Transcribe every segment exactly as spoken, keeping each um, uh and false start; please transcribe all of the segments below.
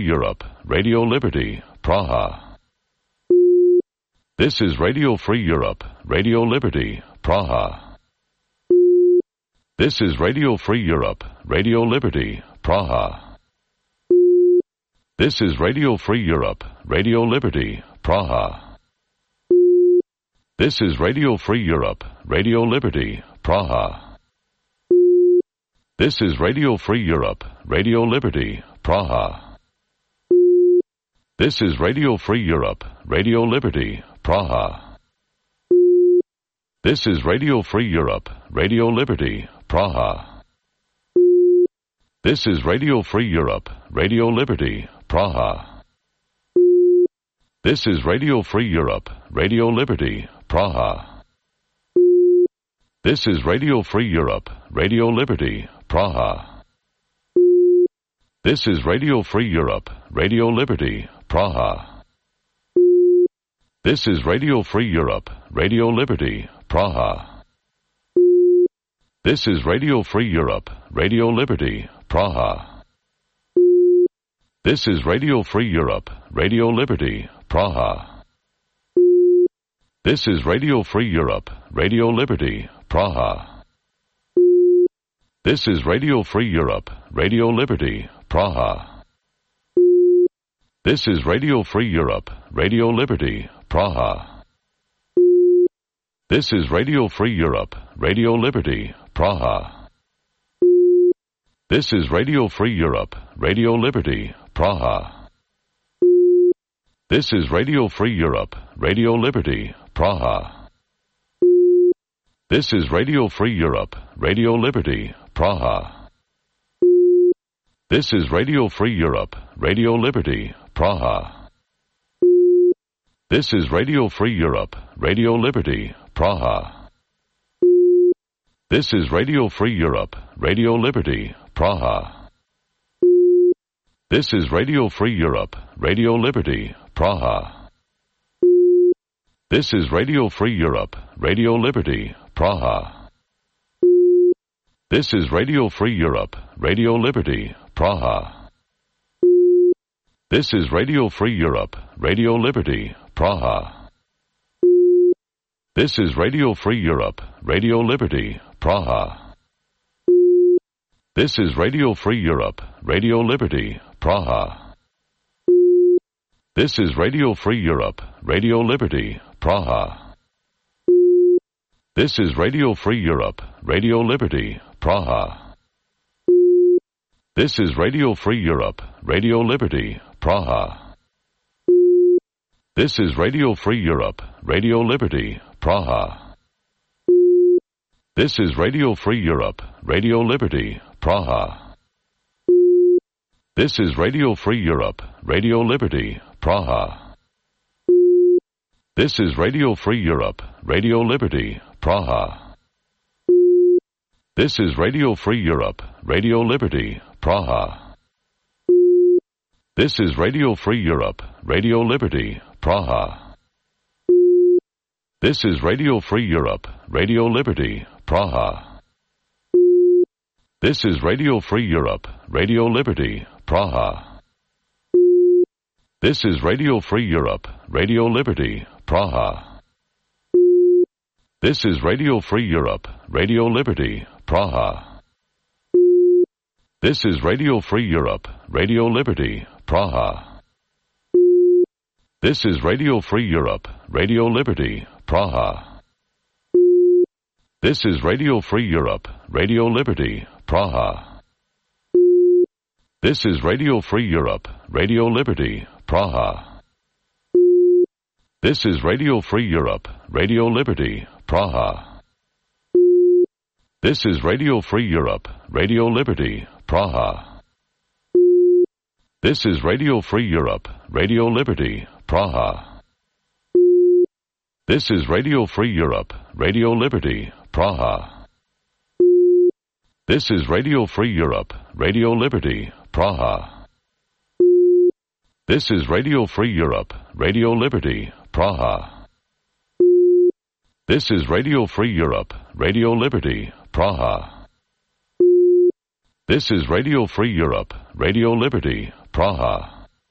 Europe, Radio Liberty, Praha. This is Radio Free Europe, Radio Liberty, Praha. This is Radio Free Europe, Radio Liberty, Praha. This is Radio Free Europe, Radio Liberty, Praha. This is Radio Free Europe, Radio Liberty, Praha. This is Radio Free Europe, Radio Liberty, Praha. This is Radio Free Europe, Radio Liberty, Praha. This is Radio Free Europe, Radio Liberty, Praha. This is Radio Free Europe, Radio Liberty, Praha. This is Radio Free Europe, Radio Liberty, Praha. This is Radio Free Europe, Radio Liberty, Praha. This is Radio Free Europe, Radio Liberty, Praha. This is Radio Free Europe, Radio Liberty, Praha. This is Radio Free Europe, Radio Liberty, Praha. This is Radio Free Europe, Radio Liberty, Praha. This is Radio Free Europe, Radio Liberty, Praha. This is Radio Free Europe, Radio Liberty, Praha. This is Radio Free Europe, Radio Liberty, Praha. This is Radio Free Europe, Radio Liberty, Praha. This is Radio Free Europe, Radio Liberty, Praha. This is Radio Free Europe, Radio Liberty, Praha. This is Radio Free Europe, Radio Liberty, Praha. This is Radio Free Europe, Radio Liberty, Praha. This is Radio Free Europe, Radio Liberty, Praha. This is Radio Free Europe, Radio Liberty, Praha. This is Radio Free Europe, Radio Liberty, Praha. This is Radio Free Europe, Radio Liberty, Praha. This is Radio Free Europe, Radio Liberty, Praha. This is Radio Free Europe, Radio Liberty, Praha. This is Radio Free Europe, Radio Liberty, Praha. This is Radio Free Europe, Radio Liberty, Praha. This is Radio Free Europe, Radio Liberty, Praha. This is Radio Free Europe, Radio Liberty, Praha. This is Radio Free Europe, Radio Liberty, Praha. This is Radio Free Europe, Radio Liberty, Praha. This is Radio Free Europe, Radio Liberty, Praha. This is Radio Free Europe, Radio Liberty, Praha. This is Radio Free Europe, Radio Liberty, Praha. This is Radio Free Europe, Radio Liberty, Praha. This is Radio Free Europe, Radio Liberty, Praha. This is Radio Free Europe, Radio Liberty, Praha. This is Radio Free Europe, Radio Liberty, Praha. This is Radio Free Europe, Radio Liberty, Praha. This is Radio Free Europe, Radio Liberty, Praha. This is Radio Free Europe, Radio Liberty, Praha. This is Radio Free Europe, Radio Liberty, Praha. This is Radio Free Europe, Radio Liberty, Praha. This is Radio Free Europe, Radio Liberty, Praha. This is Radio Free Europe, Radio Liberty, Praha. This is Radio Free Europe, Radio Liberty, Praha. This is Radio Free Europe, Radio Liberty, Praha. This is Radio Free Europe, Radio Liberty, Praha. This is Radio Free Europe, Radio Liberty, Praha. This is Radio Free Europe, Radio Liberty, Praha. This is Radio Free Europe, Radio Liberty, Praha. This is Radio Free Europe, Radio Liberty, Praha.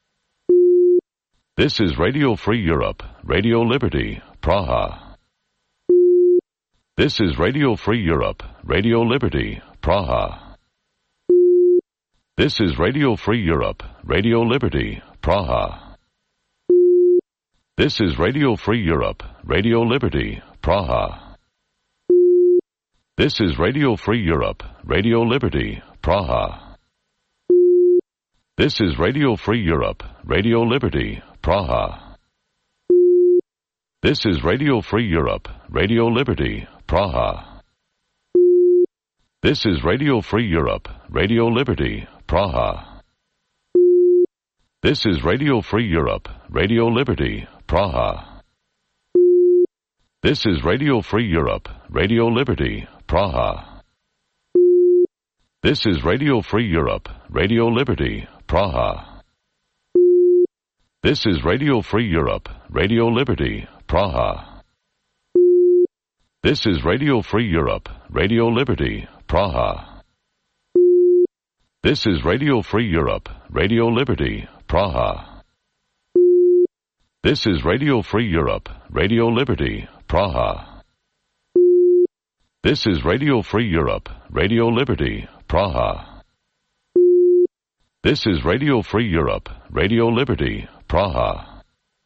This is Radio Free Europe, Radio Liberty, Praha. This is Radio Free Europe, Radio Liberty, Praha. This is Radio Free Europe, Radio Liberty, Praha. This is Radio Free Europe, Radio Liberty, Praha. This is Radio Free Europe, Radio Liberty, Praha. This is Radio Free Europe, Radio Liberty, Praha. This is Radio Free Europe, Radio Liberty, Praha. This is Radio Free Europe, Radio Liberty, Praha. This is Radio Free Europe, Radio Liberty, Praha. This is Radio Free Europe, Radio Liberty, Praha. This is Radio Free Europe, Radio Liberty, Praha. This is Radio Free Europe, Radio Liberty, Praha. This is Radio Free Europe, Radio Liberty, Praha. This is Radio Free Europe, Radio Liberty, Praha. This is Radio Free Europe, Radio Liberty, Praha. This is Radio Free Europe, Radio Liberty, Praha. This is Radio Free Europe, Radio Liberty, Praha.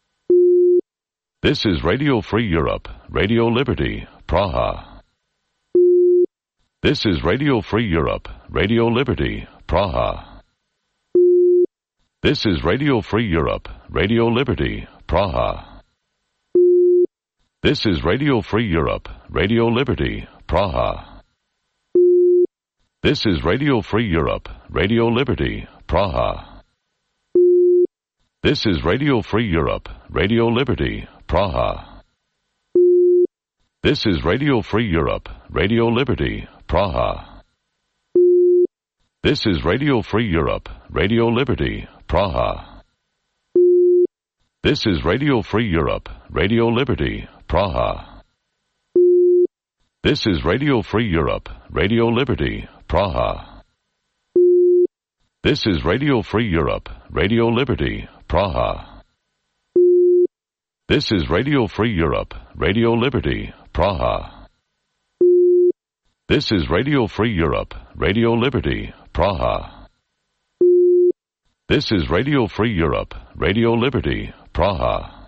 This is Radio Free Europe, Radio Liberty, Praha. This is Radio Free Europe, Radio Liberty, Praha. This is Radio Free Europe, Radio Liberty, Praha. This is Radio Free Europe, Radio Liberty, Praha. This is Radio Free Europe, Radio Liberty, Praha. This is Radio Free Europe, Radio Liberty, Praha. This is Radio Free Europe, Radio Liberty, Praha. This is Radio Free Europe, Radio Liberty, Praha. This is Radio Free Europe, Radio Liberty, Praha. This is Radio Free Europe, Radio Liberty, Praha. This is Radio Free Europe, Radio Liberty, Praha. This is Radio Free Europe, Radio Liberty, Praha. This is Radio Free Europe, Radio Liberty, Praha. This is Radio Free Europe, Radio Liberty, Praha.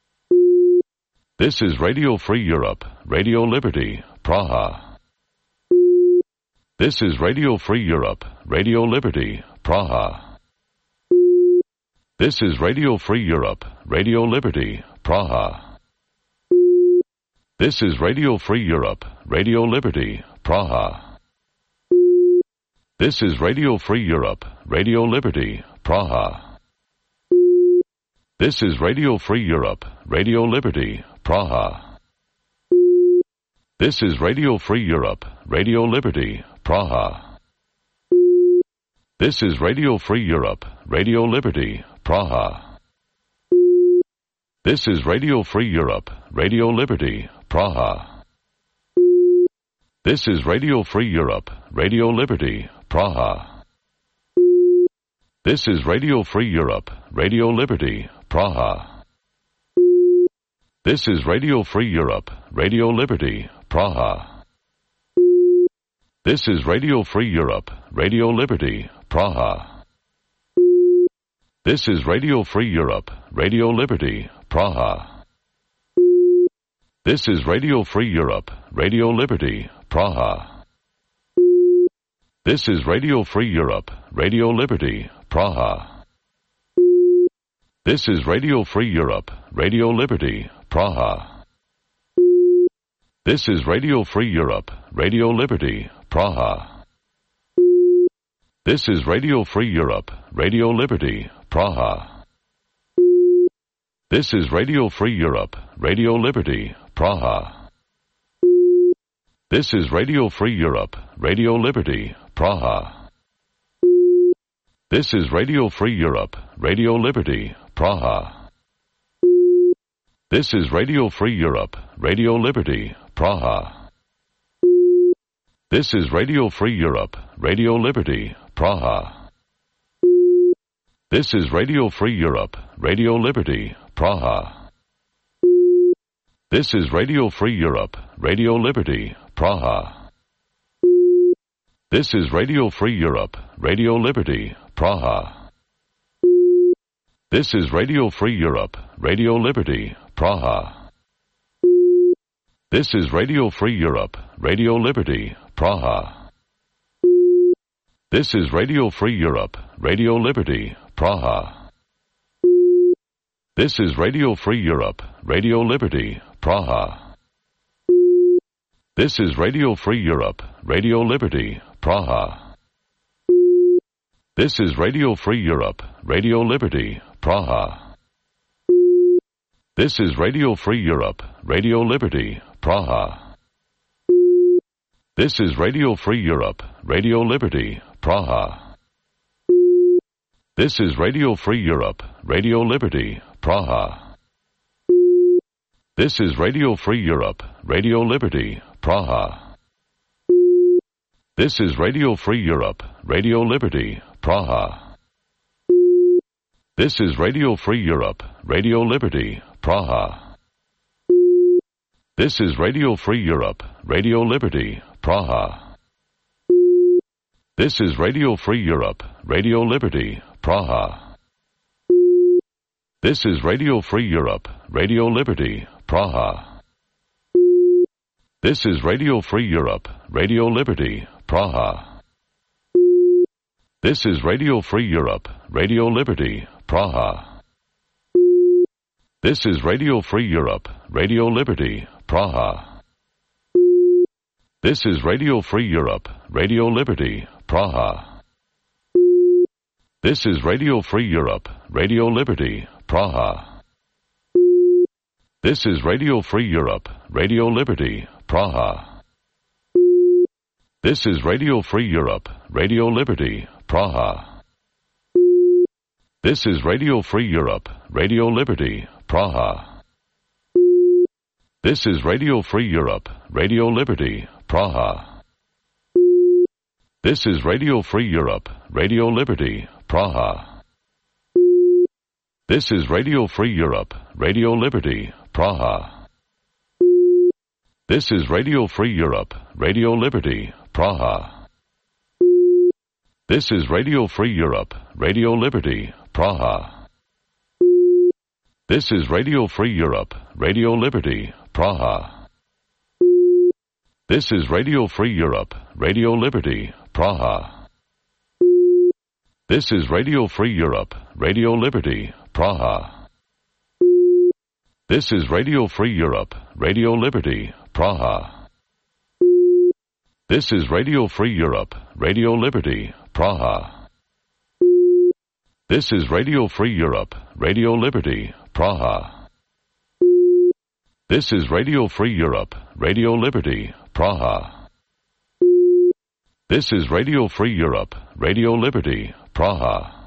This is Radio Free Europe, Radio Liberty, Praha. This is Radio Free Europe, Radio Liberty, Praha. This is Radio Free Europe, Radio Liberty, Praha. This is Radio Free Europe, Radio Liberty, Praha. This is Radio Free Europe, Radio Liberty, Praha. This is Radio Free Europe, Radio Liberty, Praha. This is Radio Free Europe, Radio Liberty, Praha. This is Radio Free Europe, Radio Liberty, Praha. This is Radio Free Europe, Radio Liberty, Praha. This is Radio Free Europe, Radio Liberty, Praha. This is Radio Free Europe, Radio Liberty, Praha. This is Radio Free Europe, Radio Liberty, Praha. This is Radio Free Europe, Radio Liberty, Praha. This is Radio Free Europe, Radio Liberty, Praha. This is Radio Free Europe, Radio Liberty, Praha. This is Radio Free Europe, Radio Liberty, Praha. This is Radio Free Europe, Radio Liberty, Praha. This is Radio Free Europe, Radio Liberty, Praha. This is Radio Free Europe, Radio Liberty, Praha. This is Radio Free Europe, Radio Liberty, Praha. This is Radio Free Europe, Radio Liberty, Praha. This is Radio Free Europe, Radio Liberty, Praha. This is Radio Free Europe, Radio Liberty, Praha. This is Radio Free Europe, Radio Liberty, Praha. This is Radio Free Europe, Radio Liberty, Praha. This is Radio Free Europe, Radio Liberty, Praha. This is Radio Free Europe, Radio Liberty, Praha. This is Radio Free Europe, Radio Liberty, Praha. This is Radio Free Europe, Radio Liberty, Praha. This is Radio Free Europe, Radio Liberty, Praha. This is Radio Free Europe, Radio Liberty, Praha. This is Radio Free Europe, Radio Liberty, Praha. This is Radio Free Europe, Radio Liberty, Praha. This is Radio Free Europe, Radio Liberty, Praha. This is Radio Free Europe, Radio Liberty, Praha. This is Radio Free Europe, Radio Liberty, Praha. This is Radio Free Europe, Radio Liberty, Praha. This is Radio Free Europe, Radio Liberty, Praha. This is Radio Free Europe, Radio Liberty, Praha. This is Radio Free Europe, Radio Liberty, Praha. This is Radio Free Europe, Radio Liberty, Praha. This is Radio Free Europe, Radio Liberty, Praha. This is Radio Free Europe, Radio Liberty, Praha. This is Radio Free Europe, Radio Liberty, Praha. This is Radio Free Europe, Radio Liberty, Praha. This is Radio Free Europe, Radio Liberty, Praha. This is Radio Free Europe, Radio Liberty, Praha. This is Radio Free Europe, Radio Liberty, Praha. This is Radio Free Europe, Radio Liberty, Praha. This is Radio Free Europe, Radio Liberty, Praha. This is Radio Free Europe, Radio Liberty, Praha. This is Radio Free Europe, Radio Liberty, Praha. This is Radio Free Europe, Radio Liberty, Praha. This is Radio Free Europe, Radio Liberty, Praha. This is Radio Free Europe, Radio Liberty, Praha. This is Radio Free Europe, Radio Liberty, Praha. This is Radio Free Europe, Radio Liberty, Praha. This is Radio Free Europe, Radio Liberty, Praha. This is Radio Free Europe, Radio Liberty, Praha. This is Radio Free Europe, Radio Liberty, Praha. This is Radio Free Europe, Radio Liberty, Praha. This is Radio Free Europe, Radio Liberty, Praha. This is Radio Free Europe, Radio Liberty, Praha.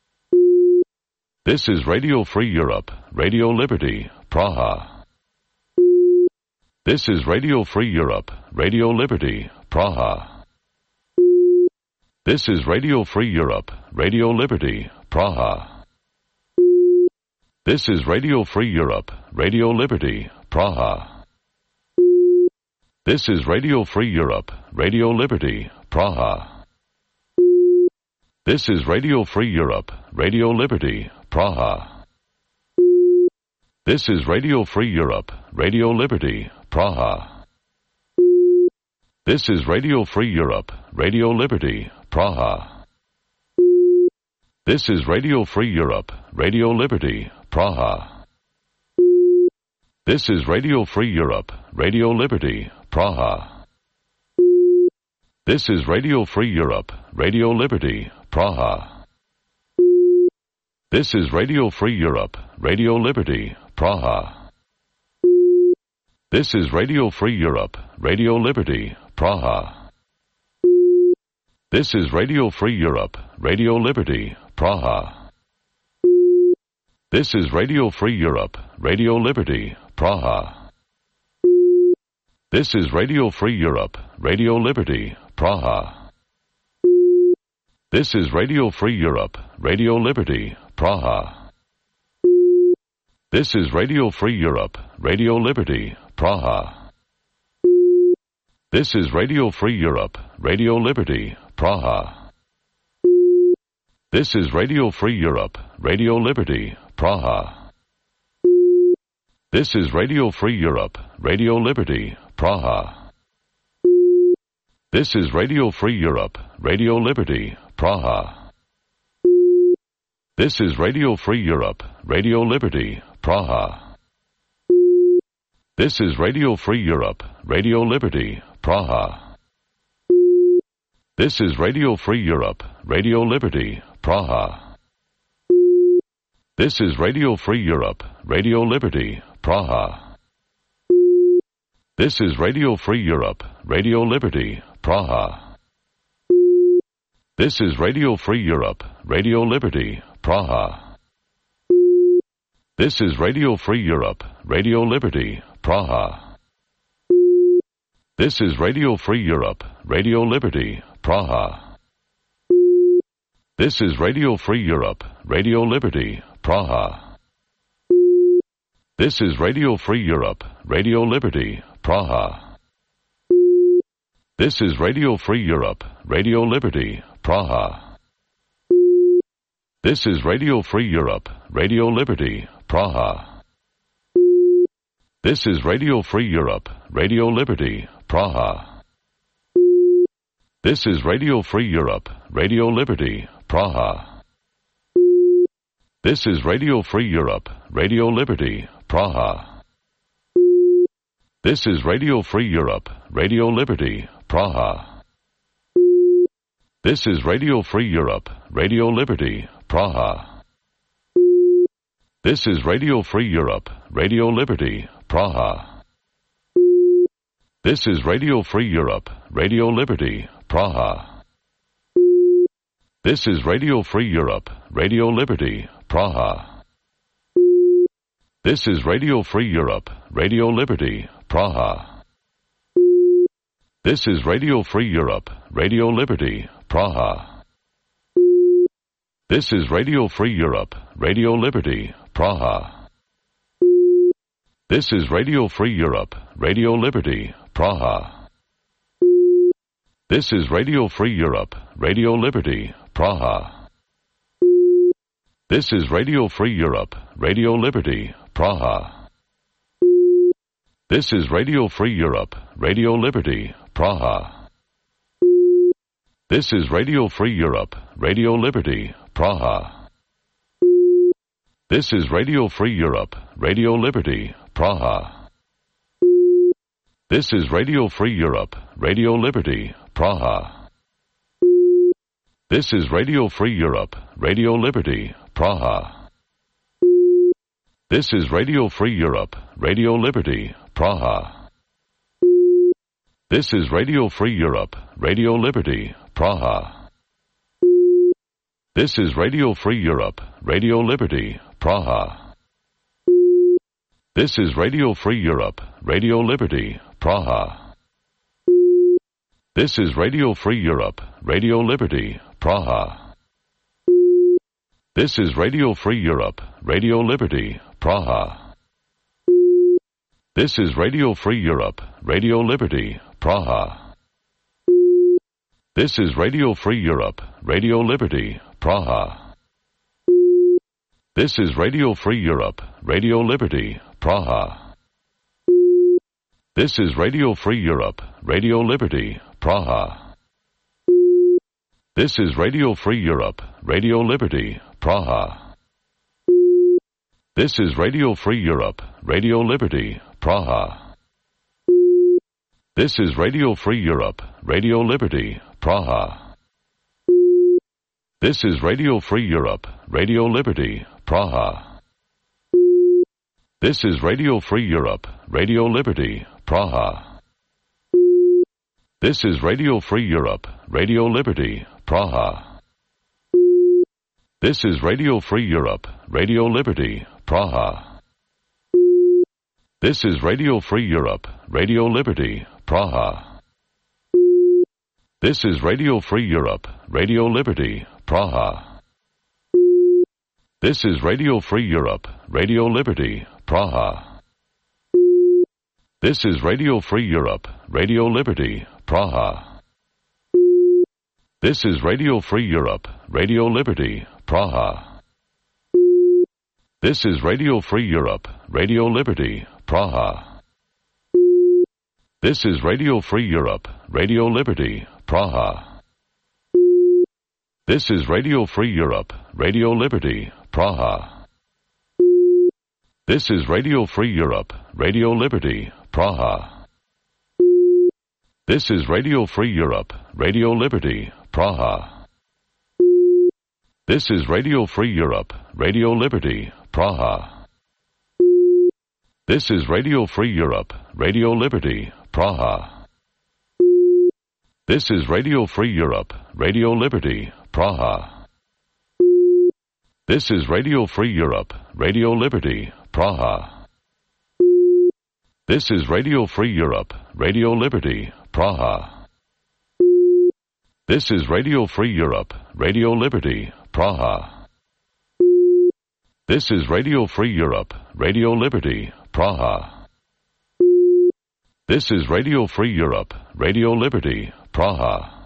This is Radio Free Europe, Radio Liberty, Praha. This is Radio Free Europe, Radio Liberty, Praha. This is Radio Free Europe, Radio Liberty, Praha. This is Radio Free Europe, Radio Liberty, Praha. This is Radio Free Europe, Radio Liberty, Praha. This is Radio Free Europe, Radio Liberty, Praha. This is Radio Free Europe, Radio Liberty, Praha. This is Radio Free Europe, Radio Liberty, Praha. This is Radio Free Europe, Radio Liberty, Praha. This is Radio Free Europe, Radio Liberty, Praha. This is Radio Free Europe, Radio Liberty, Praha. This is Radio Free Europe, Radio Liberty, Praha. This is Radio Free Europe, Radio Liberty, Praha. This is Radio Free Europe, Radio Liberty, Praha. This is Radio Free Europe, Radio Liberty, Praha. This is Radio Free Europe, Radio Liberty, Praha. This is Radio Free Europe, Radio Liberty, Praha. This is Radio Free Europe, Radio Liberty, Praha. This is Radio Free Europe, Radio Liberty, Praha. This is Radio Free Europe, Radio Liberty, Praha. This is Radio Free Europe, Radio Liberty, Praha. This is Radio Free Europe, Radio Liberty, Praha. This is Radio Free Europe, Radio Liberty, Praha. This is Radio Free Europe, Radio Liberty, Praha. This is Radio Free Europe, Radio Liberty, Praha. This is Radio Free Europe, Radio Liberty, Praha. This is Radio Free Europe, Radio Liberty, Praha. This is Radio Free Europe, Radio Liberty, Praha. This is Radio Free Europe, Radio Liberty, Praha. This is Radio Free Europe, Radio Liberty, Praha. This is Radio Free Europe, Radio Liberty, Praha. This is Radio Free Europe, Radio Liberty, Praha. This is Radio Free Europe, Radio Liberty, Praha. This is Radio Free Europe, Radio Liberty, Praha. This is Radio Free Europe, Radio Liberty, Praha. This is Radio Free Europe, Radio Liberty, Praha. This is Radio Free Europe, Radio Liberty, Praha. This is Radio Free Europe, Radio Liberty, Praha. This is Radio Free Europe, Radio Liberty, Praha. This is Radio Free Europe, Radio Liberty, Praha. This is Radio Free Europe, Radio Liberty, Praha. This is Radio Free Europe, Radio Liberty, Praha. This is Radio Free Europe, Radio Liberty, Praha. This is Radio Free Europe, Radio Liberty, Praha. This is Radio Free Europe, Radio Liberty, Praha. This is Radio Free Europe, Radio Liberty, Praha. This is Radio Free Europe, Radio Liberty, Praha. This is Radio Free Europe, Radio Liberty, Praha. This is Radio Free Europe, Radio Liberty, Praha. This is Radio Free Europe, Radio Liberty, Praha. This is Radio Free Europe, Radio Liberty, Praha. This is Radio Free Europe, Radio Liberty, Praha. This is Radio Free Europe, Radio Liberty, Praha. This is Radio Free Europe, Radio Liberty, Praha. This is Radio Free Europe, Radio Liberty, Praha. This is Radio Free Europe, Radio Liberty, Praha. This is Radio Free Europe, Radio Liberty, Praha. This is Radio Free Europe, Radio Liberty, Praha. This is Radio Free Europe, Radio Liberty, Praha. This is Radio Free Europe, Radio Liberty, Praha. This is Radio Free Europe, Radio Liberty, Praha. This is Radio Free Europe, Radio Liberty, Praha. This is Radio Free Europe, Radio Liberty, Praha. This is Radio Free Europe, Radio Liberty, Praha. This is Radio Free Europe, Radio Liberty, Praha. This is Radio Free Europe, Radio Liberty, Praha. This is Radio Free Europe, Radio Liberty, Praha. This is Radio Free Europe, Radio Liberty, Praha. This is Radio Free Europe, Radio Liberty, Praha. This is Radio Free Europe, Radio Liberty, Praha. This is Radio Free Europe, Radio Liberty, Praha. This is Radio Free Europe, Radio Liberty, Praha. This is Radio Free Europe, Radio Liberty, Praha. This is Radio Free Europe, Radio Liberty, Praha. This is Radio Free Europe, Radio Liberty, Praha. This is Radio Free Europe, Radio Liberty, Praha. This is Radio Free Europe, Radio Liberty, Praha. This is Radio Free Europe, Radio Liberty, Praha. This is Radio Free Europe, Radio Liberty, Praha. This is Radio Free Europe, Radio Liberty, Praha. This is Radio Free Europe, Radio Liberty, Praha. This is Radio Free Europe, Radio Liberty, Praha. This is Radio Free Europe, Radio Liberty, Praha. This is Radio Free Europe, Radio Liberty, Praha. This is Radio Free Europe, Radio Liberty, Praha. This is Radio Free Europe, Radio Liberty, Praha. This is Radio Free Europe, Radio Liberty, Praha. This is Radio Free Europe, Radio Liberty, Praha.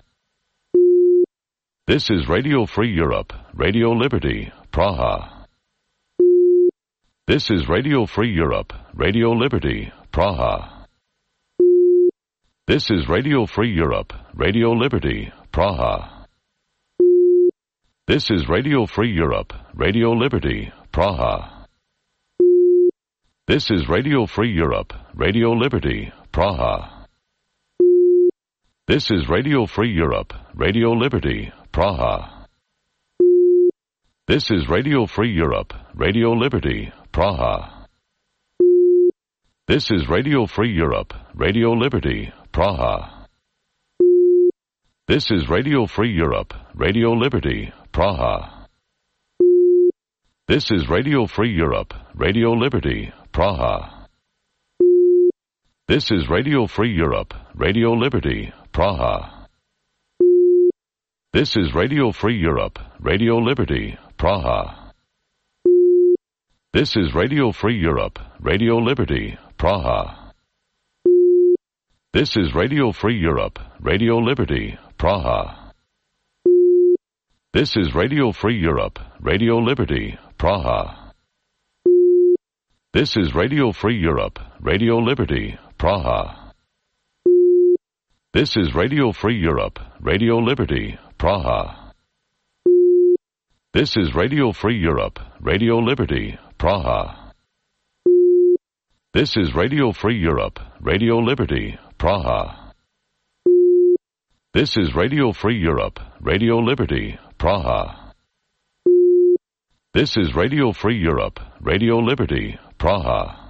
This is Radio Free Europe, Radio Liberty, Praha. This is Radio Free Europe, Radio Liberty, Praha. This is Radio Free Europe, Radio Liberty, Praha. This is Radio Free Europe, Radio Liberty, Praha. This is Radio Free Europe, Radio Liberty, Praha. This is Radio Free Europe, Radio Liberty, Praha. This is Radio Free Europe, Radio Liberty, Praha. This is Radio Free Europe, Radio Liberty, Praha. This is Radio Free Europe, Radio Liberty, Praha. This is Radio Free Europe, Radio Liberty, Praha. This is Radio Free Europe, Radio Liberty, Praha. This is Radio Free Europe, Radio Liberty, Praha. This is Radio Free Europe, Radio Liberty, Praha. This is Radio Free Europe, Radio Liberty, Praha. This is Radio Free Europe, Radio Liberty, Praha. This is Radio Free Europe, Radio Liberty, Praha. This is Radio Free Europe, Radio Liberty, Praha. This is Radio Free Europe, Radio Liberty, Praha. This is Radio Free Europe, Radio Liberty, Praha. This is Radio Free Europe, Radio Liberty, Praha. This is Radio Free Europe, Radio Liberty, Praha.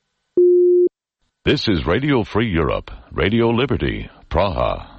This is Radio Free Europe, Radio Liberty, Praha.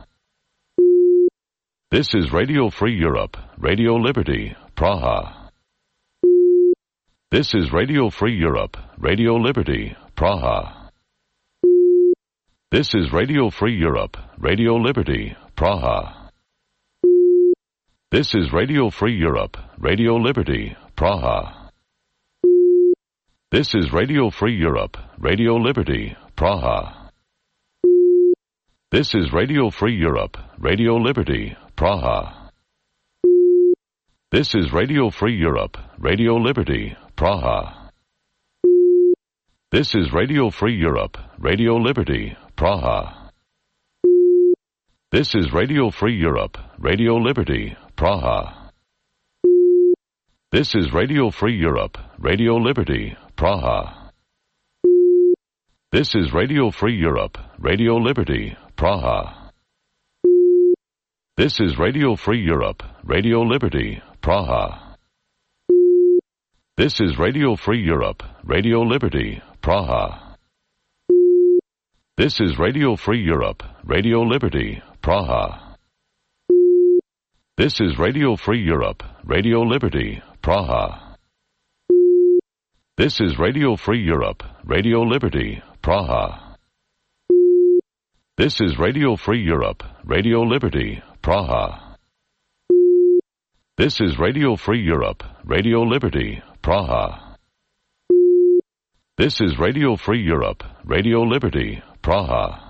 This is Radio Free Europe, Radio Liberty, Praha. This is Radio Free Europe, Radio Liberty, Praha. This is Radio Free Europe, Radio Liberty, Praha. This is Radio Free Europe, Radio Liberty, Praha. This is Radio Free Europe, Radio Liberty, Praha. This is Radio Free Europe, Radio Liberty, Praha. This is Radio Free Europe, Radio Liberty, Praha. This is Radio Free Europe, Radio Liberty, Praha. This is Radio Free Europe, Radio Liberty, Praha. This is Radio Free Europe, Radio Liberty, Praha. This is Radio Free Europe, Radio Liberty, Praha. This is Radio Free Europe, Radio Liberty, Praha. This is Radio Free Europe, Radio Liberty, Praha. This is Radio Free Europe, Radio Liberty, Praha. This is Radio Free Europe, Radio Liberty, Praha. This is Radio Free Europe, Radio Liberty, Praha. This is Radio Free Europe, Radio Liberty, Praha. This is Radio Free Europe, Radio Liberty, Praha. This is Radio Free Europe, Radio Liberty, Praha.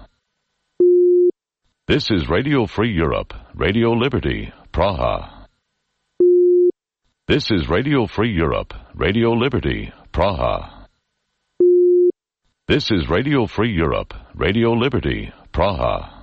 This is Radio Free Europe, Radio Liberty, Praha. This is Radio Free Europe, Radio Liberty, Praha. This is Radio Free Europe, Radio Liberty, Praha.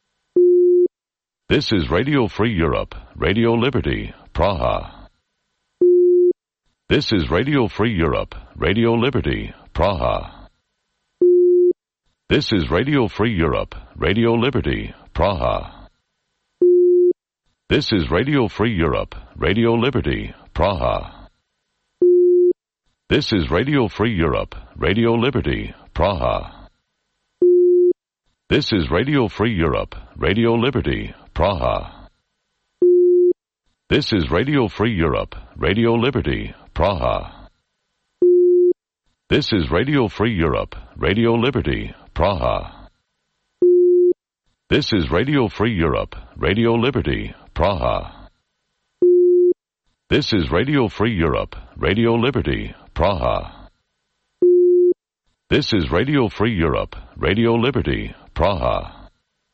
This is Radio Free Europe, Radio Liberty, Praha. This is Radio Free Europe, Radio Liberty, Praha. This is Radio Free Europe, Radio Liberty, Praha. This is Radio Free Europe, Radio Liberty, Praha. This is Radio Free Europe, Radio Liberty, Praha. This is Radio Free Europe, Radio Liberty, Praha. This is Radio Free Europe, Radio Liberty, Praha. This is Radio Free Europe, Radio Liberty, Praha. This is Radio Free Europe, Radio Liberty, Praha. This is Radio Free Europe, Radio Liberty, Praha. This is Radio Free Europe, Radio Liberty, Praha.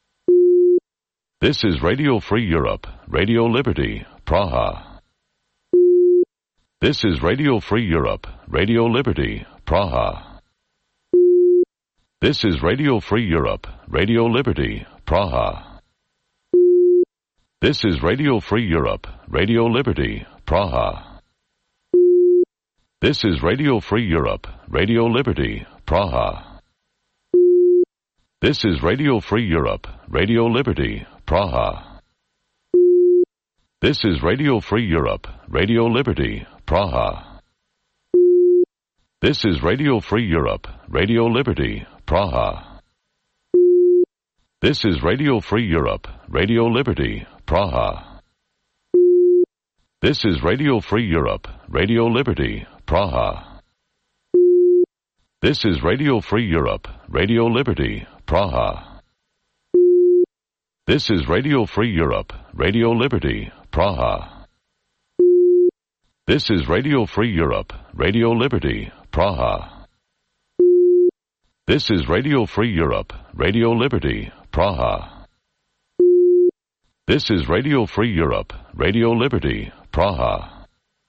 This is Radio Free Europe, Radio Liberty, Praha. This is Radio Free Europe, Radio Liberty, Praha. This is Radio Free Europe, Radio Liberty, Praha. This is Radio Free Europe, Radio Liberty, Praha. This is Radio Free Europe, Radio Liberty, Praha. This is Radio Free Europe, Radio Liberty, Praha. This is Radio Free Europe, Radio Liberty, Praha. This is Radio Free Europe, Radio Liberty, Praha. This is Radio Free Europe, Radio Liberty, Praha. This is Radio Free Europe, Radio Liberty, Praha. This is Radio Free Europe, Radio Liberty, Praha. This is Radio Free Europe, Radio Liberty, Praha. This is Radio Free Europe, Radio Liberty, Praha. This is Radio Free Europe, Radio Liberty, Praha. This is Radio Free Europe, Radio Liberty, Praha.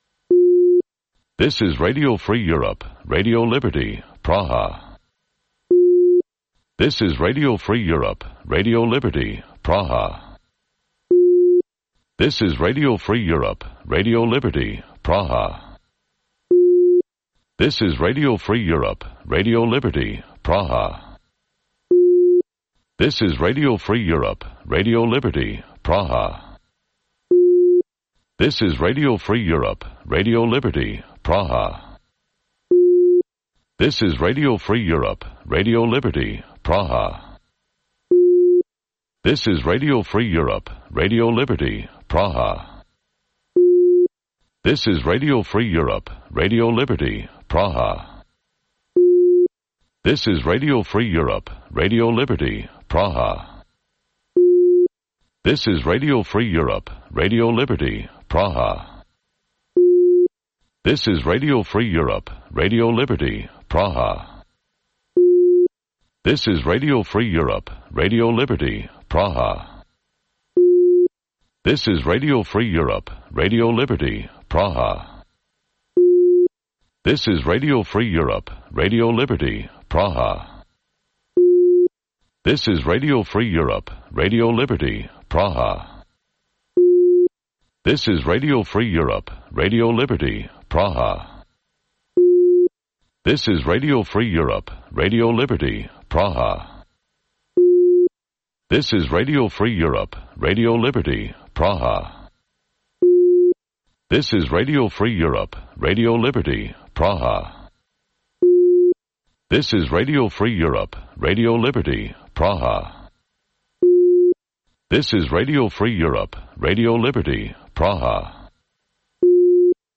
This is Radio Free Europe, Radio Liberty, Praha. This is Radio Free Europe, Radio Liberty, Praha. This is Radio Free Europe, Radio Liberty, Praha. This is Radio Free Europe, Radio Liberty, Praha. This is Radio Free Europe, Radio Liberty, Praha. This is Radio Free Europe, Radio Liberty, Praha. This is Radio Free Europe, Radio Liberty, Praha. This is Radio Free Europe, Radio Liberty, Praha. This is Radio Free Europe, Radio Liberty, Praha. This is Radio Free Europe, Radio Liberty, Praha. This is Radio Free Europe, Radio Liberty, Praha. This is Radio Free Europe, Radio Liberty, Praha. This is Radio Free Europe, Radio Liberty, Praha. This is Radio Free Europe, Radio Liberty, Praha. This is Radio Free Europe, Radio Liberty, Praha. This is Radio Free Europe, Radio Liberty, Praha. This is Radio Free Europe, Radio Liberty, Praha. This is Radio Free Europe, Radio Liberty, Praha. This is Radio Free Europe, Radio Liberty, Praha. This is Radio Free Europe, Radio Liberty, Praha. This is Radio Free Europe, Radio Liberty, Praha. This is Radio Free Europe, Radio Liberty, Praha.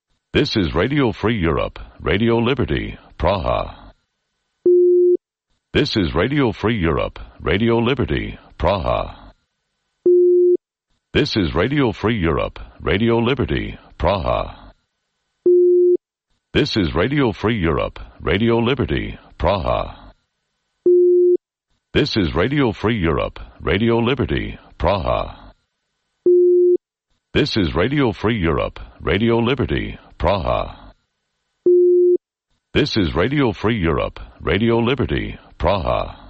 This is Radio Free Europe, Radio Liberty, Praha. This is Radio Free Europe, Radio Liberty, Praha. This is Radio Free Europe, Radio Liberty, Praha. This is Radio Free Europe, Radio Liberty, Praha. This is Radio Free Europe, Radio Liberty, Praha. This is Radio Free Europe, Radio Liberty, Praha. This is Radio Free Europe, Radio Liberty, Praha.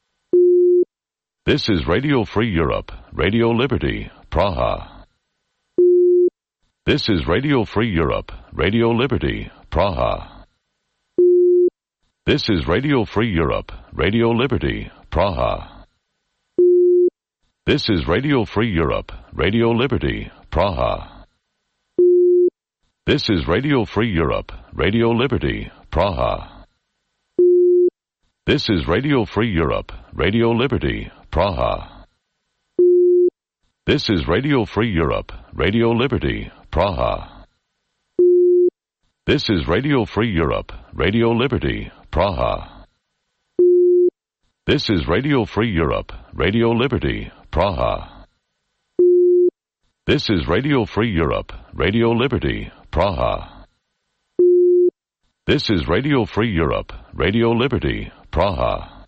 This is Radio Free Europe, Radio Liberty, Praha. This is Radio Free Europe, Radio Liberty, Praha. This is Radio Free Europe, Radio Liberty, Praha. This is Radio Free Europe, Radio Liberty, Praha. This is Radio Free Europe, Radio Liberty, Praha. This is Radio Free Europe, Radio Liberty, Praha. This is Radio Free Europe, Radio Liberty, Praha. This is Radio Free Europe, Radio Liberty, Praha. This is Radio Free Europe, Radio Liberty, Praha. This is Radio Free Europe, Radio Liberty, Praha. This is Radio Free Europe, Radio Liberty, Praha.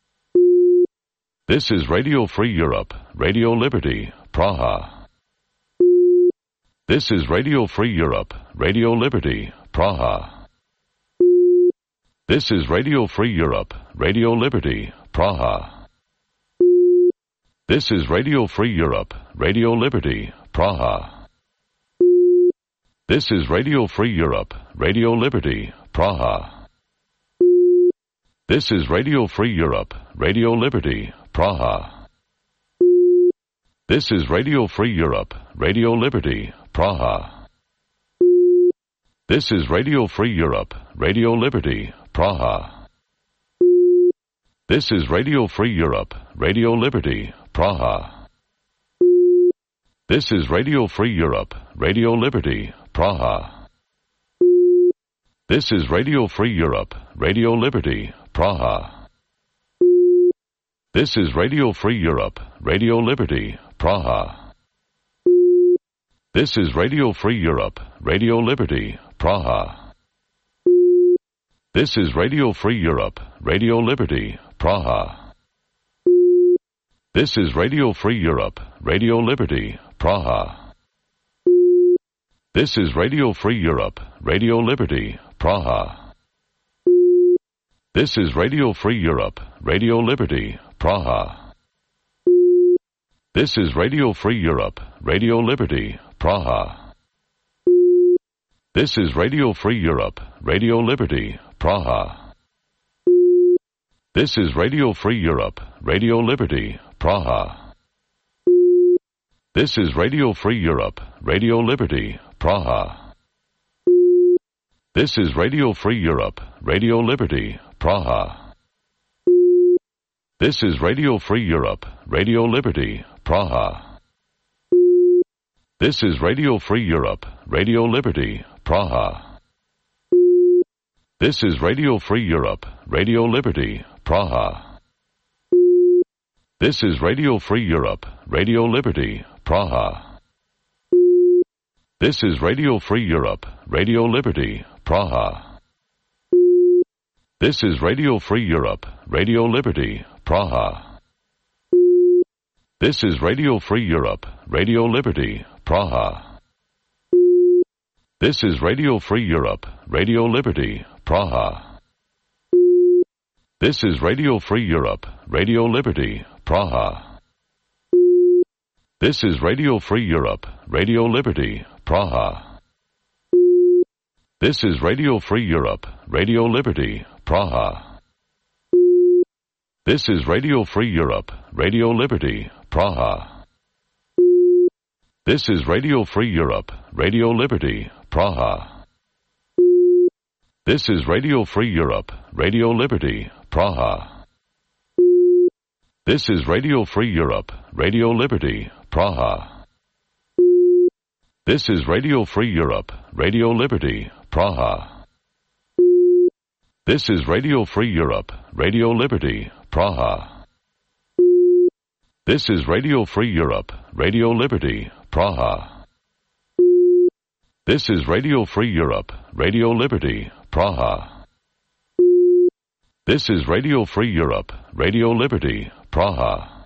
This is Radio Free Europe, Radio Liberty, Praha. This is Radio Free Europe, Radio Liberty, Praha. This is Radio Free Europe, Radio Liberty, Praha. This is Radio Free Europe, Radio Liberty, Praha. This is Radio Free Europe, Radio Liberty, Praha. This is Radio Free Europe, Radio Liberty, Praha. This is Radio Free Europe, Radio Liberty, Praha. This is Radio Free Europe, Radio Liberty, Praha. This is Radio Free Europe, Radio Liberty, Praha. This is Radio Free Europe, Radio Liberty, Praha. This is Radio Free Europe, Radio Liberty, Praha. This is Radio Free Europe, Radio Liberty, Praha. This is Radio Free Europe, Radio Liberty, Praha. This is Radio Free Europe, Radio Liberty, Praha. This is Radio Free Europe, Radio Liberty, Praha. This is Radio Free Europe, Radio Liberty, Praha. This is Radio Free Europe, Radio Liberty, Praha. This is Radio Free Europe, Radio Liberty, Praha. This is Radio Free Europe, Radio Liberty, Praha. This is Radio Free Europe, Radio Liberty, Praha. This is Radio Free Europe, Radio Liberty, Praha. This is Radio Free Europe, Radio Liberty, Praha. This is Radio Free Europe, Radio Liberty, Praha. This is Radio Free Europe, Radio Liberty, Praha. This is Radio Free Europe, Radio Liberty, Praha. This is Radio Free Europe, Radio Liberty, Praha. This is Radio Free Europe, Radio Liberty, Praha. This is Radio Free Europe, Radio Liberty, Praha. This is Radio Free Europe, Radio Liberty, Praha. This is Radio Free Europe, Radio Liberty, Praha. This is Radio Free Europe, Radio Liberty, Praha. This is Radio Free Europe, Radio Liberty, Praha. This is Radio Free Europe, Radio Liberty, Praha. This is Radio Free Europe, Radio Liberty, Praha. This is Radio Free Europe, Radio Liberty, Praha. This is Radio Free Europe, Radio Liberty, Praha. This is Radio Free Europe, Radio Liberty, Praha. This is Radio Free Europe, Radio Liberty, Praha. This is Radio Free Europe, Radio Liberty, Praha. This is Radio Free Europe, Radio Liberty, Praha. This is Radio Free Europe, Radio Liberty, Praha. This is Radio Free Europe, Radio Liberty, Praha.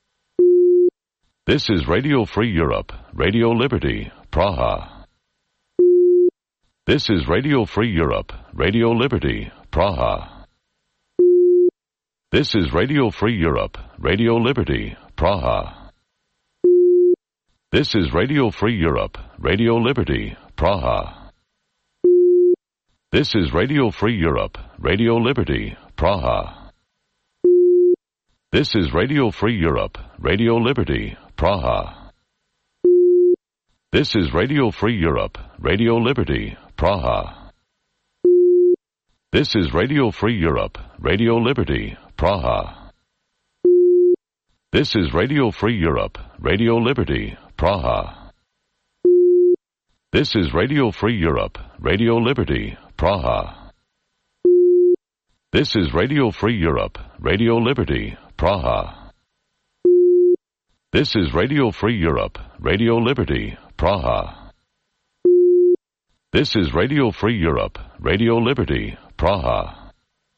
This is Radio Free Europe, Radio Liberty, Praha. This is Radio Free Europe, Radio Liberty, Praha. This is Radio Free Europe, Radio Liberty, Praha. This is Radio Free Europe, Radio Liberty, Praha. This is Radio Free Europe, Radio Liberty, Praha. This is Radio Free Europe, Radio Liberty, Praha. This is Radio Free Europe, Radio Liberty, Praha. This is Radio Free Europe, Radio Liberty, Praha. This is Radio Free Europe, Radio Liberty, Praha. This is Radio Free Europe, Radio Liberty, Praha. This is Radio Free Europe, Radio Liberty, Praha. This is Radio Free Europe, Radio Liberty, Praha. This is Radio Free Europe, Radio Liberty, Praha.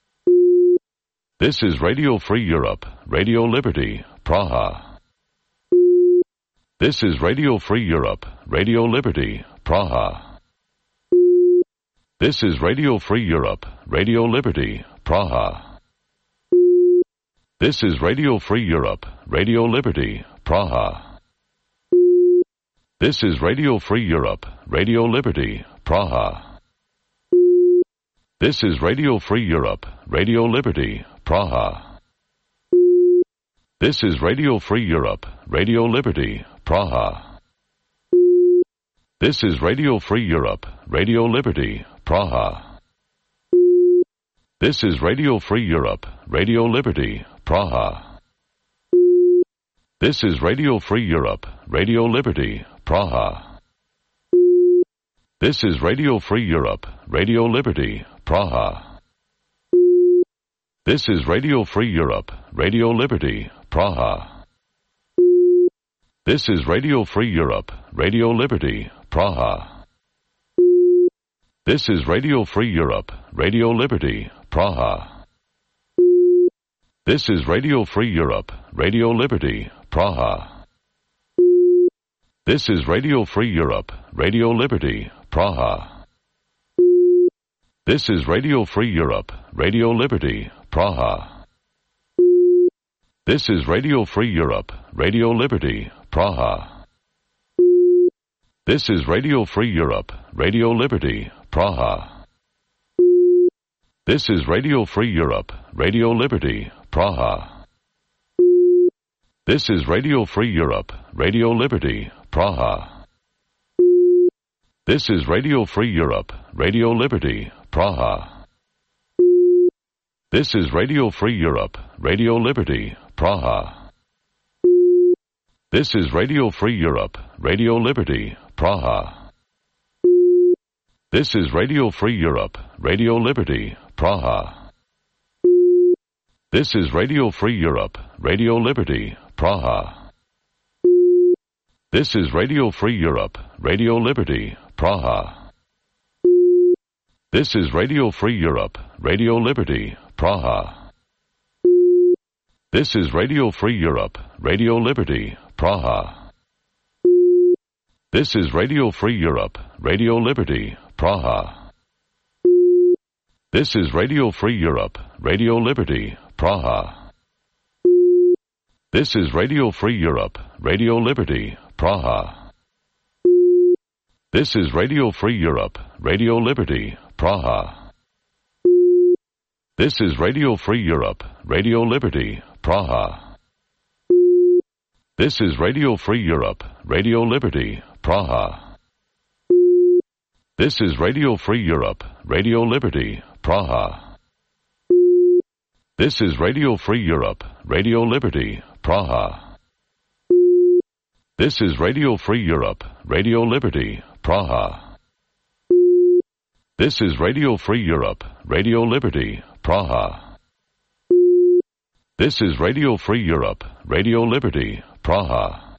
This is Radio Free Europe, Radio Liberty, Praha. This is Radio Free Europe, Radio Liberty, Praha. This is Radio Free Europe, Radio Liberty, Praha. This is Radio Free Europe, Radio Liberty, Praha. This is Radio Free Europe, Radio Liberty, Praha. This is Radio Free Europe, Radio Liberty, Praha. This is Radio Free Europe, Radio Liberty, Praha. This is Radio Free Europe, Radio Liberty, Praha. This is Radio Free Europe, Radio Liberty, Praha. This is Radio Free Europe, Radio Liberty, Praha. This is Radio Free Europe, Radio Liberty, Praha. This is Radio Free Europe, Radio Liberty, Praha. This is Radio Free Europe, Radio Liberty, Praha. This is Radio Free Europe, Radio Liberty, Praha. This is Radio Free Europe, Radio Liberty, Praha. This is Radio Free Europe, Radio Liberty, Praha. This is Radio Free Europe, Radio Liberty, Praha. This is Radio Free Europe, Radio Liberty, Praha. This is Radio Free Europe, Radio Liberty, Praha. This is Radio Free Europe, Radio Liberty, Praha. This is Radio Free Europe, Radio Liberty, Praha. This is Radio Free Europe, Radio Liberty, Praha. This is Radio Free Europe, Radio Liberty, Praha. This is Radio Free Europe, Radio Liberty, Praha. This is Radio Free Europe, Radio Liberty, Praha. This is Radio Free Europe, Radio Liberty, Praha. This is Radio Free Europe, Radio Liberty, Praha. This is Radio Free Europe, Radio Liberty, Praha. This is Radio Free Europe, Radio Liberty, Praha. This is Radio Free Europe, Radio Liberty, Praha. This is Radio Free Europe, Radio Liberty, Praha. This is Radio Free Europe, Radio Liberty, Praha. This is Radio Free Europe, Radio Liberty, Praha. This is Radio Free Europe, Radio Liberty, Praha. This is Radio Free Europe, Radio Liberty, Praha. This is Radio Free Europe, Radio Liberty, Praha. This is Radio Free Europe, Radio Liberty, Praha. This is Radio Free Europe, Radio Liberty, Praha. This is Radio Free Europe, Radio Liberty, Praha. This is Radio Free Europe, Radio Liberty, Praha.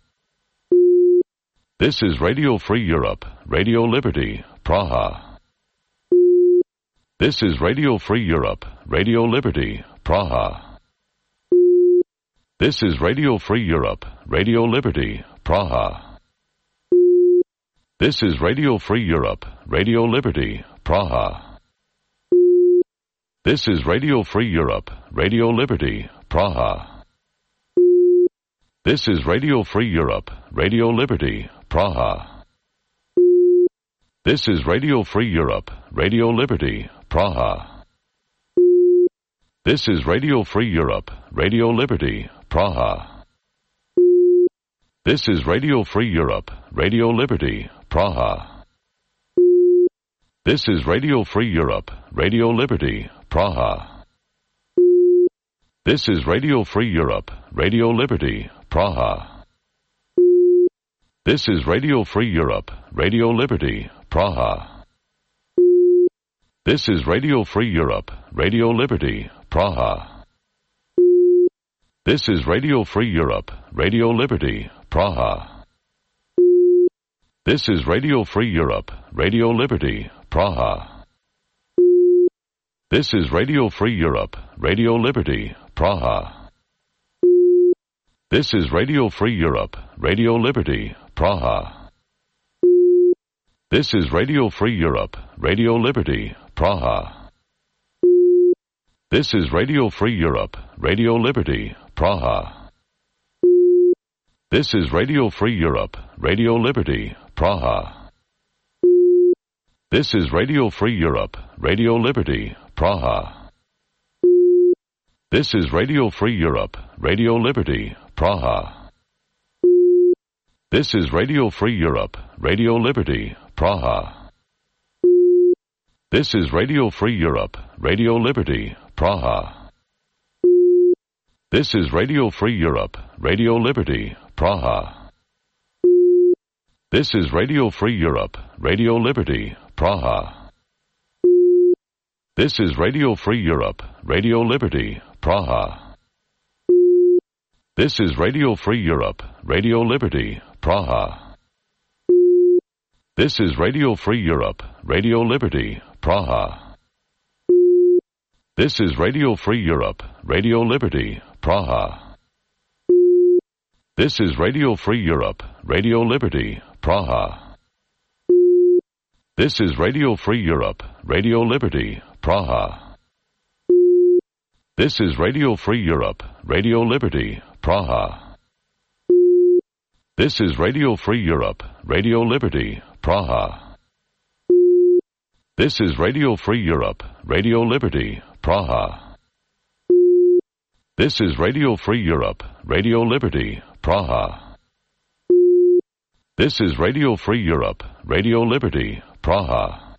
This is Radio Free Europe, Radio Liberty, Praha. This is Radio Free Europe, Radio Liberty, Praha. This is Radio Free Europe, Radio Liberty, Praha. This is Radio Free Europe, Radio Liberty, Praha. This is Radio Free Europe, Radio Liberty, Praha. This is Radio Free Europe, Radio Liberty, Praha. This is Radio Free Europe, Radio Liberty, Praha. This is Radio Free Europe, Radio Liberty, Praha. This is Radio Free Europe, Radio Liberty, Praha. This is Radio Free Europe, Radio Liberty, Praha. This is Radio Free Europe, Radio Liberty, Praha. This is Radio Free Europe, Radio Liberty, Praha. This is Radio Free Europe, Radio Liberty, Praha. This is Radio Free Europe, Radio Liberty, Praha. This is Radio Free Europe, Radio Liberty, Praha. This is Radio Free Europe, Radio Liberty, Praha. This is Radio Free Europe, Radio Liberty, Praha. This is Radio Free Europe, Radio Liberty, Praha. This is Radio Free Europe, Radio Liberty, Praha. This is Radio Free Europe, Radio Liberty, Praha. This is Radio Free Europe, Radio Liberty, Praha. This is Radio Free Europe, Radio Liberty, Praha. This is Radio Free Europe, Radio Liberty, Praha. This is Radio Free Europe, Radio Liberty, Praha. This is Radio Free Europe, Radio Liberty, Praha. This is Radio Free Europe, Radio Liberty, Praha. This is Radio Free Europe, Radio Liberty, Praha. This is Radio Free Europe, Radio Liberty, Praha. This is Radio Free Europe, Radio Liberty, Praha. This is Radio Free Europe, Radio Liberty, Praha. This is Radio Free Europe, Radio Liberty, Praha. This is Radio Free Europe, Radio Liberty, Praha. This is Radio Free Europe, Radio Liberty, Praha. This is Radio Free Europe, Radio Liberty, Praha. This is Radio Free Europe, Radio Liberty, Praha. This is Radio Free Europe, Radio Liberty, Praha. This is Radio Free Europe, Radio Liberty, Praha.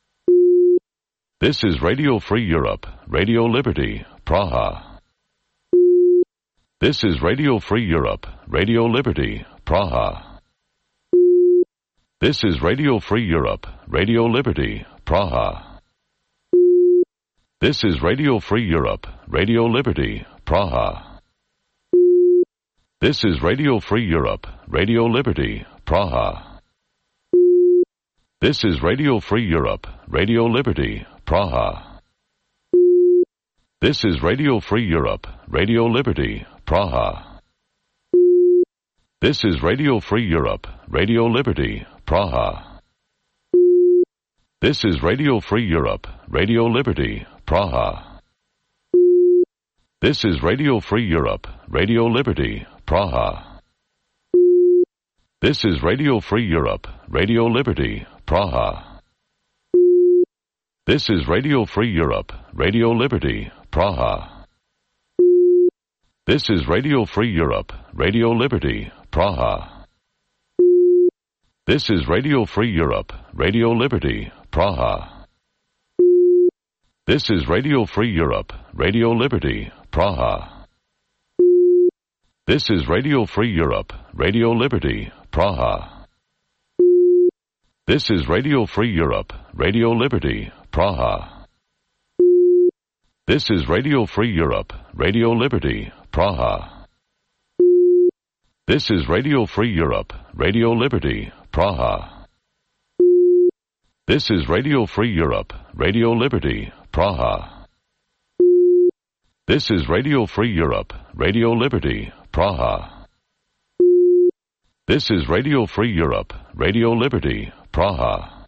This is Radio Free Europe, Radio Liberty, Praha. This is Radio Free Europe, Radio Liberty, Praha. This is Radio Free Europe, Radio Liberty, Praha. This is Radio Free Europe, Radio Liberty, Praha. This is Radio Free Europe, Radio Liberty, Praha. This is Radio Free Europe, Radio Liberty, Praha. This is Radio Free Europe, Radio Liberty, Praha. This is Radio Free Europe, Radio Liberty, Praha. This is Radio Free Europe, Radio Liberty, Praha. This is Radio Free Europe, Radio Liberty, Praha. This is Radio Free Europe, Radio Liberty, Praha. This is Radio Free Europe, Radio Liberty, Praha. This is Radio Free Europe, Radio Liberty, Praha. This is Radio Free Europe, Radio Liberty, Praha. This is Radio Free Europe, Radio Liberty, Praha. This is Radio Free Europe, Radio Liberty, Praha. This is Radio Free Europe, Radio Liberty, Praha. This is Radio Free Europe, Radio Liberty, Praha. This is Radio Free Europe, Radio Liberty, Praha. This is Radio Free Europe, Radio Liberty, Praha. This is Radio Free Europe, Radio Liberty, Praha. This is Radio Free Europe, Radio Liberty, Praha.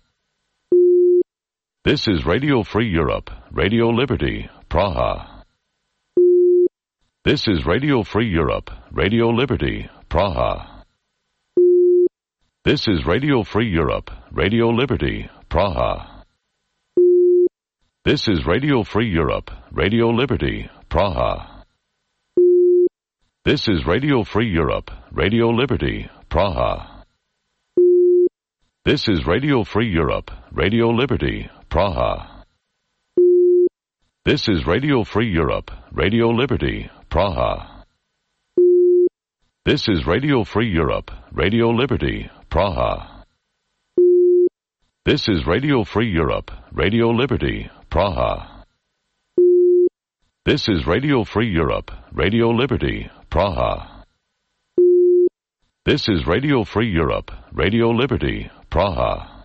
This is Radio Free Europe, Radio Liberty, Praha. This is Radio Free Europe, Radio Liberty, Praha. This is Radio Free Europe, Radio Liberty, Praha. This is Radio Free Europe, Radio Liberty, Praha. This is Radio Free Europe, Radio Liberty, Praha. This is Radio Free Europe, Radio Liberty, Praha. This is Radio Free Europe, Radio Liberty, Praha. This is Radio Free Europe, Radio Liberty, Praha. This is Radio Free Europe, Radio Liberty, Praha. This is Radio Free Europe, Radio Liberty, Praha. This is Radio Free Europe, Radio Liberty, Praha.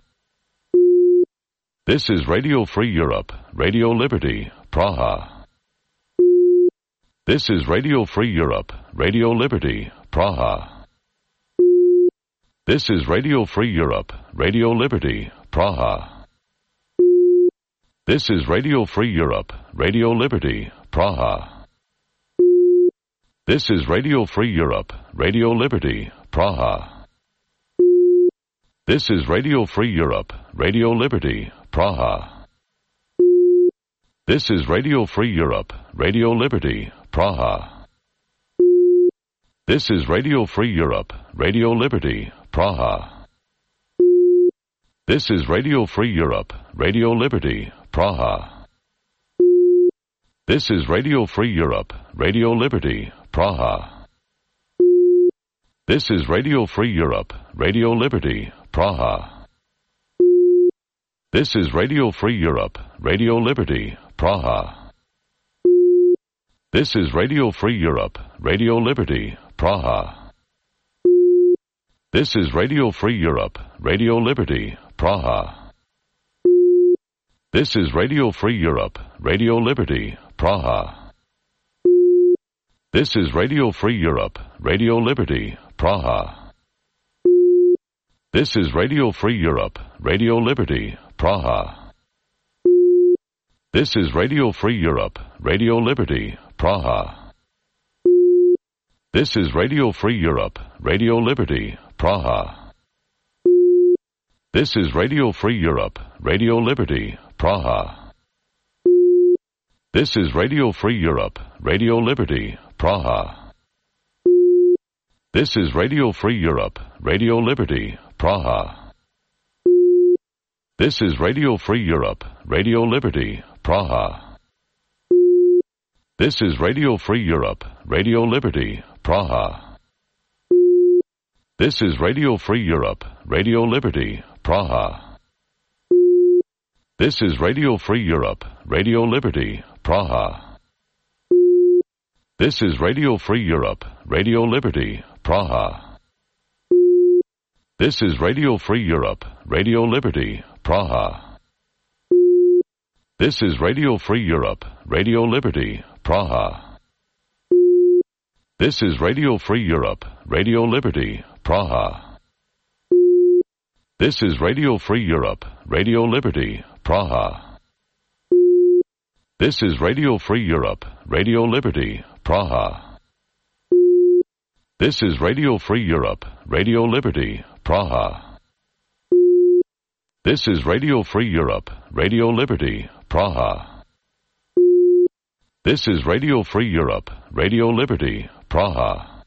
This is Radio Free Europe, Radio Liberty, Praha. This is Radio Free Europe, Radio Liberty, Praha. This is Radio Free Europe, Radio Liberty, Praha. This is Radio Free Europe, Radio Liberty, Praha. This is Radio Free Europe, Radio Liberty, Praha. This is Radio Free Europe, Radio Liberty, Praha. This is Radio Free Europe, Radio Liberty, Praha. This is Radio Free Europe, Radio Liberty, Praha. This is Radio Free Europe, Radio Liberty, Praha. This is Radio Free Europe, Radio Liberty, Praha. This is Radio Free Europe, Radio Liberty, Praha. This is Radio Free Europe, Radio Liberty, Praha. This is Radio Free Europe, Radio Liberty, Praha. This is Radio Free Europe, Radio Liberty, Praha. This is Radio Free Europe, Radio Liberty, Praha. This is Radio Free Europe, Radio Liberty, Praha. This is Radio Free Europe, Radio Liberty, Praha. This is Radio Free Europe, Radio Liberty, Praha. This is Radio Free Europe, Radio Liberty, Praha. This is Radio Free Europe, Radio Liberty, Praha. This is Radio Free Europe, Radio Liberty, Praha. This is Radio Free Europe, Radio Liberty, Praha. This is Radio Free Europe, Radio Liberty, Praha. This is Radio Free Europe, Radio Liberty, Praha. This is Radio Free Europe, Radio Liberty, Praha. This is Radio Free Europe, Radio Liberty, Praha. This is Radio Free Europe, Radio Liberty, Praha. This is Radio Free Europe, Radio Liberty, Praha. This is Radio Free Europe, Radio Liberty, Praha. This is Radio Free Europe, Radio Liberty, Praha. This is Radio Free Europe, Radio Liberty, Praha. This is Radio Free Europe, Radio Liberty, Praha. This is Radio Free Europe, Radio Liberty, Praha. This is Radio Free Europe, Radio Liberty, Praha. This is Radio Free Europe, Radio Liberty, Praha.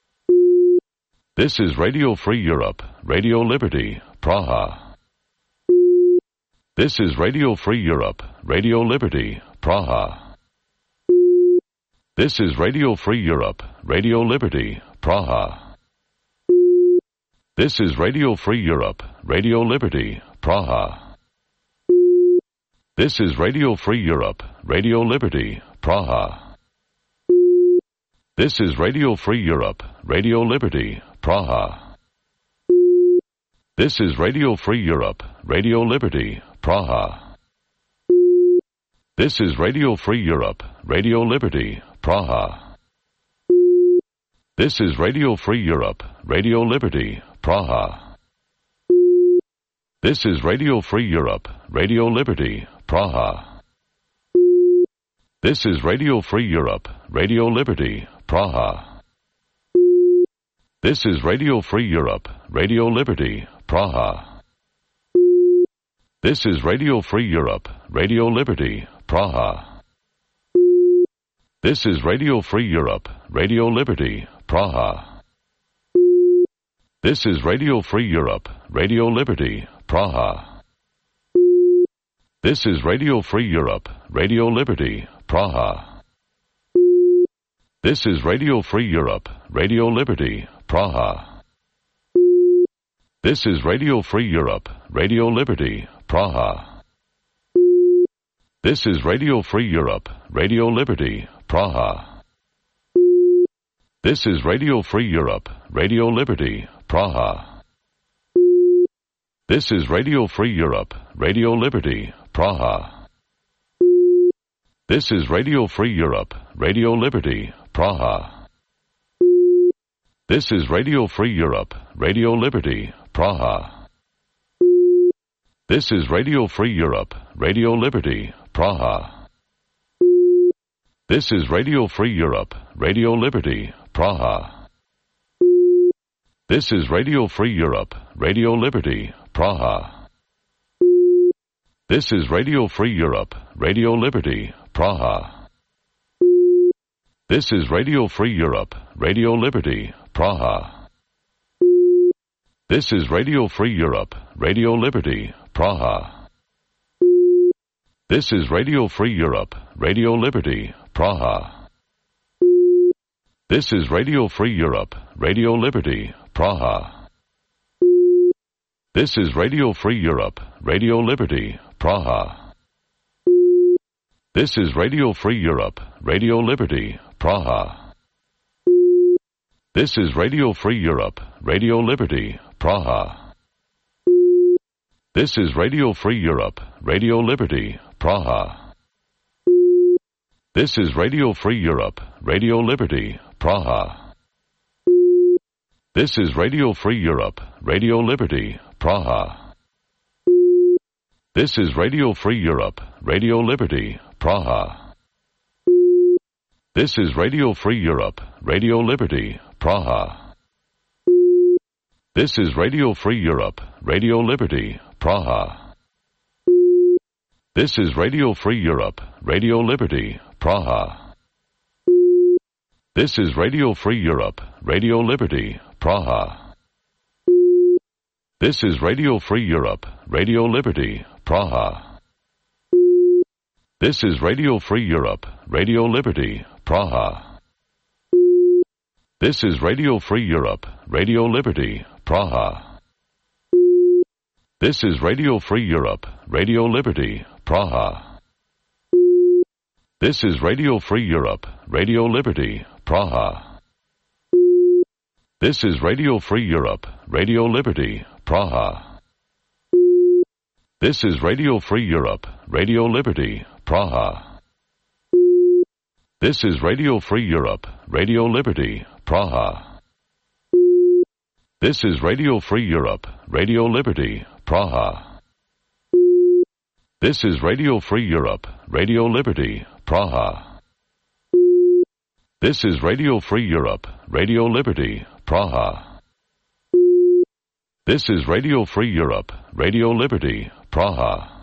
This is Radio Free Europe, Radio Liberty, Praha. This is Radio Free Europe, Radio Liberty, Praha. This is Radio Free Europe, Radio Liberty, Praha. This is Radio Free Europe, Radio Liberty, Praha. This is Radio Free Europe, Radio Liberty, Praha. This is Radio Free Europe, Radio Liberty, Praha. This is Radio Free Europe, Radio Liberty, Praha. This is Radio Free Europe, Radio Liberty, Praha. This is Radio Free Europe, Radio Liberty, Praha. This is Radio Free Europe, Radio Liberty, Praha. This is Radio Free Europe, Radio Liberty, Praha. This is Radio Free Europe, Radio Liberty, Praha. This is Radio Free Europe, Radio Liberty, Praha. This is Radio Free Europe, Radio Liberty, Praha. This is Radio Free Europe, Radio Liberty, Praha. This is Radio Free Europe, Radio Liberty, Praha. This is Radio Free Europe, Radio Liberty, Praha. This is Radio Free Europe, Radio Liberty, Praha. This is Radio Free Europe, Radio Liberty, Praha. This is Radio Free Europe, Radio Liberty, Praha. This is Radio Free Europe, Radio Liberty, Praha. This is Radio Free Europe, Radio Liberty, Praha. This is Radio Free Europe, Radio Liberty, Praha. This is Radio Free Europe, Radio Liberty, Praha. This is Radio Free Europe, Radio Liberty, Praha. This is Radio Free Europe, Radio Liberty, Praha. This is Radio Free Europe, Radio Liberty, Praha. This is Radio Free Europe, Radio Liberty, Praha. This is Radio Free Europe, Radio Liberty, Praha. This is Radio Free Europe, Radio Liberty, Praha. This is Radio Free Europe, Radio Liberty, Praha. This is Radio Free Europe, Radio Liberty, Praha. This is Radio Free Europe, Radio Liberty, Praha. This is Radio Free Europe, Radio Liberty, Praha. This is Radio Free Europe, Radio Liberty, Praha. This is Radio Free Europe, Radio Liberty, Praha. This is Radio Free Europe, Radio Liberty, Praha. This is Radio Free Europe, Radio Liberty, Praha. This is Radio Free Europe, Radio Liberty, Praha. This is Radio Free Europe, Radio Liberty, Praha. This is Radio Free Europe, Radio Liberty, Praha. This is Radio Free Europe, Radio Liberty, Praha. This is Radio Free Europe, Radio Liberty, Praha. This is Radio Free Europe, Radio Liberty, Praha. This is Radio Free Europe, Radio Liberty, Praha. This is Radio Free Europe, Radio Liberty, Praha. This is Radio Free Europe, Radio Liberty, Praha. This is Radio Free Europe, Radio Liberty, Praha. This is Radio Free Europe, Radio Liberty, Praha. This is Radio Free Europe, Radio Liberty, Praha. This is Radio Free Europe, Radio Liberty, Praha. This is Radio Free Europe, Radio Liberty, Praha. This is Radio Free Europe, Radio Liberty, Praha. This is Radio Free Europe, Radio Liberty, Praha.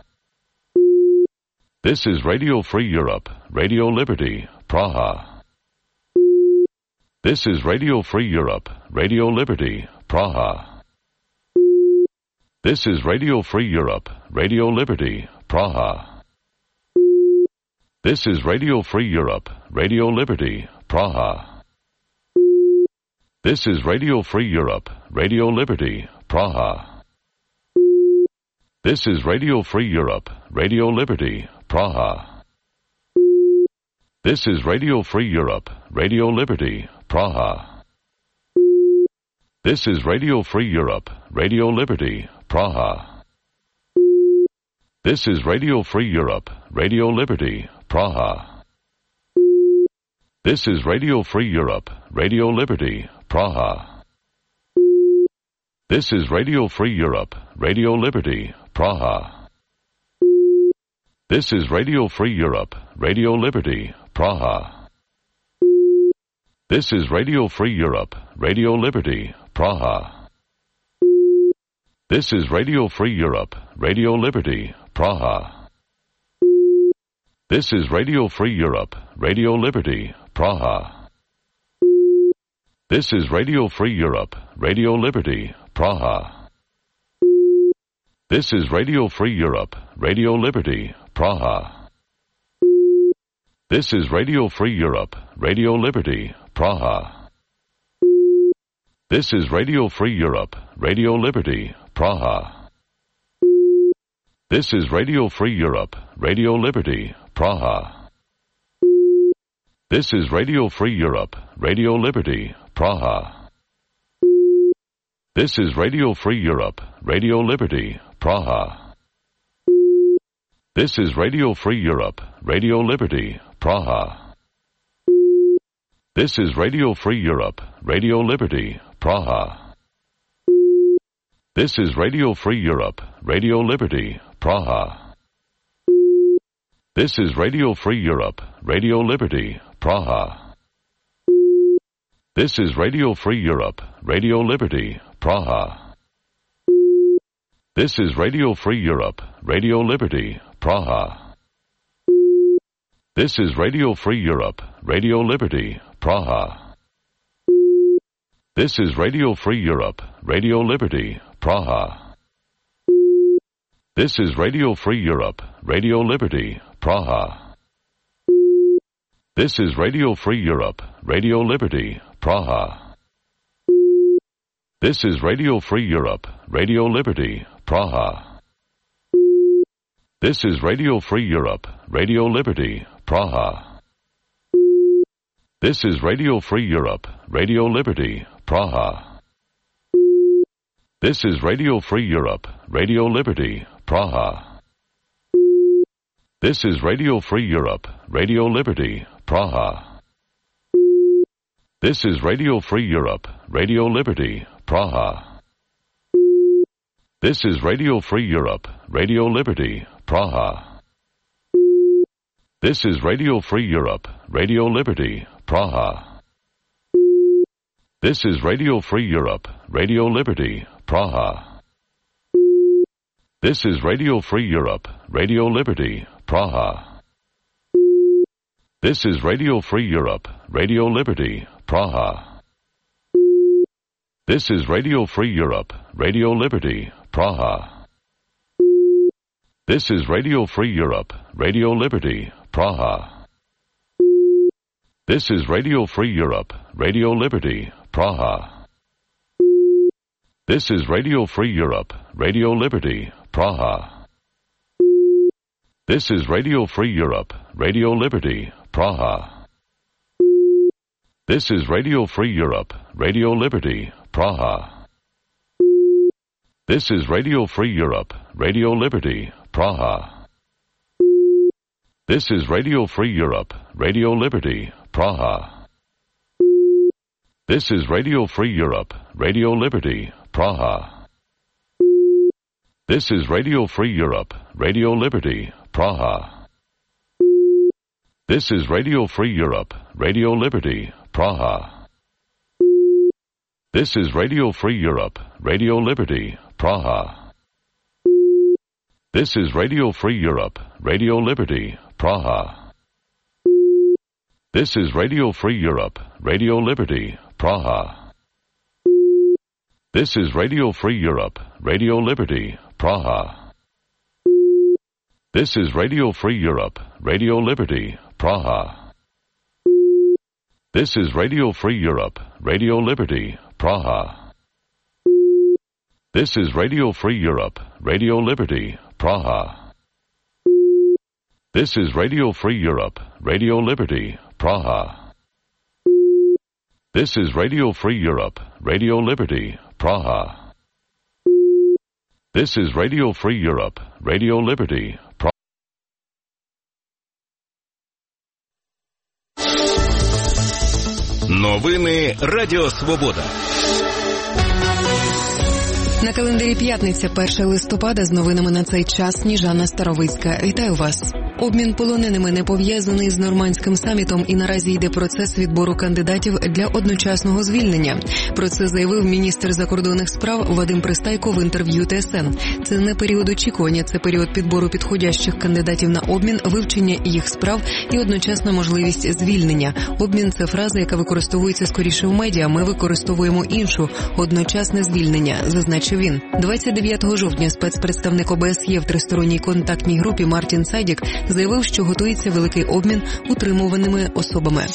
This is Radio Free Europe, Radio Liberty, Praha. This is Radio Free Europe, Radio Liberty, Praha. This is Radio Free Europe, Radio Liberty, Praha. This is Radio Free Europe, Radio Liberty, Praha. This is Radio Free Europe, Radio Liberty, Praha. This is Radio Free Europe, Radio Liberty, Praha. This is Radio Free Europe, Radio Liberty, Praha. This is Radio Free Europe, Radio Liberty, Praha. This is Radio Free Europe, Radio Liberty, Praha. This is Radio Free Europe, Radio Liberty, Praha. This is Radio Free Europe, Radio Liberty, Praha. This is Radio Free Europe, Radio Liberty, Praha. This is Radio Free Europe, Radio Liberty, Praha. This is Radio Free Europe, Radio Liberty, Praha. This is Radio Free Europe, Radio Liberty, Praha. This is Radio Free Europe, Radio Liberty, Praha. This is Radio Free Europe, Radio Liberty, Praha. This is Radio Free Europe, Radio Liberty, Praha. This is Radio Free Europe, Radio Liberty, Praha. This is Radio Free Europe, Radio Liberty, Praha. This is Radio Free Europe, Radio Liberty, Praha. This is Radio Free Europe, Radio Liberty, Praha. This is Radio Free Europe, Radio Liberty, Praha. This is Radio Free Europe, Radio Liberty, Praha. This is Radio Free Europe, Radio Liberty, Praha. This is Radio Free Europe, Radio Liberty, Praha. This is Radio Free Europe, Radio Liberty, Praha. This is Radio Free Europe, Radio Liberty, Praha. This is Radio Free Europe, Radio Liberty, Praha. This is Radio Free Europe, Radio Liberty, Praha. This is Radio Free Europe, Radio Liberty, Praha. This is Radio Free Europe, Radio Liberty, Praha. This is Radio Free Europe, Radio Liberty, Praha. This is Radio Free Europe, Radio Liberty, Praha. This is Radio Free Europe, Radio Liberty, Praha. This is Radio Free Europe, Radio Liberty, Praha. This is Radio Free Europe, Radio Liberty, Praha. This is Radio Free Europe, Radio Liberty, Praha. This is Radio Free Europe, Radio Liberty, Praha. This is Radio Free Europe, Radio Liberty, Praha. This is Radio Free Europe, Radio Liberty, Praha. This is Radio Free Europe, Radio Liberty, Praha. This is Radio Free Europe, Radio Liberty, Praha. This is Radio Free Europe, Radio Liberty, Praha. This is Radio Free Europe, Radio Liberty, Praha. This is Radio Free Europe, Radio Liberty, Praha. This is Radio Free Europe, Radio Liberty, Praha. This is Radio Free Europe, Radio Liberty, Praha. This is Radio Free Europe, Radio Liberty, Praha. This is Radio Free Europe, Radio Liberty, Praha. This is Radio Free Europe, Radio Liberty, Praha. This is Radio Free Europe, Radio Liberty, Praha. This is Radio Free Europe, Radio Liberty, Praha. This is Radio Free Europe, Radio Liberty, Praha. This is Radio Free Europe, Radio Liberty, Praha. This is Radio Free Europe, Radio Liberty, Praha. This is Radio Free Europe, Radio Liberty, Praha. This is Radio Free Europe, Radio Liberty, Praha. This is Radio Free Europe, Radio Liberty, Praha. This is Radio Free Europe, Radio Liberty, Praha. This is Radio Free Europe, Radio Liberty, Praha. This is Radio Free Europe, Radio Liberty, Praha. This is Radio Free Europe, Radio Liberty, Praha. This is Radio Free Europe, Radio Liberty, Praha. Новини Радіо Свобода. На календарі п'ятниця, перше листопада, з новинами на цей час Сніжана Старовицька. Вітаю вас. Обмін полоненими не пов'язаний з Нормандським самітом і наразі йде процес відбору кандидатів для одночасного звільнення. Про це заявив міністр закордонних справ Вадим Пристайко в інтерв'ю Т С Н. Це не період очікування, це період підбору підходящих кандидатів на обмін, вивчення їх справ і одночасна можливість звільнення. Обмін – це фраза, яка використовується скоріше в медіа, ми використовуємо іншу – одночасне звільнення, зазначив він. двадцять дев'ятого жовтня спецпредставник О Б С Є в тристоронній контактній групі Мартін Сайдік заявив, що готується великий обмін утримуваними особами.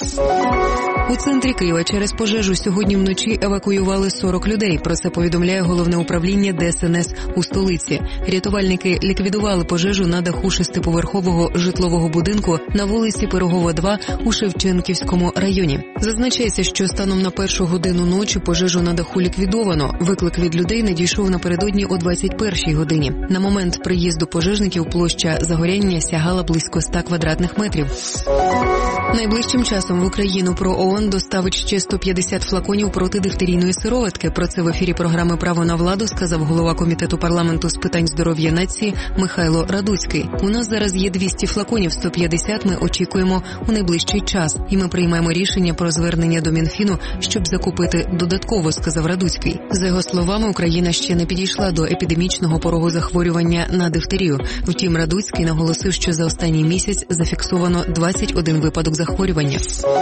У центрі Києва через пожежу сьогодні вночі евакуювали сорок людей. Про це повідомляє головне управління Д С Н С у столиці. Рятувальники ліквідували пожежу на даху шестиповерхового житлового будинку на вулиці Пирогова, два у Шевченківському районі. Зазначається, що станом на першу годину ночі пожежу на даху ліквідовано. Виклик від людей надійшов напередодні о двадцять першій годині. На момент приїзду пожежників площа загоряння сягала близько ста квадратних метрів. Найближчим часом в Україну про О О Н доставить ще сто п'ятдесят флаконів протидифтерійної сироватки. Про це в ефірі програми «Право на владу» сказав голова Комітету парламенту з питань здоров'я нації Михайло Радуцький. У нас зараз є двісті флаконів, сто п'ятдесят ми очікуємо у найближчий час. І ми приймаємо рішення про звернення до Мінфіну, щоб закупити додатково, сказав Радуцький. За його словами, Україна ще не підійшла до епідемічного порогу захворювання на дифтерію. Втім, Радуцький наголосив, що за останній місяць зафіксовано двадцять один випадок захворювання.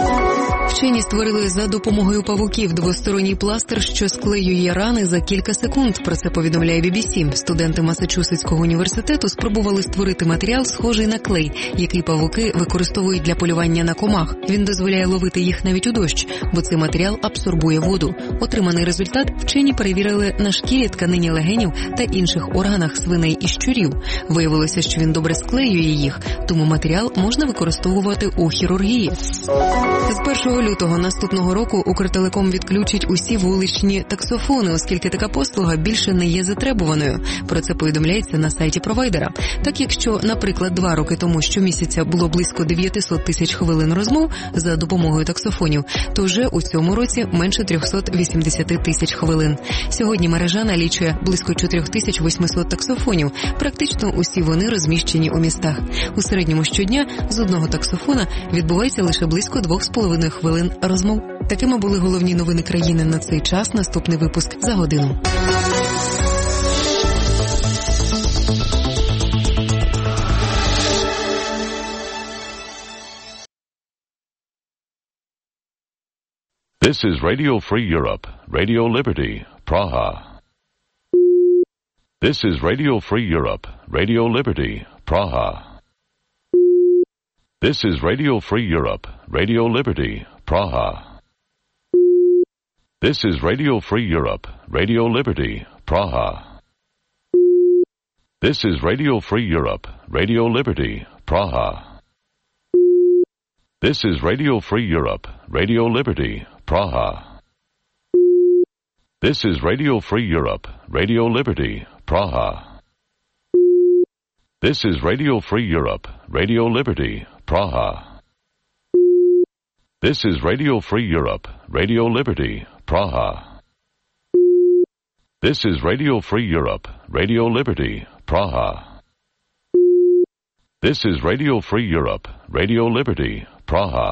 Вчені створили за допомогою павуків двосторонній пластир, що склеює рани за кілька секунд. Про це повідомляє Бі Бі Сі. Студенти Масачусетського університету спробували створити матеріал, схожий на клей, який павуки використовують для полювання на комах. Він дозволяє ловити їх навіть у дощ, бо цей матеріал абсорбує воду. Отриманий результат вчені перевірили на шкірі, тканині легенів та інших органах свиней і щурів. Виявилося, що він добре склеює їх, тому матеріал можна використовувати у хірургії. З першого лютого наступного року Укртелеком відключить усі вуличні таксофони, оскільки така послуга більше не є затребуваною. Про це повідомляється на сайті провайдера. Так, якщо, наприклад, два роки тому щомісяця було близько дев'ятсот тисяч хвилин розмов за допомогою таксофонів, то вже у цьому році менше триста вісімдесят тисяч хвилин. Сьогодні мережа налічує близько чотири тисячі вісімсот таксофонів. Практично усі вони розміщені у містах. У середньому щодня з одного таксофона відбувається лише близько двох з половиною хвилин розмов. Такими були головні новини країни на цей час. Наступний випуск за годину. This is Radio Free Europe, Radio Liberty, Praha. This is Radio Free Europe, Radio Liberty, Praha. This is Radio Free Europe, Radio Liberty, Praha. This is Radio Free Europe, Radio Liberty, Praha. This is Radio Free Europe, Radio Liberty, Praha. This is Radio Free Europe, Radio Liberty, Praha. This is Radio Free Europe, Radio Liberty, Praha. This is Radio Free Europe, Radio Liberty, Praha. This is Radio Free Europe, Radio Liberty, Praha. This is Radio Free Europe, Radio Liberty, Praha. This is Radio Free Europe, Radio Liberty, Praha.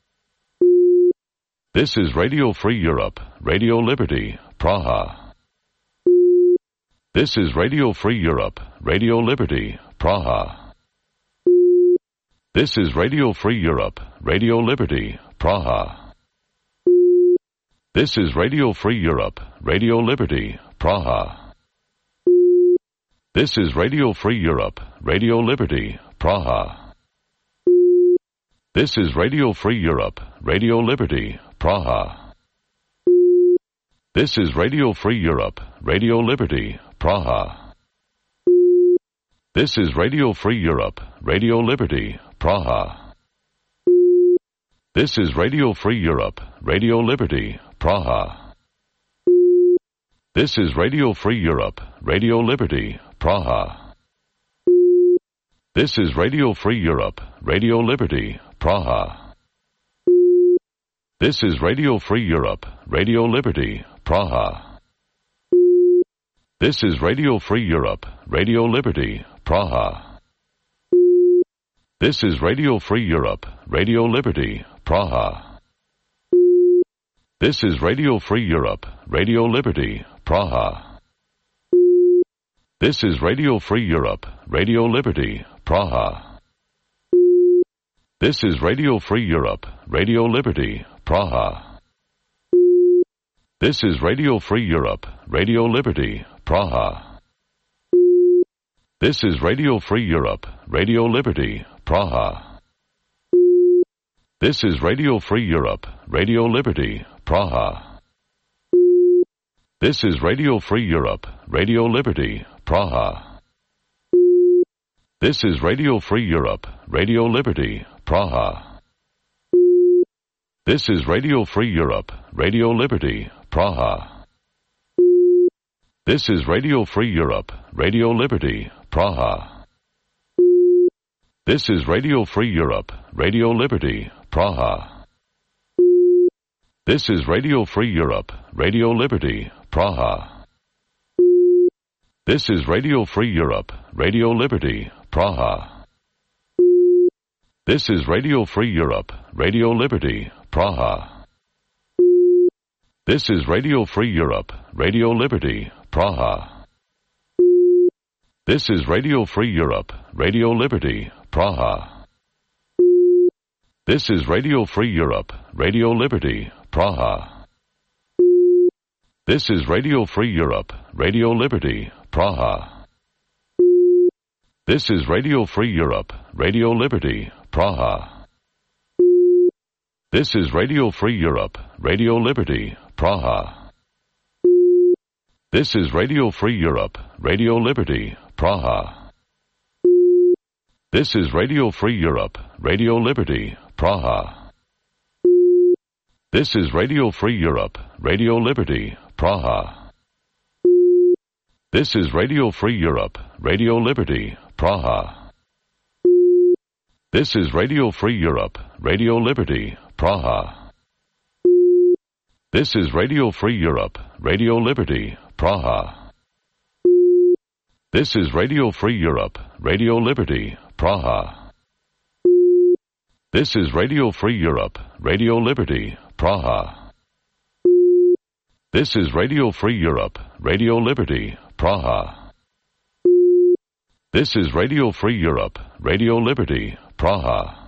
This is Radio Free Europe, Radio Liberty, Praha. This is Radio Free Europe, Radio Liberty, Praha. This is Radio Free Europe, Radio Liberty, Praha. This is Radio Free Europe, Radio Liberty, Praha. This is Radio Free Europe, Radio Liberty, Praha. This is Radio Free Europe, Radio Liberty, Praha. This is Radio Free Europe, Radio Liberty, Praha. This is Radio Free Europe, Radio Liberty, Praha. This is Radio Free Europe, Radio Liberty, Praha. This is Radio Free Europe, Radio Liberty, Praha. This is Radio Free Europe, Radio Liberty, Praha. This is Radio Free Europe, Radio Liberty, Praha. This is Radio Free Europe, Radio Liberty, Praha. This is Radio Free Europe, Radio Liberty, Praha. This is Radio Free Europe, Radio Liberty, Praha. This is Radio Free Europe, Radio Liberty, Praha. This is Radio Free Europe, Radio Liberty, Praha. This is Radio Free Europe, Radio Liberty, Praha. This is Radio Free Europe, Radio Liberty, Praha. This is Radio Free Europe, Radio Liberty, Praha. This is Radio Free Europe, Radio Liberty, Praha. This is Radio Free Europe, Radio Liberty, Praha. This is Radio Free Europe, Radio Liberty, Praha. This is Radio Free Europe, Radio Liberty, Praha. This is Radio Free Europe, Radio Liberty, Praha. This is Radio Free Europe, Radio Liberty, Praha. This is Radio Free Europe, Radio Liberty, Praha. This is Radio Free Europe, Radio Liberty, Praha. This is Radio Free Europe, Radio Liberty, Praha. This is Radio Free Europe, Radio Liberty, Praha. This is Radio Free Europe, Radio Liberty, Praha. This is Radio Free Europe, Radio Liberty, Praha. This is Radio Free Europe, Radio Liberty, Praha. This is Radio Free Europe, Radio Liberty, Praha. This is Radio Free Europe, Radio Liberty, Praha. This is Radio Free Europe, Radio Liberty, Praha. This is Radio Free Europe, Radio Liberty, Praha. This is Radio Free Europe, Radio Liberty, Praha. This is Radio Free Europe, Radio Liberty, Praha. This is Radio Free Europe, Radio Liberty, Praha. This is Radio Free Europe, Radio Liberty, Praha. This is Radio Free Europe, Radio Liberty, Praha. This is Radio Free Europe, Radio Liberty, Praha. This is Radio Free Europe, Radio Liberty, Praha.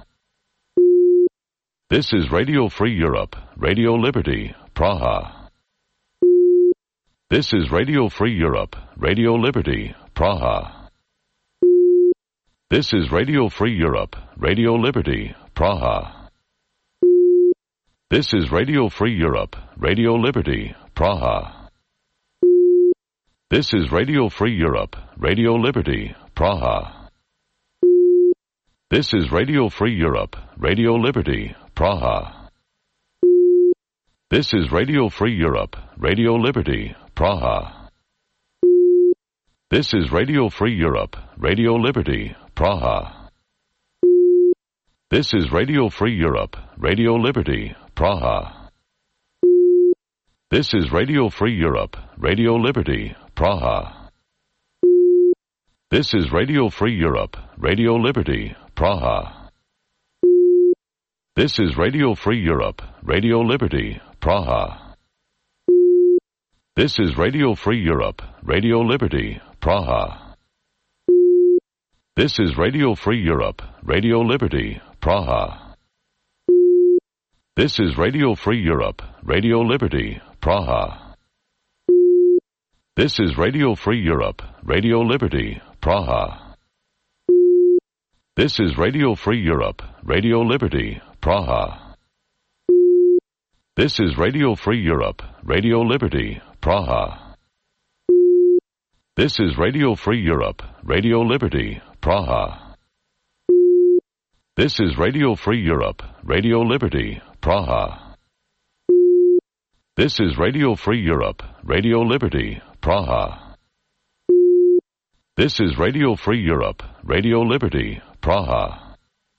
This is Radio Free Europe, Radio Liberty, Praha. This is Radio Free Europe, Radio Liberty, Praha. This is Radio Free Europe, Radio Liberty, Praha. This is Radio Free Europe, Radio Liberty, Praha. This is Radio Free Europe, Radio Liberty, Praha. This is Radio Free Europe, Radio Liberty, Praha. This is Radio Free Europe, Radio Liberty, Praha. This is Radio Free Europe, Radio Liberty, Praha. This is Radio Free Europe, Radio Liberty, Praha. This is Radio Free Europe, Radio Liberty, Praha. This is Radio Free Europe, Radio Liberty, Praha. This is Radio Free Europe, Radio Liberty, Praha. This is Radio Free Europe, Radio Liberty, Praha. This is Radio Free Europe, Radio Liberty, Praha. This is Radio Free Europe, Radio Liberty, Praha. This is Radio Free Europe, Radio Liberty, Praha. This is Radio Free Europe, Radio Liberty, Praha. This is Radio Free Europe, Radio Liberty, Praha. This is Radio Free Europe, Radio Liberty, Praha. This is Radio Free Europe, Radio Liberty, Praha. This is Radio Free Europe, Radio Liberty, Praha. This is Radio Free Europe, Radio Liberty, Praha.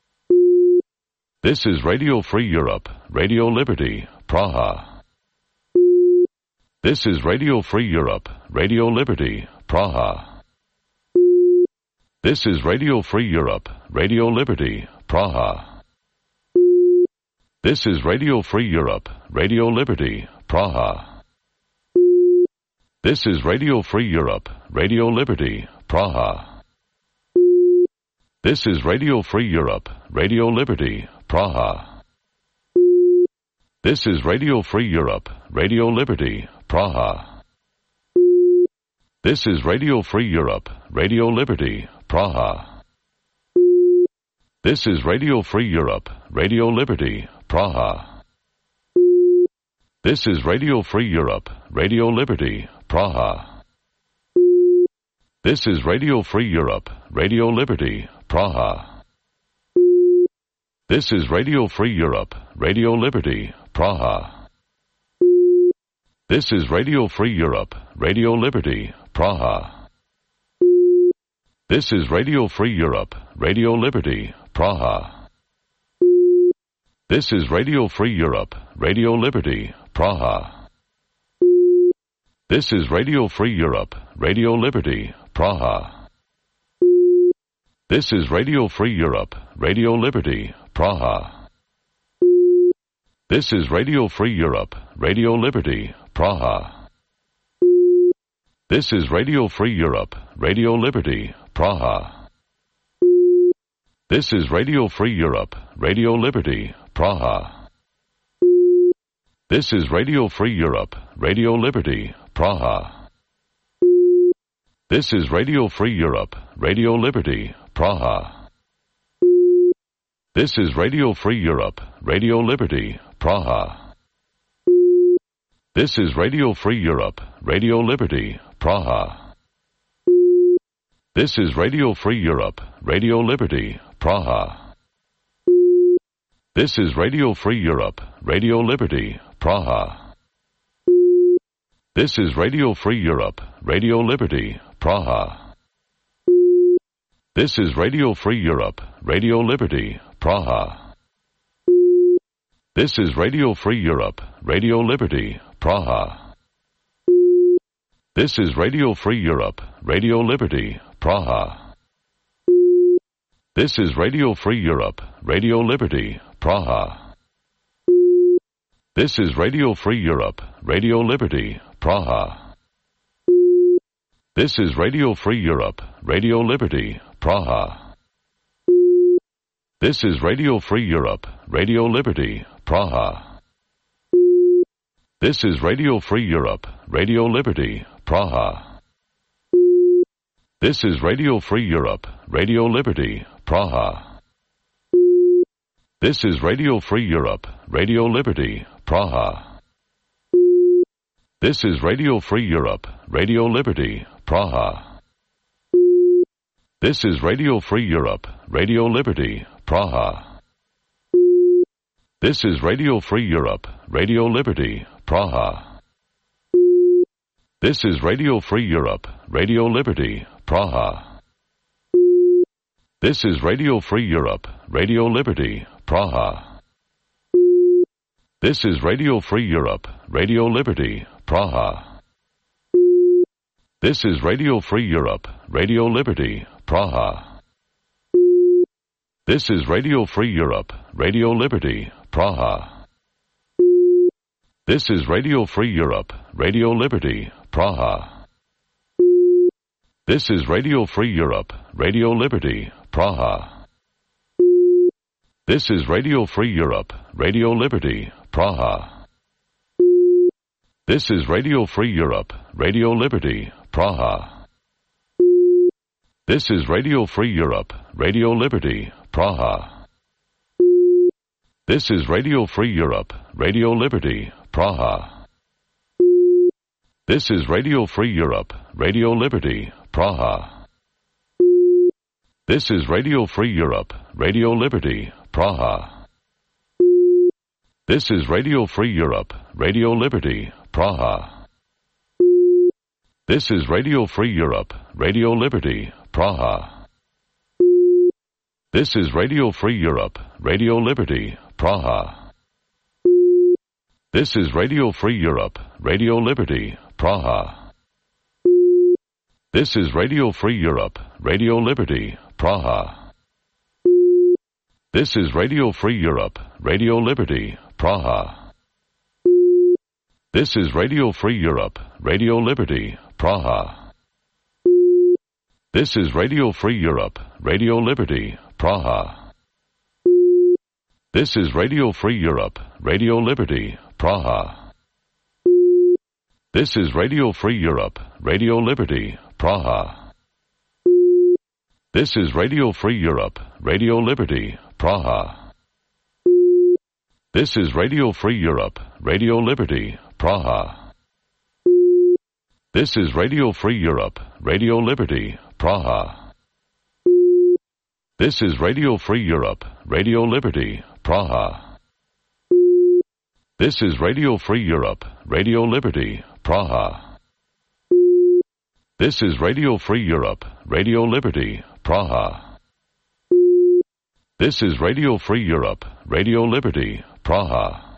This is Radio Free Europe, Radio Liberty, Praha. This is Radio Free Europe, Radio Liberty, Praha. This is Radio Free Europe, Radio Liberty, Praha. This is Radio Free Europe, Radio Liberty, Praha. This is Radio Free Europe, Radio Liberty, Praha. This is Radio Free Europe, Radio Liberty, Praha. This is Radio Free Europe, Radio Liberty, Praha. This is Radio Free Europe, Radio Liberty, Praha. This is Radio Free Europe, Radio Liberty, Praha. This is Radio Free Europe, Radio Liberty, Praha. This is Radio Free Europe, Radio Liberty, Praha. This is Radio Free Europe, Radio Liberty, Praha. This is Radio Free Europe, Radio Liberty, Praha. This is Radio Free Europe, Radio Liberty, Praha. This is Radio Free Europe, Radio Liberty, Praha. This is Radio Free Europe, Radio Liberty, Praha. This is Radio Free Europe, Radio Liberty, Praha. This is Radio Free Europe, Radio Liberty, Praha. This is Radio Free Europe, Radio Liberty, Praha. This is Radio Free Europe, Radio Liberty, Praha. This is Radio Free Europe, Radio Liberty, Praha. This is Radio Free Europe, Radio Liberty, Praha. This is Radio Free Europe, Radio Liberty, Praha. This is Radio Free Europe, Radio Liberty, Praha. This is Radio Free Europe, Radio Liberty, Praha. This is Radio Free Europe, Radio Liberty, Praha. This is Radio Free Europe, Radio Liberty, Praha. This is Radio Free Europe, Radio Liberty, Praha. This is Radio Free Europe, Radio Liberty, Praha. This is Radio Free Europe, Radio Liberty, Praha. This is Radio Free Europe, Radio Liberty, Praha. This is Radio Free Europe, Radio Liberty, Praha. This is Radio Free Europe, Radio Liberty, Praha. This is Radio Free Europe, Radio Liberty, Praha. This is Radio Free Europe, Radio Liberty, Praha. This is Radio Free Europe, Radio Liberty, Praha. This is Radio Free Europe, Radio Liberty, Praha. This is Radio Free Europe, Radio Liberty, Praha. This is Radio Free Europe, Radio Liberty, Praha. This is Radio Free Europe, Radio Liberty, Praha. This is Radio Free Europe, Radio Liberty, Praha. This is Radio Free Europe, Radio Liberty, Praha. This is Radio Free Europe, Radio Liberty, Praha. This is Radio Free Europe, Radio Liberty, Praha. This is Radio Free Europe, Radio Liberty, Praha. This is Radio Free Europe, Radio Liberty, Praha. This is Radio Free Europe, Radio Liberty, Praha. This is Radio Free Europe, Radio Liberty, Praha. This is Radio Free Europe, Radio Liberty, Praha. This is Radio Free Europe, Radio Liberty, Praha. This is Radio Free Europe, Radio Liberty, Praha. This is Radio Free Europe, Radio Liberty, Praha. This is Radio Free Europe, Radio Liberty, Praha. This is Radio Free Europe, Radio Liberty, Praha. This is Radio Free Europe, Radio Liberty, Praha. This is Radio Free Europe, Radio Liberty, Praha. This is Radio Free Europe, Radio Liberty, Praha. This is Radio Free Europe, Radio Liberty, Praha. This is Radio Free Europe, Radio Liberty, Praha. This is Radio Free Europe, Radio Liberty, Praha. This is Radio Free Europe, Radio Liberty, Praha. This is Radio Free Europe, Radio Liberty, Praha. This is Radio Free Europe, Radio Liberty, Praha. This is Radio Free Europe, Radio Liberty, Praha. This is Radio Free Europe, Radio Liberty, Praha. This is Radio Free Europe, Radio Liberty, Praha. This is Radio Free Europe, Radio Liberty, Praha. This is Radio Free Europe, Radio Liberty, Praha. This is Radio Free Europe, Radio Liberty, Praha. This is Radio Free Europe, Radio Liberty, Praha.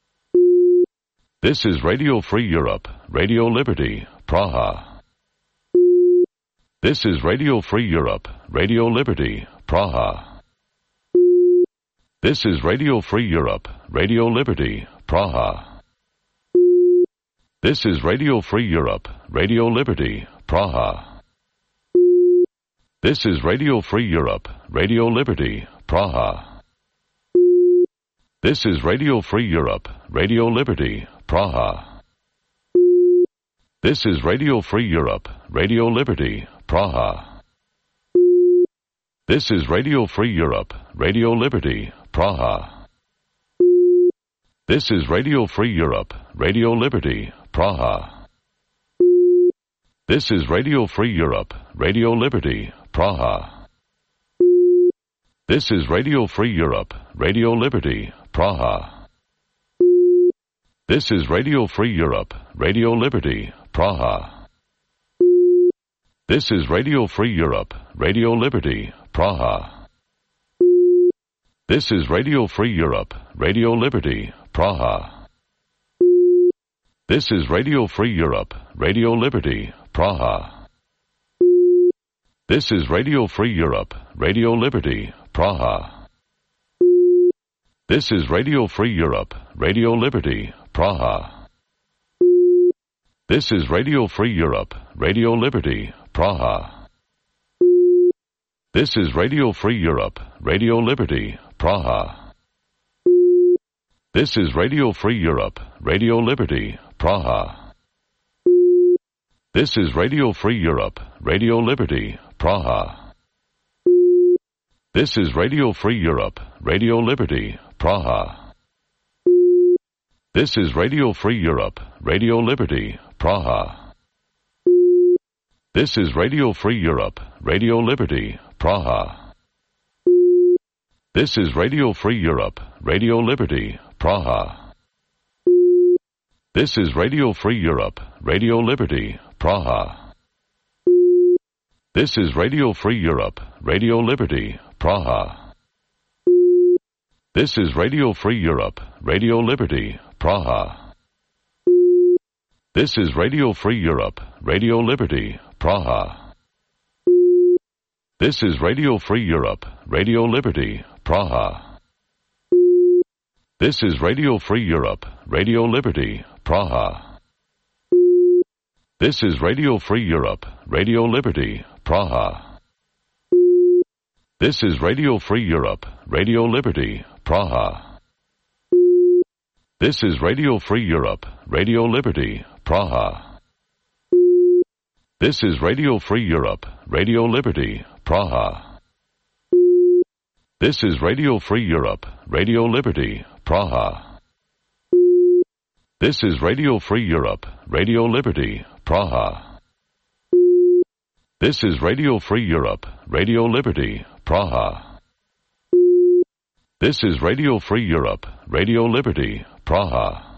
This is Radio Free Europe, Radio Liberty, Praha. This is Radio Free Europe, Radio Liberty, Praha. This is Radio Free Europe, Radio Liberty, Praha. This is Radio Free Europe, Radio Liberty, Praha. This is Radio Free Europe, Radio Liberty, Praha. This is Radio Free Europe, Radio Liberty, Praha. This is Radio Free Europe, Radio Liberty, Praha. This is Radio Free Europe, Radio Liberty, Praha. This is Radio Free Europe, Radio Liberty, Praha. This is Radio Free Europe, Radio Liberty, Praha. This is Radio Free Europe, Radio Liberty, Praha. This is Radio Free Europe, Radio Liberty, Praha. This is Radio Free Europe, Radio Liberty, Praha. This is Radio Free Europe, Radio Liberty, Praha. This is Radio Free Europe, Radio Liberty, Praha. This is Radio Free Europe, Radio Liberty, Praha. This is Radio Free Europe, Radio Liberty, Praha. This is Radio Free Europe, Radio Liberty, Praha. This is Radio Free Europe, Radio Liberty, Praha. This is Radio Free Europe, Radio Liberty, Praha. This is Radio Free Europe, Radio Liberty, Praha. This is Radio Free Europe, Radio Liberty, Praha. This is Radio Free Europe, Radio Liberty, Praha. This is Radio Free Europe, Radio Liberty, Praha. This is Radio Free Europe, Radio Liberty, Praha. This is Radio Free Europe, Radio Liberty, Praha. This is Radio Free Europe, Radio Liberty, Praha. This is Radio Free Europe, Radio Liberty, Praha. This is Radio Free Europe, Radio Liberty, Praha. This is Radio Free Europe, Radio Liberty, Praha. This is Radio Free Europe, Radio Liberty, Praha. This is Radio Free Europe, Radio Liberty, Praha. This is Radio Free Europe, Radio Liberty, Praha. This is Radio Free Europe, Radio Liberty, Praha. This is Radio Free Europe, Radio Liberty, Praha. This is Radio Free Europe, Radio Liberty, Praha. This is Radio Free Europe, Radio Liberty, Praha. This is Radio Free Europe, Radio Liberty, Praha. This is Radio Free Europe, Radio Liberty, Praha.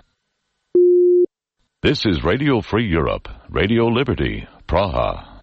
This is Radio Free Europe, Radio Liberty, Praha.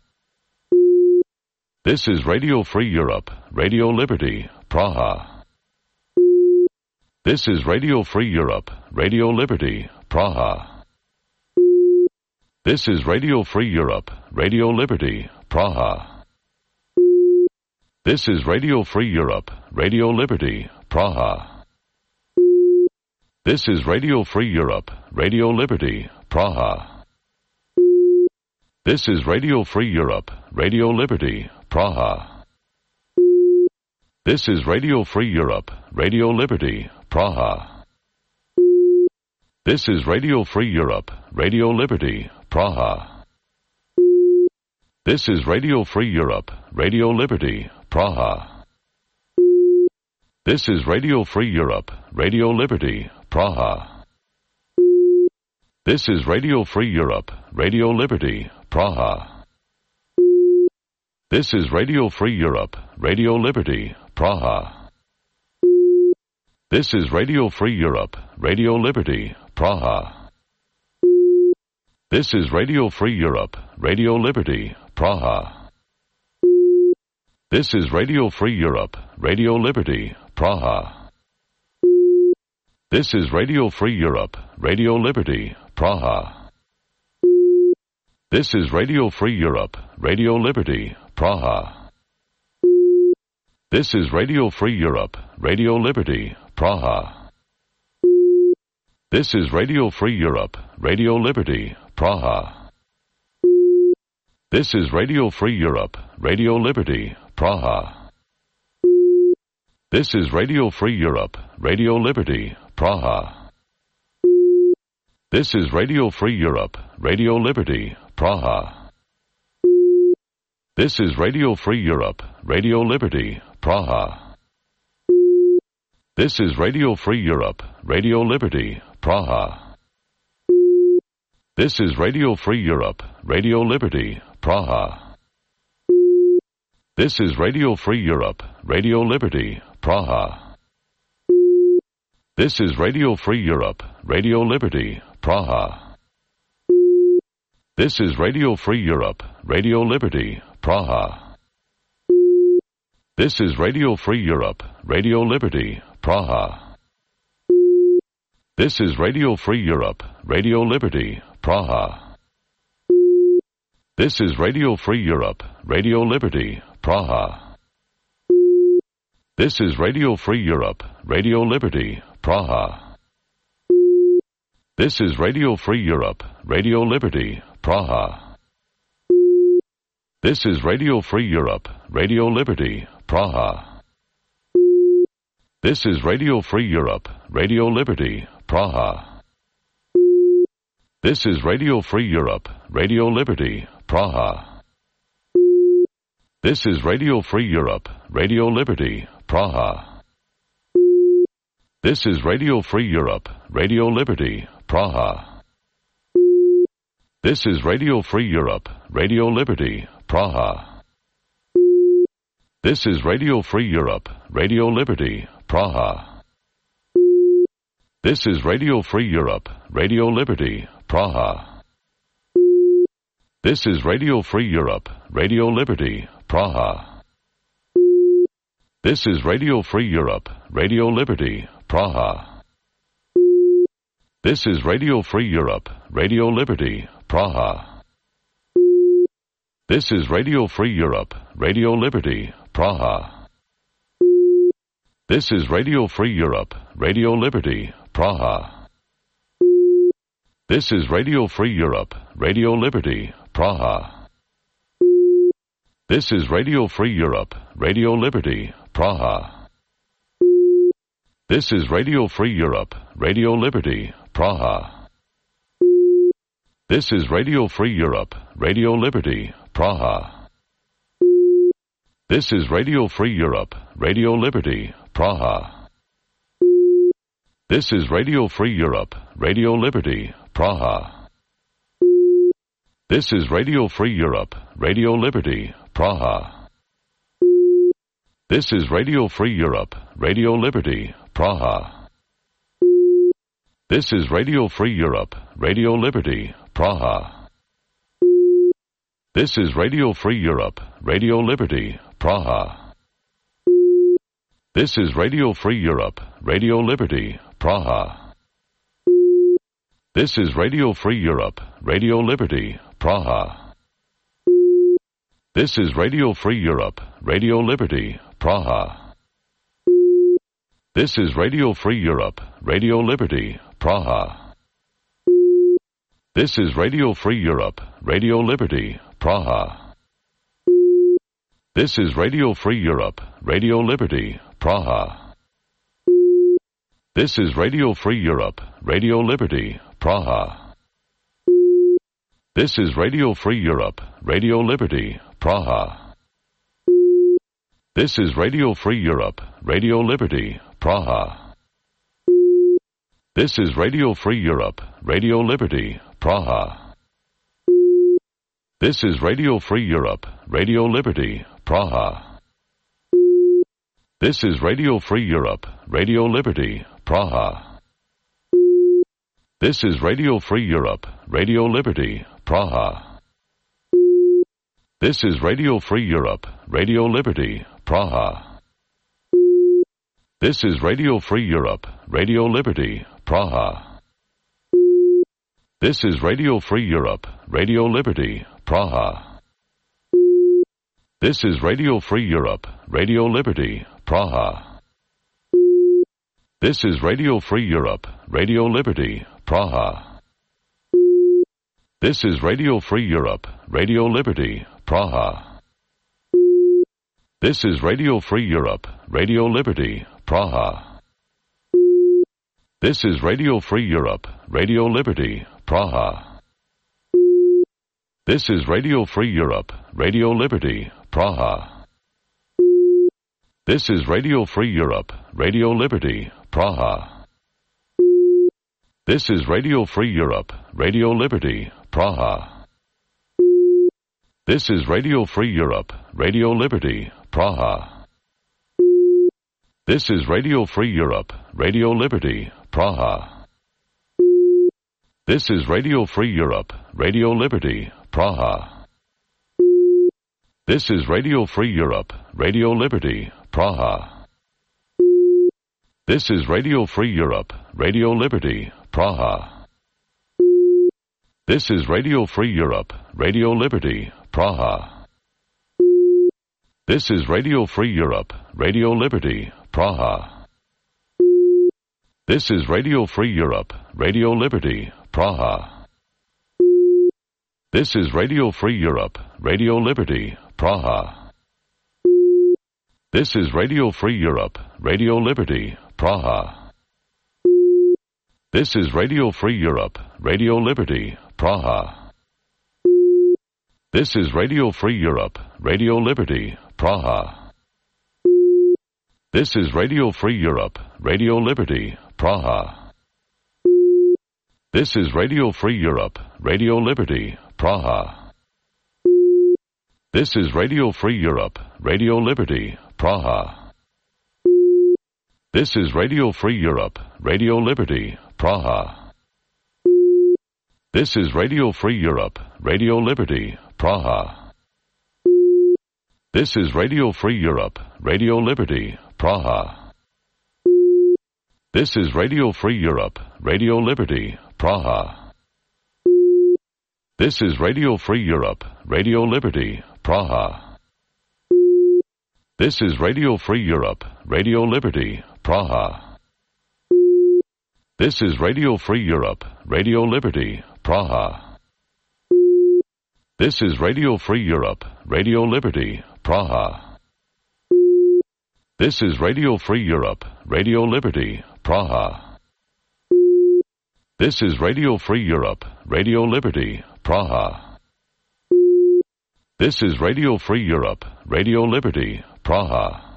This is Radio Free Europe, Radio Liberty, Praha. This is Radio Free Europe, Radio Liberty, Praha. This is Radio Free Europe, Radio Liberty, Praha. This is Radio Free Europe, Radio Liberty, Praha. This is Radio Free Europe, Radio Liberty, Praha. This is Radio Free Europe, Radio Liberty, Praha. This is Radio Free Europe, Radio Liberty, Praha. This is Radio Free Europe, Radio Liberty, Praha. This is Radio Free Europe, Radio Liberty, Praha. This is Radio Free Europe, Radio Liberty, Praha. This is Radio Free Europe, Radio Liberty, Praha. This is Radio Free Europe, Radio Liberty, Praha. This is Radio Free Europe, Radio Liberty, Praha. This is Radio Free Europe, Radio Liberty, Praha. This is Radio Free Europe, Radio Liberty, Praha. This is Radio Free Europe, Radio Liberty, Praha. This is Radio Free Europe, Radio Liberty, Praha. This is Radio Free Europe, Radio Liberty, Praha. This is Radio Free Europe, Radio Liberty, Praha. This is Radio Free Europe, Radio Liberty, Praha. This is Radio Free Europe, Radio Liberty, Praha. This is Radio Free Europe, Radio Liberty, Praha. This is Radio Free Europe, Radio Liberty, Praha. This is Radio Free Europe, Radio Liberty, Praha. This is Radio Free Europe, Radio Liberty, Praha. This is Radio Free Europe, Radio Liberty, Praha. This is Radio Free Europe, Radio Liberty, Praha. This is Radio Free Europe, Radio Liberty, Praha. This is Radio Free Europe, Radio Liberty, Praha. This is Radio Free Europe, Radio Liberty, Praha. This is Radio Free Europe, Radio Liberty, Praha. This is Radio Free Europe, Radio Liberty, Praha. This is Radio Free Europe, Radio Liberty, Praha. This is Radio Free Europe, Radio Liberty, Praha. This is Radio Free Europe, Radio Liberty, Praha. This is Radio Free Europe, Radio Liberty, Praha. This is Radio Free Europe, Radio Liberty, Praha. This is Radio Free Europe, Radio Liberty, Praha. This is Radio Free Europe, Radio Liberty, Praha. This is Radio Free Europe, Radio Liberty, Praha. This is Radio Free Europe, Radio Liberty, Praha. This is Radio Free Europe, Radio Liberty, Praha. This is Radio Free Europe, Radio Liberty, Praha. This is Radio Free Europe, Radio Liberty, Praha. This is Radio Free Europe, Radio Liberty, Praha. This is Radio Free Europe, Radio Liberty, Praha. This is Radio Free Europe, Radio Liberty, Praha. This is Radio Free Europe, Radio Liberty, Praha. This is Radio Free Europe, Radio Liberty, Praha. This is Radio Free Europe, Radio Liberty, Praha. This is Radio Free Europe, Radio Liberty, Praha. This is Radio Free Europe, Radio Liberty, Praha. This is Radio Free Europe, Radio Liberty, Praha. This is Radio Free Europe, Radio Liberty, Praha. This is Radio Free Europe, Radio Liberty, Praha. This is Radio Free Europe, Radio Liberty, Praha. This is Radio Free Europe, Radio Liberty, Praha. This is Radio Free Europe, Radio Liberty, Praha. This is Radio Free Europe, Radio Liberty, Praha. This is Radio Free Europe, Radio Liberty, Praha. This is Radio Free Europe, Radio Liberty, Praha. This is Radio Free Europe, Radio Liberty, Praha. This is Radio Free Europe, Radio Liberty, Praha. This is Radio Free Europe, Radio Liberty, Praha. This is Radio Free Europe, Radio Liberty, Praha. This is Radio Free Europe, Radio Liberty, Praha. This is Radio Free Europe, Radio Liberty, Praha. This is Radio Free Europe, Radio Liberty, Praha. This is Radio Free Europe, Radio Liberty, Praha. This is Radio Free Europe, Radio Liberty, Praha. This is Radio Free Europe, Radio Liberty, Praha. This is Radio Free Europe, Radio Liberty, Praha. This is Radio Free Europe, Radio Liberty, Praha. This is Radio Free Europe, Radio Liberty, Praha. This is Radio Free Europe, Radio Liberty, Praha. This is Radio Free Europe, Radio Liberty, Praha. This is Radio Free Europe, Radio Liberty, Praha. This is Radio Free Europe, Radio Liberty, Praha. This is Radio Free Europe, Radio Liberty, Praha. This is Radio Free Europe, Radio Liberty, Praha. This is Radio Free Europe, Radio Liberty, Praha. This is Radio Free Europe, Radio Liberty, Praha. This is Radio Free Europe, Radio Liberty, Praha. This is Radio Free Europe, Radio Liberty, Praha. This is Radio Free Europe, Radio Liberty, Praha. This is Radio Free Europe, Radio Liberty, Praha. This is Radio Free Europe, Radio Liberty, Praha. This is Radio Free Europe, Radio Liberty, Praha. This is Radio Free Europe, Radio Liberty, Praha. This is Radio Free Europe, Radio Liberty, Praha. This is Radio Free Europe, Radio Liberty, Praha. This is Radio Free Europe, Radio Liberty, Praha. This is Radio Free Europe, Radio Liberty, Praha. This is Radio Free Europe, Radio Liberty, Praha. This is Radio Free Europe, Radio Liberty, Praha. This is Radio Free Europe, Radio Liberty, Praha. This is Radio Free Europe, Radio Liberty, Praha. This is Radio Free Europe, Radio Liberty, Praha. This is Radio Free Europe, Radio Liberty, Praha. This is Radio Free Europe, Radio Liberty, Praha. This is Radio Free Europe, Radio Liberty, Praha. This is Radio Free Europe, Radio Liberty, Praha. This is Radio Free Europe, Radio Liberty, Praha. This is Radio Free Europe, Radio Liberty, Praha. This is Radio Free Europe, Radio Liberty, Praha. This is Radio Free Europe, Radio Liberty, Praha.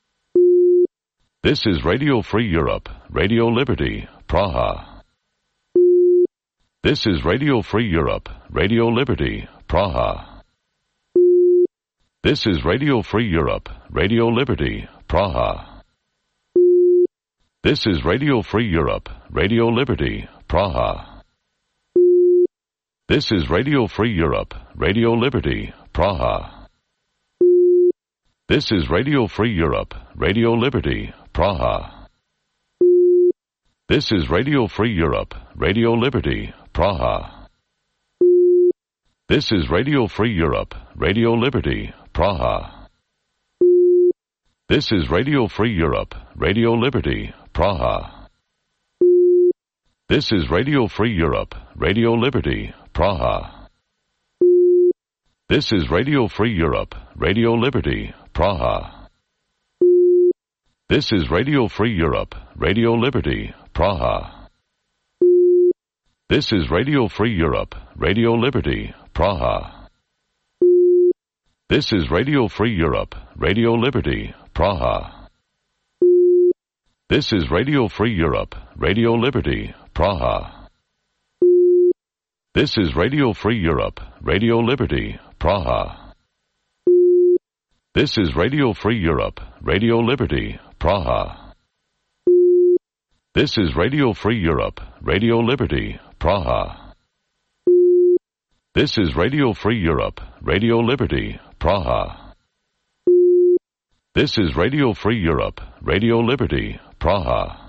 This is Radio Free Europe, Radio Liberty, Praha. This is Radio Free Europe, Radio Liberty, Praha. This is Radio Free Europe, Radio Liberty, Praha. This is Radio Free Europe, Radio Liberty, Praha. This is Radio Free Europe, Radio Liberty, Praha. This is Radio Free Europe, Radio Liberty, Praha. This is Radio Free Europe, Radio Liberty, Praha. This is Radio Free Europe, Radio Liberty, Praha. This is Radio Free Europe, Radio Liberty, Praha. This is Radio Free Europe, Radio Liberty, Praha. This is Radio Free Europe, Radio Liberty, Praha. This is Radio Free Europe, Radio Liberty, Praha. This is Radio Free Europe, Radio Liberty, Praha. This is Radio Free Europe, Radio Liberty, Praha. This is Radio Free Europe, Radio Liberty, Praha. This is Radio Free Europe, Radio Liberty, Praha. This is Radio Free Europe, Radio Liberty, Praha. This is Radio Free Europe, Radio Liberty, Praha. This is Radio Free Europe, Radio Liberty, Praha. This is Radio Free Europe, Radio Liberty, Praha.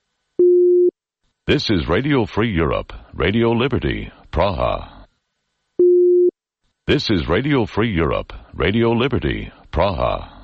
This is Radio Free Europe, Radio Liberty, Praha. This is Radio Free Europe, Radio Liberty, Praha.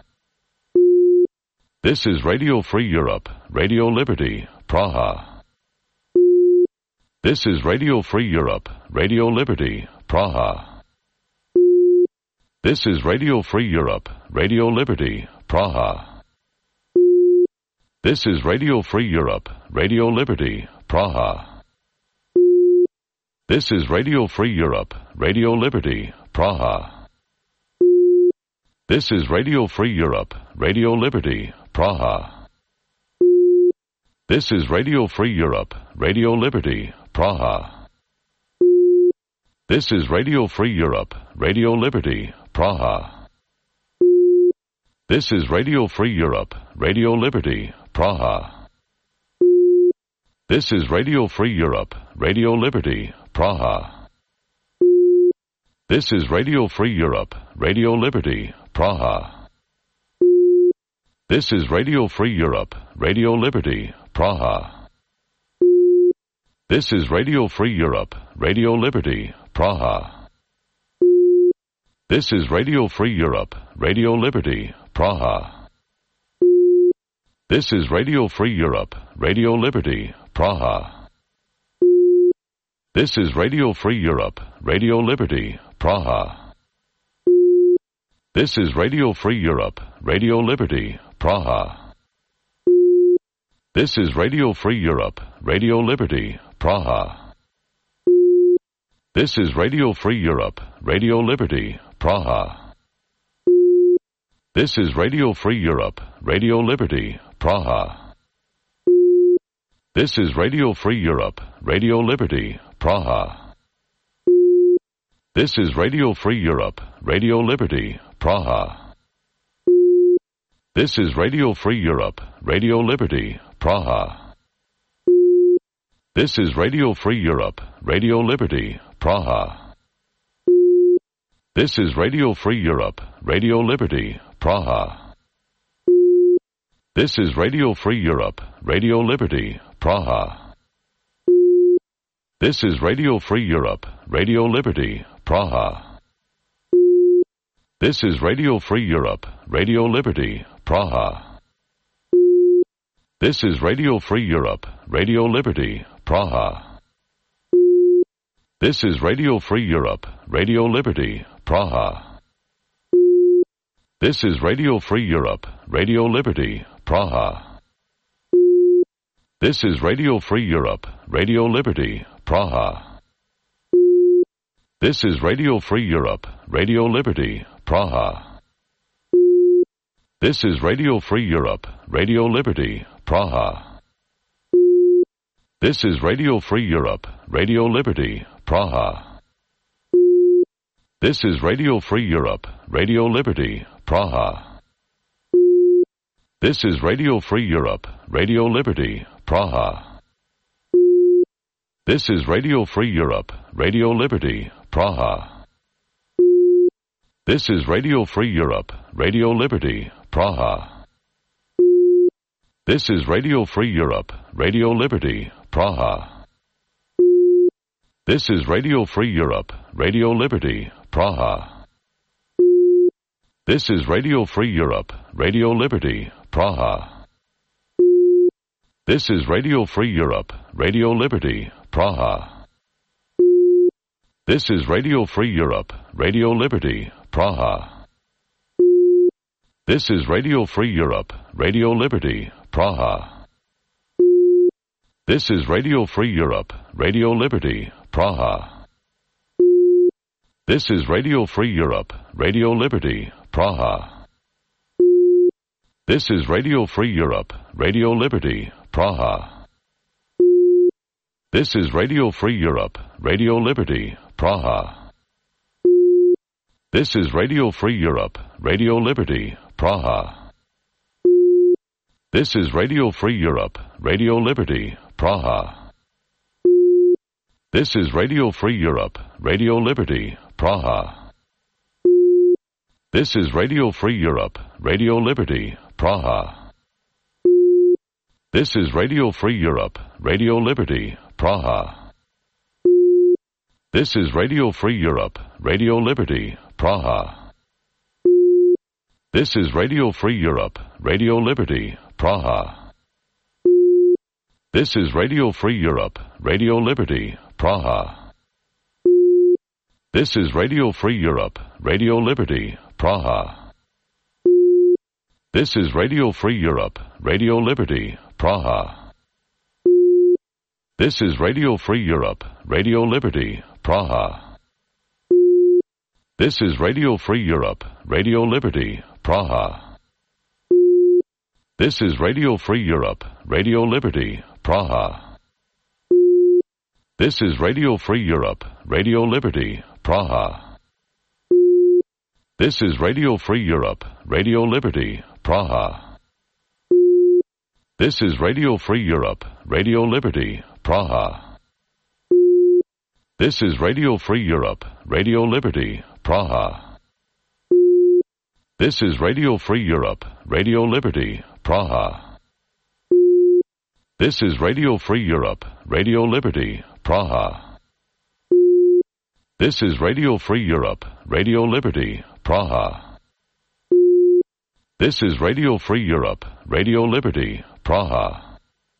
This is Radio Free Europe, Radio Liberty, Praha. This is Radio Free Europe, Radio Liberty, Praha. This is Radio Free Europe, Radio Liberty, Praha. This is Radio Free Europe, Radio Liberty, Praha. This is Radio Free Europe, Radio Liberty, Praha. This is Radio Free Europe, Radio Liberty, Praha. This is Radio Free Europe, Radio Liberty, Praha. This is Radio Free Europe, Radio Liberty, Praha. This is Radio Free Europe, Radio Liberty, Praha. This is Radio Free Europe, Radio Liberty, Praha. This is Radio Free Europe, Radio Liberty, Praha. This is Radio Free Europe, Radio Liberty, Praha. This is Radio Free Europe, Radio Liberty, Praha. This is Radio Free Europe, Radio Liberty, Praha. This is Radio Free Europe, Radio Liberty, Praha. This is Radio Free Europe, Radio Liberty, Praha. This is Radio Free Europe, Radio Liberty, Praha. This is Radio Free Europe, Radio Liberty, Praha. This is Radio Free Europe, Radio Liberty, Praha. This is Radio Free Europe, Radio Liberty, Praha. This is Radio Free Europe, Radio Liberty, Praha. This is Radio Free Europe, Radio Liberty, Praha. This is Radio Free Europe, Radio Liberty, Praha. This is Radio Free Europe, Radio Liberty, Praha. This is Radio Free Europe, Radio Liberty, Praha. This is Radio Free Europe, Radio Liberty, Praha. This is Radio Free Europe, Radio Liberty, Praha. This is Radio Free Europe, Radio Liberty, Praha. This is Radio Free Europe, Radio Liberty, Praha. This is Radio Free Europe, Radio Liberty, Praha. This is Radio Free Europe, Radio Liberty, Praha. This is Radio Free Europe, Radio Liberty, Praha. This is Radio Free Europe, Radio Liberty, Praha. This is Radio Free Europe, Radio Liberty, Praha. This is Radio Free Europe, Radio Liberty, Praha. This is Radio Free Europe, Radio Liberty, Praha. This is Radio Free Europe, Radio Liberty, Praha. This is Radio Free Europe, Radio Liberty, Praha. This is Radio Free Europe, Radio Liberty, Praha. This is Radio Free Europe, Radio Liberty, Praha. This is Radio Free Europe, Radio Liberty, Praha. This is Radio Free Europe, Radio Liberty, Praha. This is Radio Free Europe, Radio Liberty, Praha. This is Radio Free Europe, Radio Liberty, Praha. This is Radio Free Europe, Radio Liberty, Praha. This is Radio Free Europe, Radio Liberty, Praha. This is Radio Free Europe, Radio Liberty, Praha. This is Radio Free Europe, Radio Liberty, Praha. This is Radio Free Europe, Radio Liberty, Praha. This is Radio Free Europe, Radio Liberty, Praha. This is Radio Free Europe, Radio Liberty, Praha. This is Radio Free Europe, Radio Liberty, Praha. This is Radio Free Europe, Radio Liberty, Praha. This is Radio Free Europe, Radio Liberty, Praha. This is Radio Free Europe, Radio Liberty, Praha. This is Radio Free Europe, Radio Liberty, Praha. This is Radio Free Europe, Radio Liberty, Praha. This is Radio Free Europe, Radio Liberty, Praha. This is Radio Free Europe, Radio Liberty, Praha. This is Radio Free Europe, Radio Liberty, Praha. This is Radio Free Europe, Radio Liberty, Praha. This is Radio Free Europe, Radio Liberty, Praha. This is Radio Free Europe, Radio Liberty, Praha. This is Radio Free Europe, Radio Liberty, Praha. This is Radio Free Europe, Radio Liberty, Praha. This is Radio Free Europe, Radio Liberty, Praha. This is Radio Free Europe, Radio Liberty, Praha. This is Radio Free Europe, Radio Liberty, Praha. This is Radio Free Europe, Radio Liberty, Praha. This is Radio Free Europe, Radio Liberty, Praha.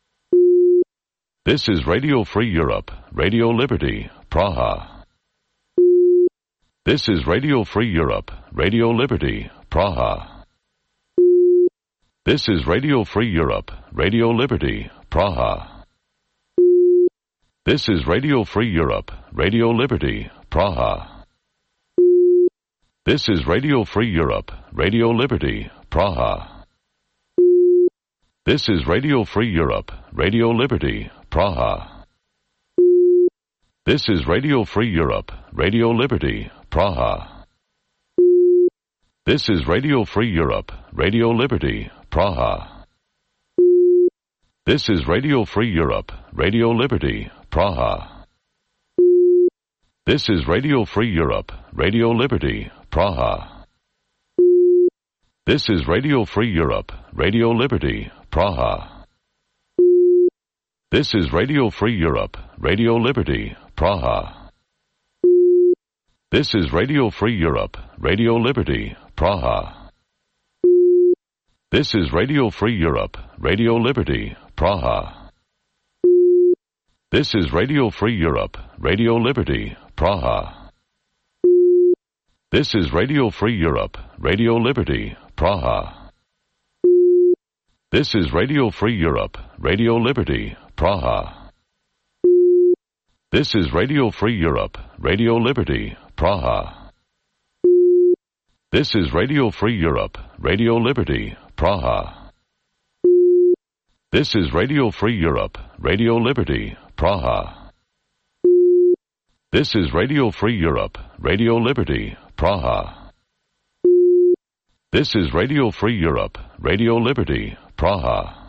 This is Radio Free Europe, Radio Liberty, Praha. This is Radio Free Europe, Radio Liberty, Praha. This is Radio Free Europe, Radio Liberty, Praha. This is Radio Free Europe, Radio Liberty, Praha. This is Radio Free Europe, Radio Liberty, Praha. This is Radio Free Europe, Radio Liberty, Praha. This is Radio Free Europe, Radio Liberty, Praha. This is Radio Free Europe, Radio Liberty, Praha. This is Radio Free Europe, Radio Liberty, Praha. This is Radio Free Europe, Radio Liberty, Praha. This is Radio Free Europe, Radio Liberty, Praha. This is Radio Free Europe, Radio Liberty, Praha. This is Radio Free Europe, Radio Liberty, Praha. This is Radio Free Europe, Radio Liberty, Praha. This is Radio Free Europe, Radio Liberty, Praha. This is Radio Free Europe, Radio Liberty, Praha. This is Radio Free Europe, Radio Liberty, Praha. This is Radio Free Europe, Radio Liberty, Praha. This is Radio Free Europe, Radio Liberty, Praha. This is Radio Free Europe, Radio Liberty, Praha. This is Radio Free Europe, Radio Liberty, Praha. This is Radio Free Europe, Radio Liberty, Praha.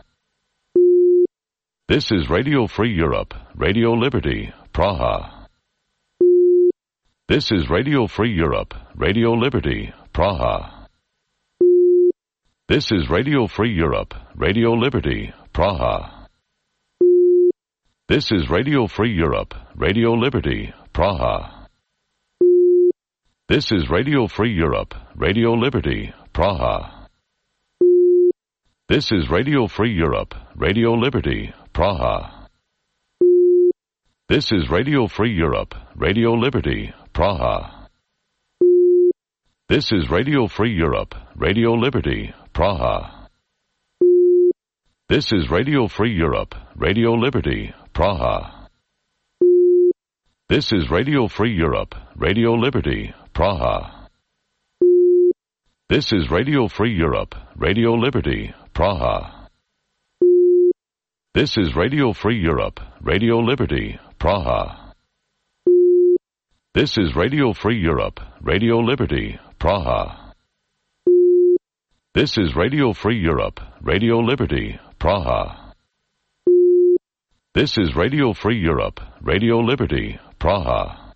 This is Radio Free Europe, Radio Liberty, Praha. This is Radio Free Europe, Radio Liberty, Praha. This is Radio Free Europe, Radio Liberty, Praha. This is Radio Free Europe, Radio Liberty, Praha. This is Radio Free Europe, Radio Liberty, Praha. This is Radio Free Europe, Radio Liberty, Praha. This is Radio Free Europe, Radio Liberty, Praha. This is Radio Free Europe, Radio Liberty, Praha. This is Radio Free Europe, Radio Liberty, Praha. This is Radio Free Europe, Radio Liberty, Praha. This is Radio Free Europe, Radio Liberty, Praha. This is Radio Free Europe, Radio Liberty, Praha. This is Radio Free Europe, Radio Liberty, Praha. This is Radio Free Europe, Radio Liberty, Praha. This is Radio Free Europe, Radio Liberty, Praha.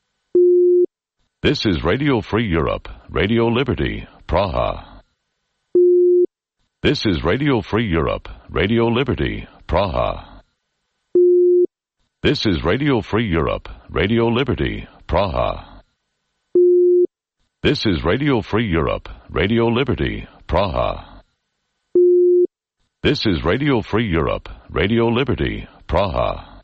This is Radio Free Europe, Radio Liberty, Praha. This is Radio Free Europe, Radio Liberty, Praha. This is Radio Free Europe, Radio Liberty, Praha. This is Radio Free Europe, Radio Liberty, Praha. This is Radio Free Europe, Radio Liberty, Praha.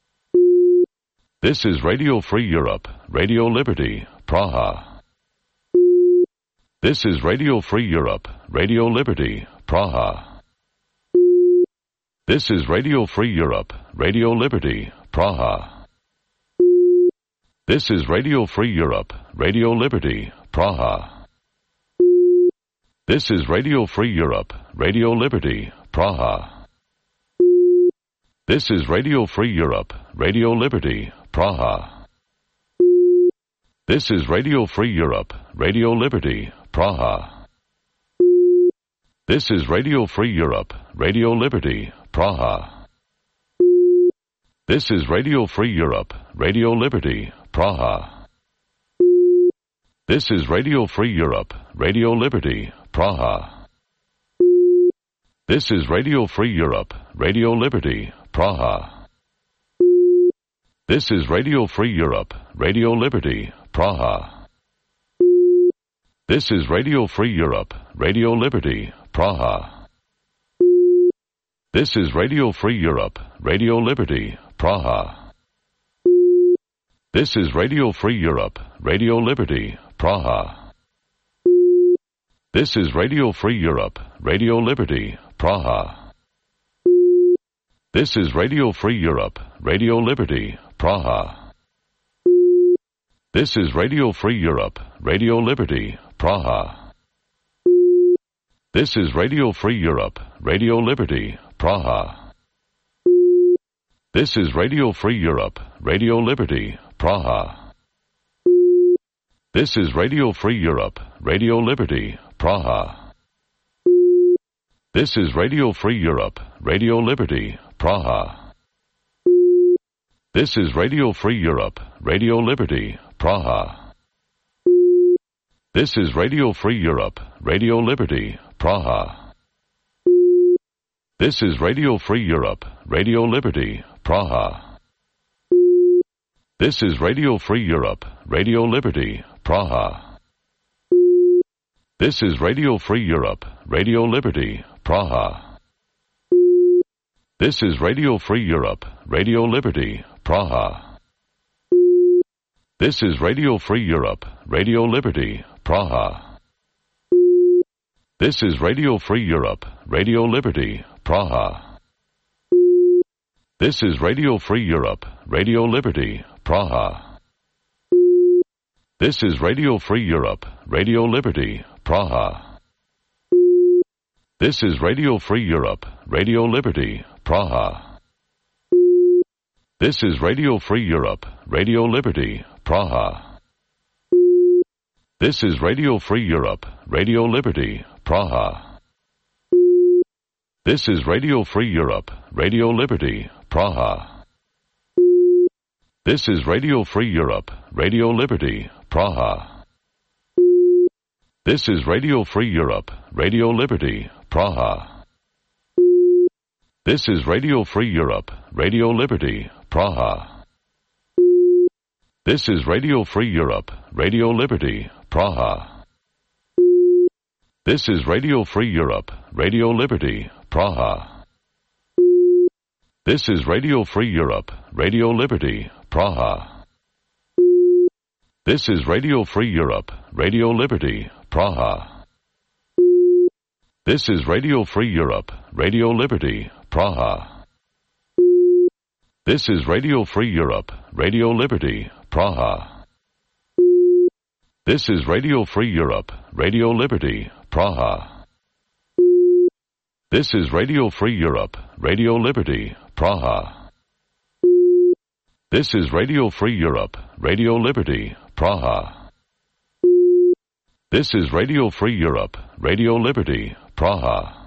This is Radio Free Europe, Radio Liberty, Praha. This is Radio Free Europe, Radio Liberty, Praha. This is Radio Free Europe, Radio Liberty, Praha. This is Radio Free Europe, Radio Liberty, Praha. This is Radio Free Europe, Radio Liberty, Praha. This is Radio Free Europe, Radio Liberty, Praha. This is Radio Free Europe, Radio Liberty, Praha. This is Radio Free Europe, Radio Liberty, Praha. This is Radio Free Europe, Radio Liberty, Praha. This is Radio Free Europe, Radio Liberty, Praha. This is Radio Free Europe, Radio Liberty, Praha. This is Radio Free Europe, Radio Liberty, Praha. This is Radio Free Europe, Radio Liberty, Praha. This is Radio Free Europe, Radio Liberty, Praha. This is Radio Free Europe, Radio Liberty, Praha. This is Radio Free Europe, Radio Liberty, Praha. This is Radio Free Europe, Radio Liberty, Praha. This is Radio Free Europe, Radio Liberty, Praha. This is Radio Free Europe, Radio Liberty, Praha. This is Radio Free Europe, Radio Liberty, Praha. This is Radio Free Europe, Radio Liberty, Praha. This is Radio Free Europe, Radio Liberty, Praha. This is Radio Free Europe, Radio Liberty, Praha. This is Radio Free Europe, Radio Liberty, Praha. This is Radio Free Europe, Radio Liberty, Praha. This is Radio Free Europe, Radio Liberty, Praha. This is Radio Free Europe, Radio Liberty, Praha. This is Radio Free Europe, Radio Liberty, Praha. This is Radio Free Europe, Radio Liberty, Praha. This is Radio Free Europe, Radio Liberty, Praha. This is Radio Free Europe, Radio Liberty, Praha. This is Radio Free Europe, Radio Liberty, Praha. This is Radio Free Europe, Radio Liberty, Praha. This is Radio Free Europe, Radio Liberty, Praha. This is Radio Free Europe, Radio Liberty, Praha. This is Radio Free Europe, Radio Liberty, Praha. This is Radio Free Europe, Radio Liberty, Praha. This is Radio Free Europe, Radio Liberty, Praha. This is Radio Free Europe, Radio Liberty, Praha. This is Radio Free Europe, Radio Liberty, Praha. This is Radio Free Europe, Radio Liberty, Praha. This is Radio Free Europe, Radio Liberty, Praha. This is Radio Free Europe, Radio Liberty, Praha. This is Radio Free Europe, Radio Liberty, Praha. This is Radio Free Europe, Radio Liberty, Praha. This is Radio Free Europe, Radio Liberty, Praha. This is Radio Free Europe, Radio Liberty, Praha. This is Radio Free Europe, Radio Liberty, Praha. This is Radio Free Europe, Radio Liberty, Praha.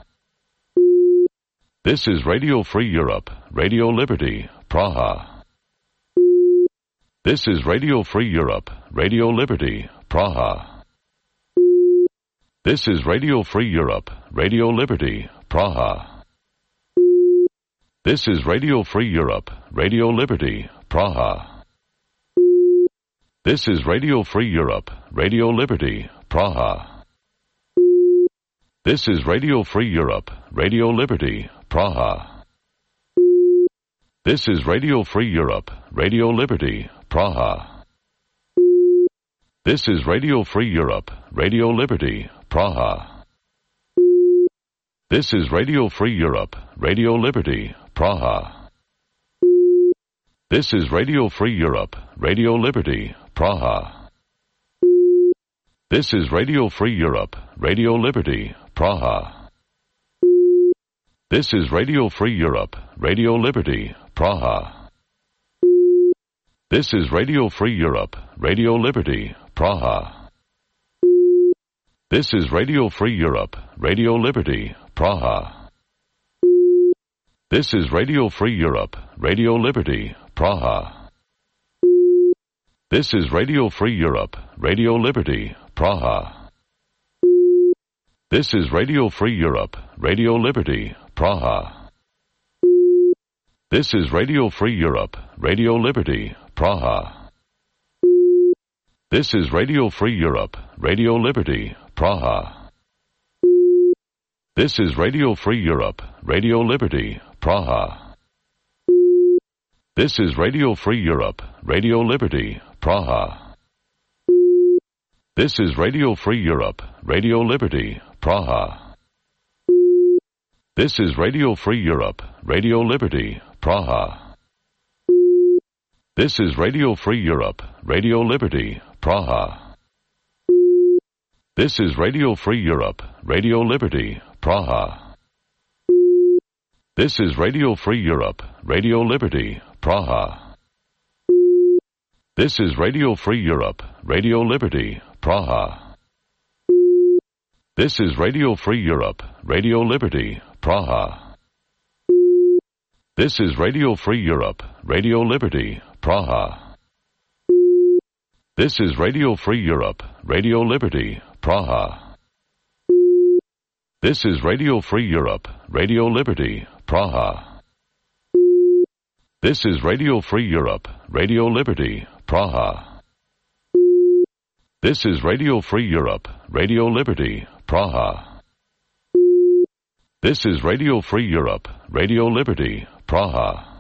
This is Radio Free Europe, Radio Liberty, Praha. This is Radio Free Europe, Radio Liberty, Praha. This is Radio Free Europe, Radio Liberty, Praha. This is Radio Free Europe, Radio Liberty, Praha. This is Radio Free Europe, Radio Liberty, Praha. This is Radio Free Europe, Radio Liberty, Praha. This is Radio Free Europe, Radio Liberty, Praha. This is Radio Free Europe, Radio Liberty, Praha. This is Radio Free Europe, Radio Liberty, Praha. This is Radio Free Europe, Radio Liberty, Praha. This is Radio Free Europe, Radio Liberty, Praha. This is Radio Free Europe, Radio Liberty, Praha. This is Radio Free Europe, Radio Liberty, Praha. This is Radio Free Europe, Radio Liberty, Praha. This is Radio Free Europe, Radio Liberty, Praha. This is Radio Free Europe, Radio Liberty, Praha. This is Radio Free Europe, Radio Liberty, Praha. This is Radio Free Europe, Radio Liberty, Praha. This is Radio Free Europe, Radio Liberty, Praha. This is Radio Free Europe, Radio Liberty, Praha. This is Radio Free Europe, Radio Liberty, Praha. This is Radio Free Europe, Radio Liberty, Praha. This is Radio Free Europe, Radio Liberty, Praha. This is Radio Free Europe, Radio Liberty, Praha. This is Radio Free Europe, Radio Liberty, Praha. This is Radio Free Europe, Radio Liberty, Praha. This is Radio Free Europe, Radio Liberty, Praha. This is Radio Free Europe, Radio Liberty, Praha. This is Radio Free Europe, Radio Liberty, Praha. This is Radio Free Europe, Radio Liberty, Praha. This is Radio Free Europe, Radio Liberty, Praha. This is Radio Free Europe, Radio Liberty, Praha. This is Radio Free Europe, Radio Liberty, Praha. This is Radio Free Europe, Radio Liberty, Praha.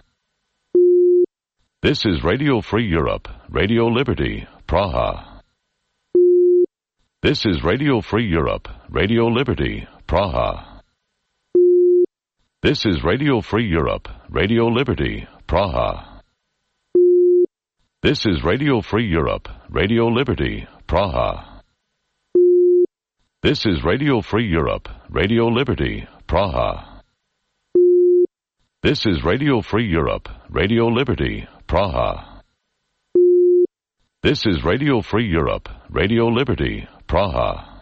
This is Radio Free Europe, Radio Liberty, Praha. This is Radio Free Europe, Radio Liberty, Praha. This is Radio Free Europe, Radio Liberty, Praha. This is Radio Free Europe, Radio Liberty, Praha. This is Radio Free Europe, Radio Liberty, Praha. This is Radio Free Europe, Radio Liberty, Praha. This is Radio Free Europe, Radio Liberty, Praha.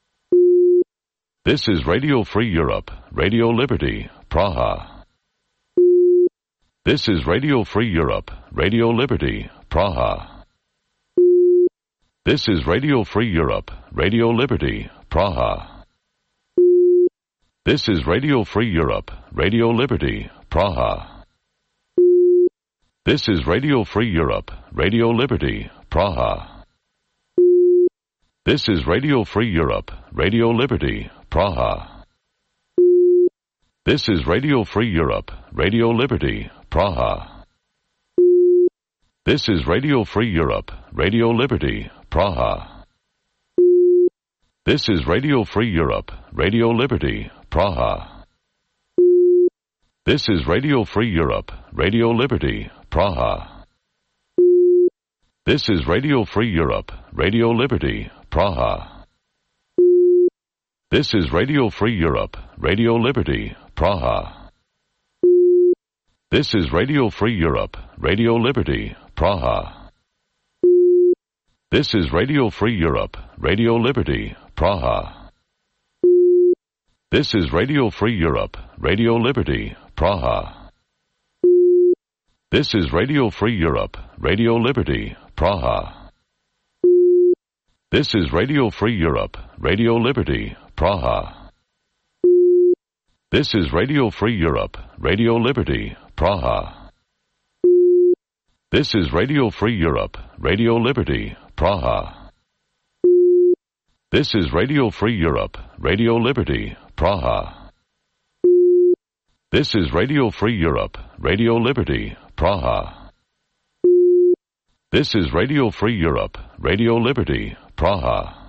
This is Radio Free Europe, Radio Liberty, Praha. This is Radio Free Europe, Radio Liberty, Praha. This is Radio Free Europe, Radio Liberty, Praha. This is Radio Free Europe, Radio Liberty, Praha. This is Radio Free Europe, Radio Liberty, Praha. This is Radio Free Europe, Radio Liberty, Praha. This is Radio Free Europe, Radio Liberty, Praha. This is Radio Free Europe, Radio Liberty, Praha. This is Radio Free Europe, Radio Liberty, Praha. This is Radio Free Europe, Radio Liberty, Praha. This is Radio Free Europe, Radio Liberty, Praha. This is Radio Free Europe, Radio Liberty, Praha. This is Radio Free Europe, Radio Liberty, Praha. This is Radio Free Europe, Radio Liberty, Praha. This is Radio Free Europe, Radio Liberty, Praha. This is Radio Free Europe, Radio Liberty, Praha. This is Radio Free Europe, Radio Liberty, Praha. This is Radio Free Europe, Radio Liberty, Praha. This is Radio Free Europe, Radio Liberty, Praha. This is Radio Free Europe, Radio Liberty, Praha. This is Radio Free Europe, Radio Liberty, Praha. This is Radio Free Europe, Radio Liberty, Praha.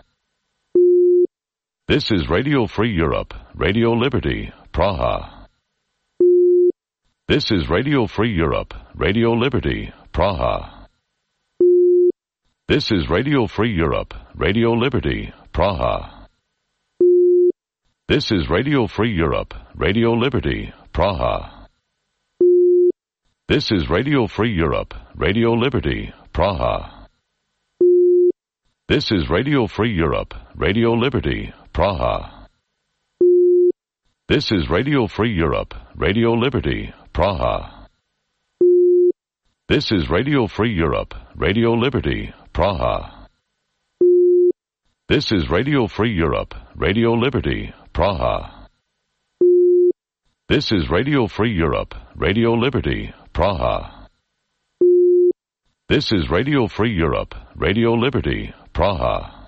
This is Radio Free Europe, Radio Liberty, Praha. This is Radio Free Europe, Radio Liberty, Praha. This is Radio Free Europe, Radio Liberty, Praha. This is Radio Free Europe, Radio Liberty, Praha. This is Radio Free Europe, Radio Liberty, Praha. This is Radio Free Europe, Radio Liberty, Praha. This is Radio Free Europe, Radio Liberty, Praha. This is Radio Free Europe, Radio Liberty, Praha. This is Radio Free Europe, Radio Liberty, Praha. This is Radio Free Europe, Radio Liberty, Praha. This is Radio Free Europe, Radio Liberty, Praha.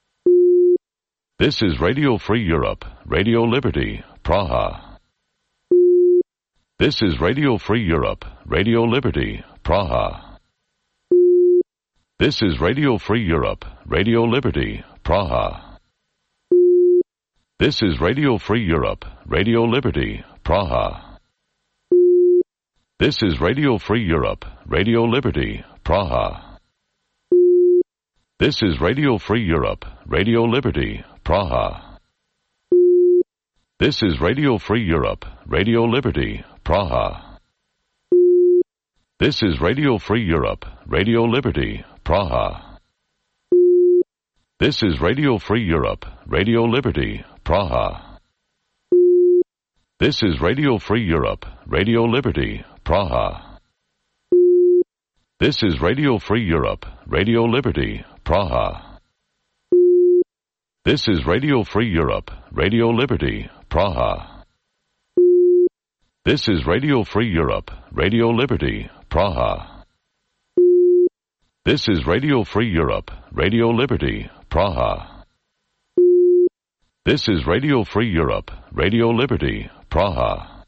This is Radio Free Europe, Radio Liberty, Praha. This is Radio Free Europe, Radio Liberty, Praha. This is Radio Free Europe, Radio Liberty, Praha. This is Radio Free Europe, Radio Liberty, Praha. This is Radio Free Europe, Radio Liberty, Praha. This is Radio Free Europe, Radio Liberty, Praha. This is Radio Free Europe, Radio Liberty, Praha. This is Radio Free Europe, Radio Liberty, Praha. This is Radio Free Europe, Radio Liberty, Praha. This is Radio Free Europe, Radio Liberty, Praha. This is Radio Free Europe, Radio Liberty, Praha. This is Radio Free Europe, Radio Liberty, Praha. This is Radio Free Europe, Radio Liberty, Praha. This is Radio Free Europe, Radio Liberty, Praha. This is Radio Free Europe, Radio Liberty, Praha.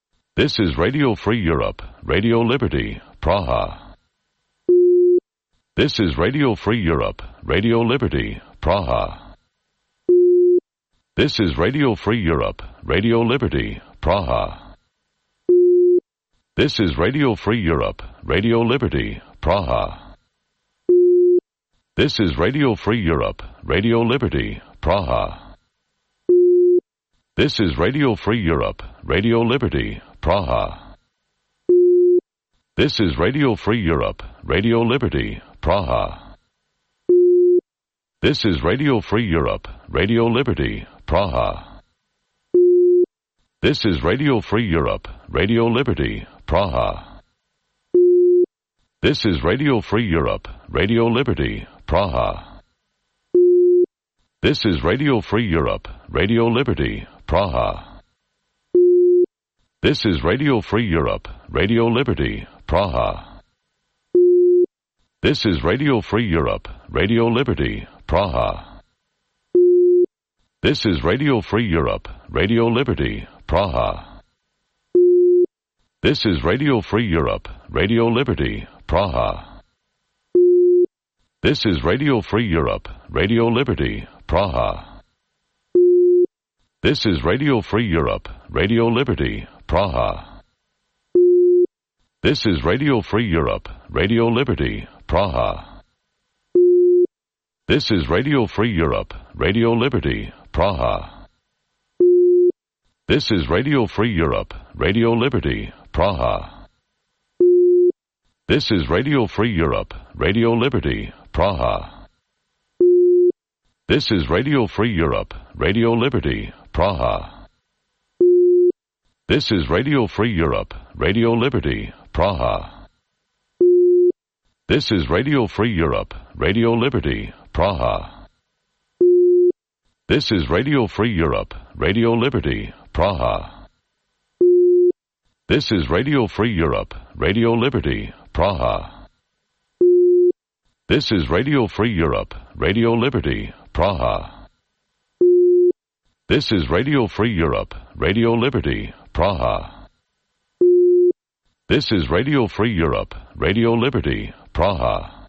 This is Radio Free Europe, Radio Liberty, Praha. This is Radio Free Europe, Radio Liberty, Praha. This is Radio Free Europe, Radio Liberty, Praha. This is Radio Free Europe, Radio Liberty, Praha. This is Radio Free Europe, Radio Liberty, Praha. This is Radio Free Europe, Radio Liberty, Praha. This is Radio Free Europe, Radio Liberty, Praha. This is Radio Free Europe, Radio Liberty, Praha. This is Radio Free Europe, Radio Liberty, Praha. This is Radio Free Europe, Radio Liberty, Praha. This is Radio Free Europe, Radio Liberty, Praha. This is Radio Free Europe, Radio Liberty, Praha. This is Radio Free Europe, Radio Liberty, Praha. This is Radio Free Europe, Radio Liberty, Praha. This is Radio Free Europe, Radio Liberty, Praha. This is Radio Free Europe, Radio Liberty, Praha. This is Radio Free Europe, Radio Liberty, Praha. This is Radio Free Europe, Radio Liberty, Praha. This is Radio Free Europe, Radio Liberty, Praha. This is Radio Free Europe, Radio Liberty, Praha. This is Radio Free Europe, Radio Liberty, Praha. This is Radio Free Europe, Radio Liberty, Praha. This is Radio Free Europe, Radio Liberty, Praha. This is Radio Free Europe, Radio Liberty, Praha. This is Radio Free Europe, Radio Liberty, Praha. This is Radio Free Europe, Radio Liberty, Praha. This is Radio Free Europe, Radio Liberty, Praha. This is Radio Free Europe, Radio Liberty, Praha. This is Radio Free Europe, Radio Liberty, Praha.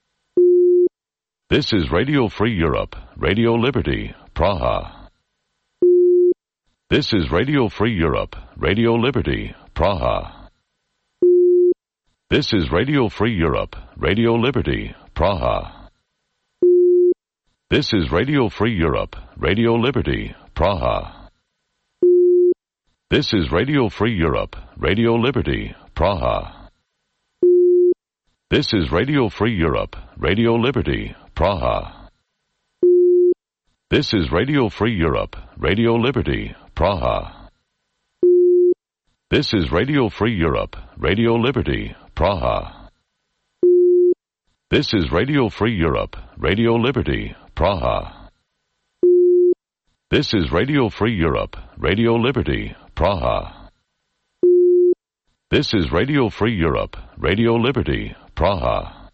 This is Radio Free Europe, Radio Liberty, Praha. This is Radio Free Europe, Radio Liberty, Praha. This is Radio Free Europe, Radio Liberty, Praha. This is Radio Free Europe, Radio Liberty, Praha. This is Radio Free Europe, Radio Liberty, Praha. This is Radio Free Europe, Radio Liberty, Praha. This is Radio Free Europe, Radio Liberty, Praha. This is Radio Free Europe, Radio Liberty, Praha. This is Radio Free Europe, Radio Liberty, Praha. This is Radio Free Europe, Radio Liberty, Praha. This is Radio Free Europe, Radio Liberty, Praha.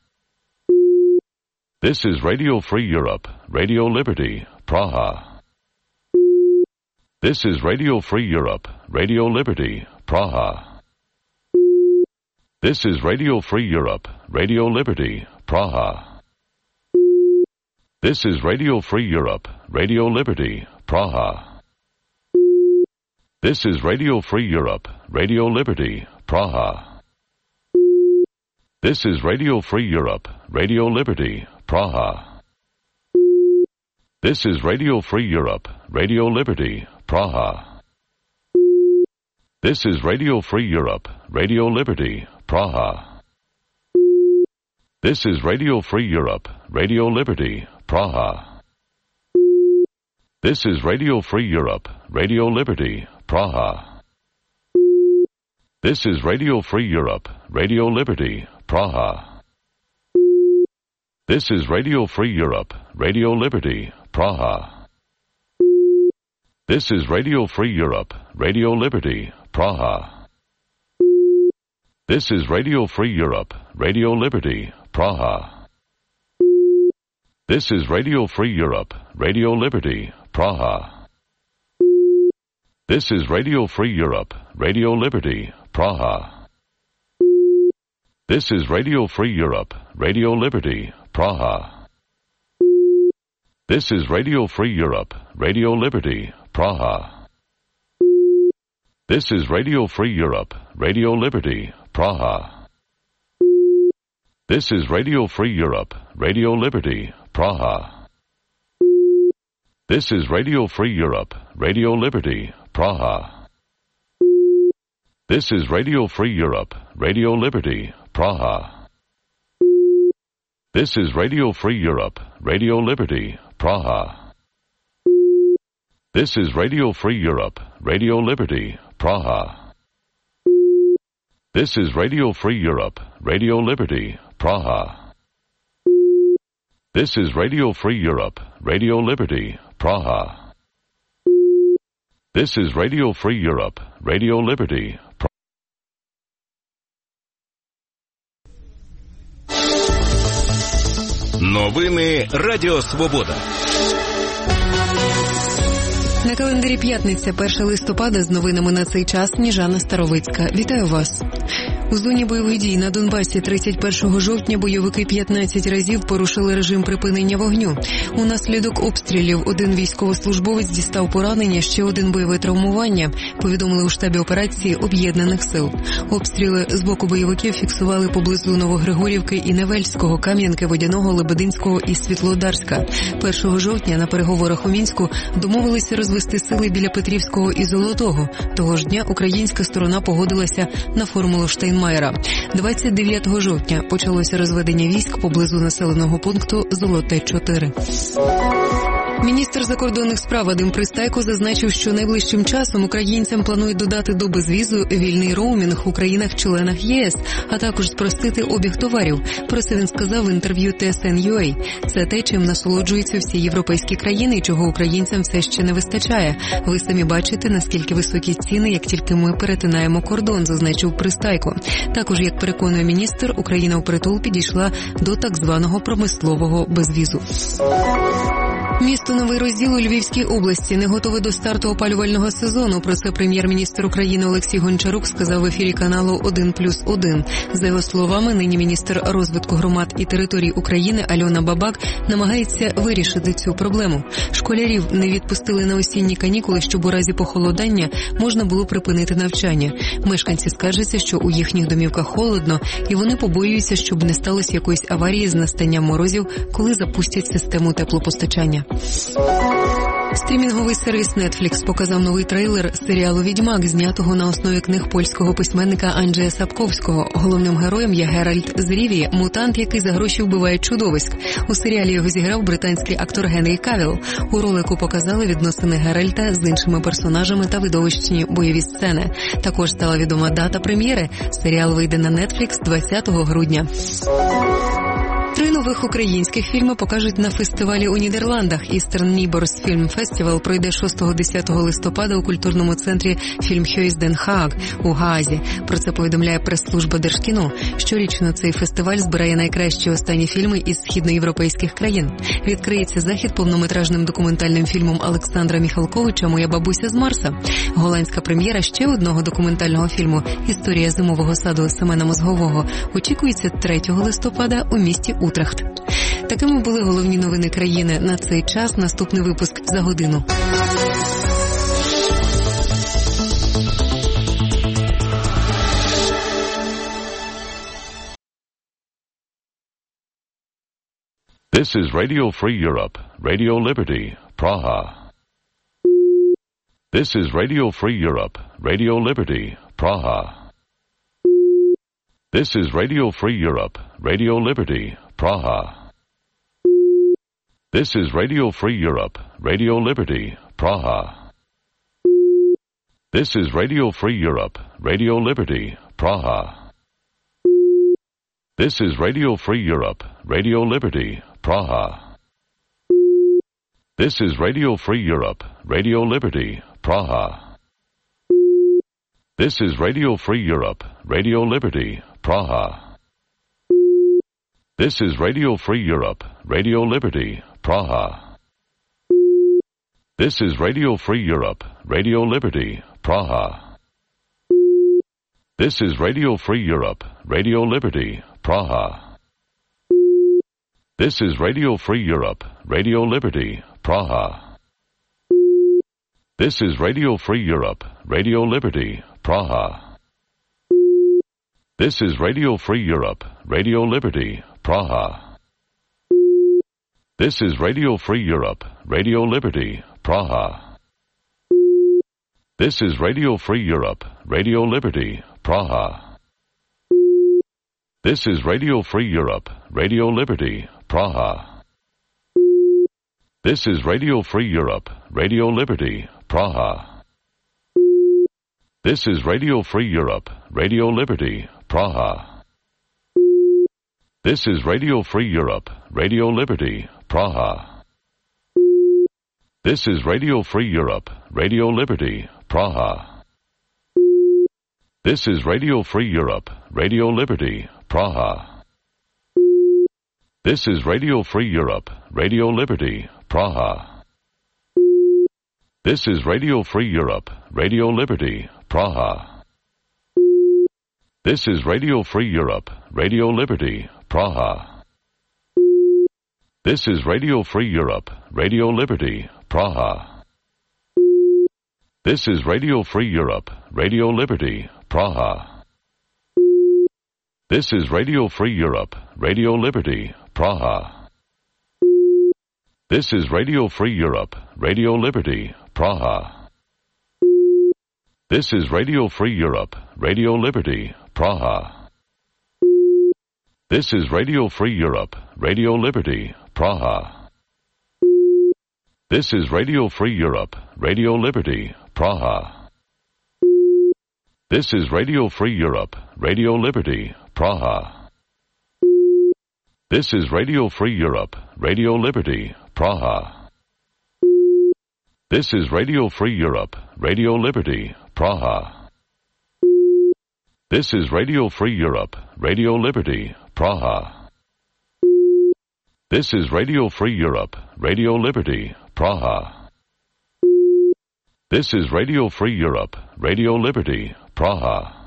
This is Radio Free Europe, Radio Liberty, Praha. This is Radio Free Europe, Radio Liberty, Praha. This is Radio Free Europe, Radio Liberty, Praha. This is Radio Free Europe, Radio Liberty, Praha. This is Radio Free Europe, Radio Liberty, Praha. This is Radio Free Europe, Radio Liberty, Praha. This is Radio Free Europe, Radio Liberty, Praha. This is Radio Free Europe, Radio Liberty, Praha. This is Radio Free Europe, Radio Liberty, Praha. This is Radio Free Europe, Radio Liberty, Praha. This is Radio Free Europe, Radio Liberty, Praha. This is Radio Free Europe, Radio Liberty, Praha. This is Radio Free Europe, Radio Liberty, Praha. This is Radio Free Europe, Radio Liberty, Praha. This is Radio Free Europe, Radio Liberty, Praha. This is Radio Free Europe, Radio Liberty, Praha. This is Radio Free Europe, Radio Liberty, Praha. This is Radio Free Europe, Radio Liberty, Praha. This is Radio Free Europe, Radio Liberty, Praha. This is Radio Free Europe, Radio Liberty, Praha. This is Radio Free Europe, Radio Liberty, Praha. This is Radio Free Europe, Radio Liberty, Praha. This is Radio Free Europe, Radio Liberty, Praha. This is Radio Free Europe, Radio Liberty, Praha. This is Radio Free Europe, Radio Liberty, Praha. This is Radio Free Europe, Radio Liberty, Praha. This is Radio Free Europe, Radio Liberty, Praha. Новини Радіо Свобода. На календарі п'ятниця, перше листопада, з новинами на цей час Сніжана Старовицька. Вітаю вас. У зоні бойових дій на Донбасі тридцять першого жовтня бойовики п'ятнадцять разів порушили режим припинення вогню. Унаслідок обстрілів один військовослужбовець дістав поранення, ще один бойове травмування, повідомили у штабі операції Об'єднаних сил. Обстріли з боку бойовиків фіксували поблизу Новогригорівки і Невельського, Кам'янки, Водяного, Лебединського і Світлодарська. першого жовтня на переговорах у Мінську домовилися розвести сили біля Петрівського і Золотого. Того ж дня українська сторона погодилася на формулу Штайнмайера. двадцять дев'ятого жовтня почалося розведення військ поблизу населеного пункту Золоте чотири. Міністр закордонних справ Вадим Пристайко зазначив, що найближчим часом українцям планують додати до безвізу вільний роумінг у країнах-членах ЄС, а також спростити обіг товарів. Про це він сказав в інтерв'ю Ті Ес Ен Ю А. Це те, чим насолоджуються всі європейські країни і чого українцям все ще не вистачає. Ви самі бачите, наскільки високі ціни, як тільки ми перетинаємо кордон, зазначив Пристайко. Також, як переконує міністр, Україна впритул підійшла до так званого промислового безвізу. Місто Новий Розділ у Львівській області не готове до старту опалювального сезону. Про це прем'єр-міністр України Олексій Гончарук сказав в ефірі каналу один плюс один. За його словами, нині міністр розвитку громад і територій України Альона Бабак намагається вирішити цю проблему. Школярів не відпустили на осінні канікули, щоб у разі похолодання можна було припинити навчання. Мешканці скаржаться, що у їхніх домівках холодно, і вони побоюються, щоб не сталося якоїсь аварії з настанням морозів, коли запустять систему теплопостачання. Стрімінговий сервіс Netflix показав новий трейлер серіалу «Відьмак», знятого на основі книг польського письменника Анджея Сапковського. Головним героєм є Геральт з Рівії, мутант, який за гроші вбиває чудовиськ. У серіалі його зіграв британський актор Генрі Кавіл. У ролику показали відносини Геральта з іншими персонажами та видовищні бойові сцени. Також стала відома дата прем'єри. Серіал вийде на Netflix двадцятого грудня. Три нових українських фільми покажуть на фестивалі у Нідерландах. Eastern Neighbors Film Festival пройде шостого-десятого листопада у культурному центрі Filmhuis Den Haag у Гаазі. Про це повідомляє прес-служба Держкіно. Щорічно цей фестиваль збирає найкращі останні фільми із східноєвропейських країн. Відкриється захід повнометражним документальним фільмом Олександра Міхалковича «Моя бабуся з Марса». Голландська прем'єра ще одного документального фільму «Історія зимового саду» Семена Мозгового очікується третього листопада у місті Утрехт. Такими були головні новини країни на цей час. Наступний випуск за годину. This is Radio Free Europe, Radio Liberty, Praha. This is Radio Free Europe, Radio Liberty, Praha. This is Radio Free Europe, Radio Liberty, Praha. This is Radio Free Europe, Radio Liberty, Praha. This is Radio Free Europe, Radio Liberty, Praha. This is Radio Free Europe, Radio Liberty, Praha. This is Radio Free Europe, Radio Liberty, Praha. This is Radio Free Europe, Radio Liberty, Praha. This is Radio Free Europe, Radio Liberty, Praha. This is Radio Free Europe, Radio Liberty, Praha. This is Radio Free Europe, Radio Liberty, Praha. This is Radio Free Europe, Radio Liberty, Praha. This is Radio Free Europe, Radio Liberty, Praha. This is Radio Free Europe, Radio Liberty, Praha. This is Radio Free Europe, Radio Liberty, Praha. This is Radio Free Europe, Radio Liberty, Praha. This is Radio Free Europe, Radio Liberty, Praha. This is Radio Free Europe, Radio Liberty, Praha. This is Radio Free Europe, Radio Liberty, Praha. This is Radio Free Europe, Radio Liberty, Praha. This is Radio Free Europe, Radio Liberty, Praha. This is Radio Free Europe, Radio Liberty, Praha. This is Radio Free Europe, Radio Liberty, Praha. This is Radio Free Europe, Radio Liberty, Praha. This is Radio Free Europe, Radio Liberty, Praha. This is Radio Free Europe, Radio Liberty, Praha. This is Radio Free Europe, Radio Liberty, Praha. This is Radio Free Europe, Radio Liberty, Praha. This is Radio Free Europe, Radio Liberty, Praha. This is Radio Free Europe, Radio Liberty, Praha. This is Radio Free Europe, Radio Liberty, Praha. This is Radio Free Europe, Radio Liberty, Praha. This is Radio Free Europe, Radio Liberty, Praha. This is Radio Free Europe, Radio Liberty, Praha. This is Radio Free Europe, Radio Liberty, Praha. This is Radio Free Europe, Radio Liberty, Praha. This is Radio Free Europe, Radio Liberty, Praha. This is Radio Free Europe, Radio Liberty, Praha.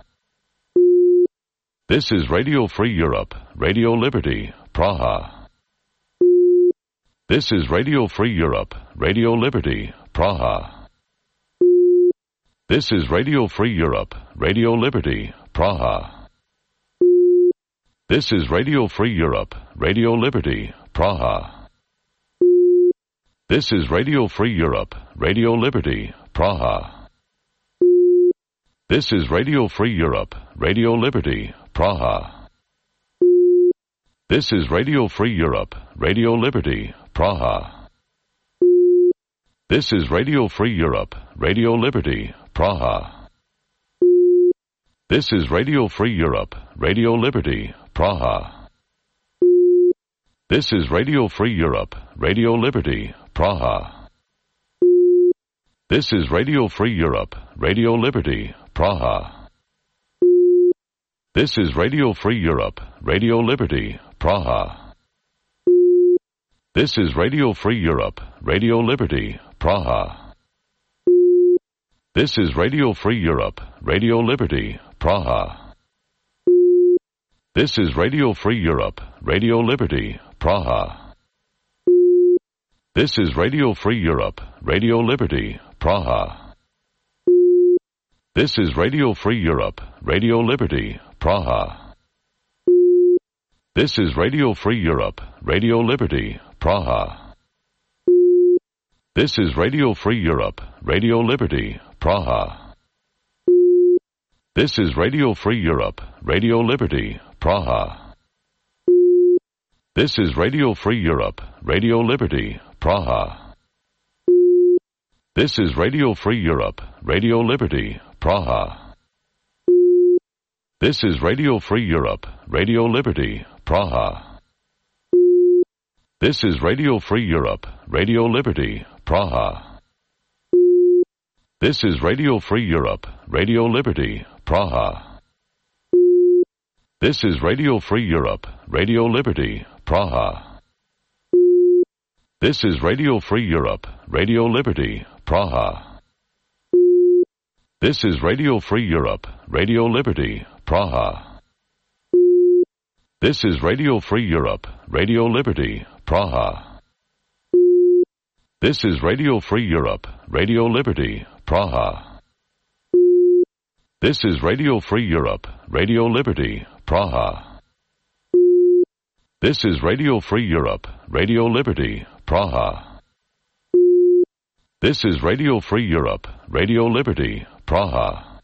This is Radio Free Europe, Radio Liberty, Praha. This is Radio Free Europe, Radio Liberty, Praha. This is Radio Free Europe, Radio Liberty, Praha. This is Radio Free Europe, Radio Liberty, Praha. This is Radio Free Europe, Radio Liberty, Praha. This is Radio Free Europe, Radio Liberty, Praha. This is Radio Free Europe, Radio Liberty, Praha. This is Radio Free Europe, Radio Liberty, Praha. This is Radio Free Europe, Radio Liberty, Praha. This is Radio Free Europe, Radio Liberty, Praha. This is Radio Free Europe, Radio Liberty, Praha. This is Radio Free Europe, Radio Liberty, Praha. This is Radio Free Europe, Radio Liberty, Praha. This is Radio Free Europe, Radio Liberty, Praha. This is Radio Free Europe, Radio Liberty, Praha. This is Radio Free Europe, Radio Liberty, Praha. This is Radio Free Europe, Radio Liberty, Praha. This is Radio Free Europe, Radio Liberty, Praha. This is Radio Free Europe, Radio Liberty, Praha. This is Radio Free Europe, Radio Liberty, Praha. This is Radio Free Europe, Radio Liberty, Praha. This is Radio Free Europe, Radio Liberty, Praha. This is Radio Free Europe, Radio Liberty, Praha. This is Radio Free Europe, Radio Liberty, Praha. This is Radio Free Europe, Radio Liberty, Praha. This is Radio Free Europe, Radio Liberty, Praha. This is Radio Free Europe, Radio Liberty, Praha. This is Radio Free Europe, Radio Liberty, Praha. This is Radio Free Europe, Radio Liberty, Praha. This is Radio Free Europe, Radio Liberty, Praha. This is Radio Free Europe, Radio Liberty, Praha. This is Radio Free Europe, Radio Liberty, Praha. This is Radio Free Europe, Radio Liberty, Praha.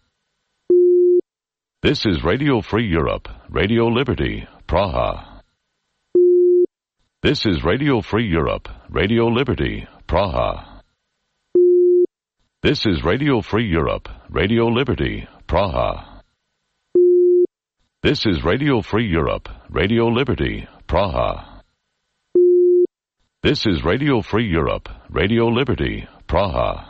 This is Radio Free Europe, Radio Liberty, Praha. This is Radio Free Europe, Radio Liberty, Praha. This is Radio Free Europe, Radio Liberty, Praha. This is Radio Free Europe, Radio Liberty, Praha. This is Radio Free Europe, Radio Liberty, Praha.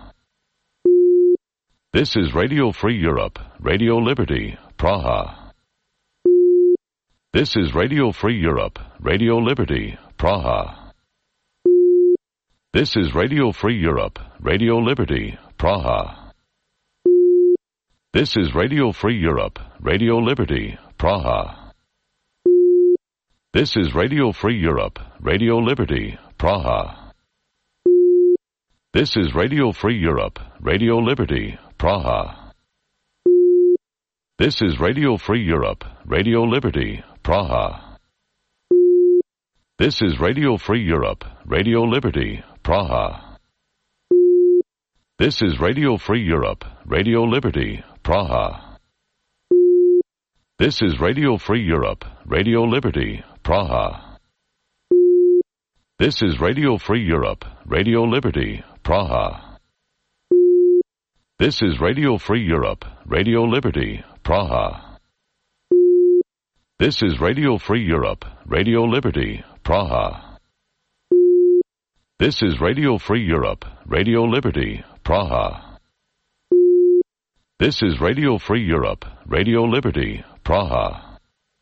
This is Radio Free Europe, Radio Liberty, Praha. This is Radio Free Europe, Radio Liberty, Praha. This is Radio Free Europe, Radio Liberty, Praha. This is Radio Free Europe, Radio Liberty, Praha. This is Radio Free Europe, Radio Liberty, Praha. This is Radio Free Europe, Radio Liberty, Praha. This is Radio Free Europe, Radio Liberty, Praha. This is Radio Free Europe, Radio Liberty, Praha. This is Radio Free Europe, Radio Liberty, Praha. This is Radio Free Europe, Radio Liberty, Praha. This is Radio Free Europe, Radio Liberty, Praha. This is Radio Free Europe, Radio Liberty, Praha. This is Radio Free Europe, Radio Liberty, Praha. This is Radio Free Europe, Radio Liberty, Praha. This is Radio Free Europe, Radio Liberty, Praha.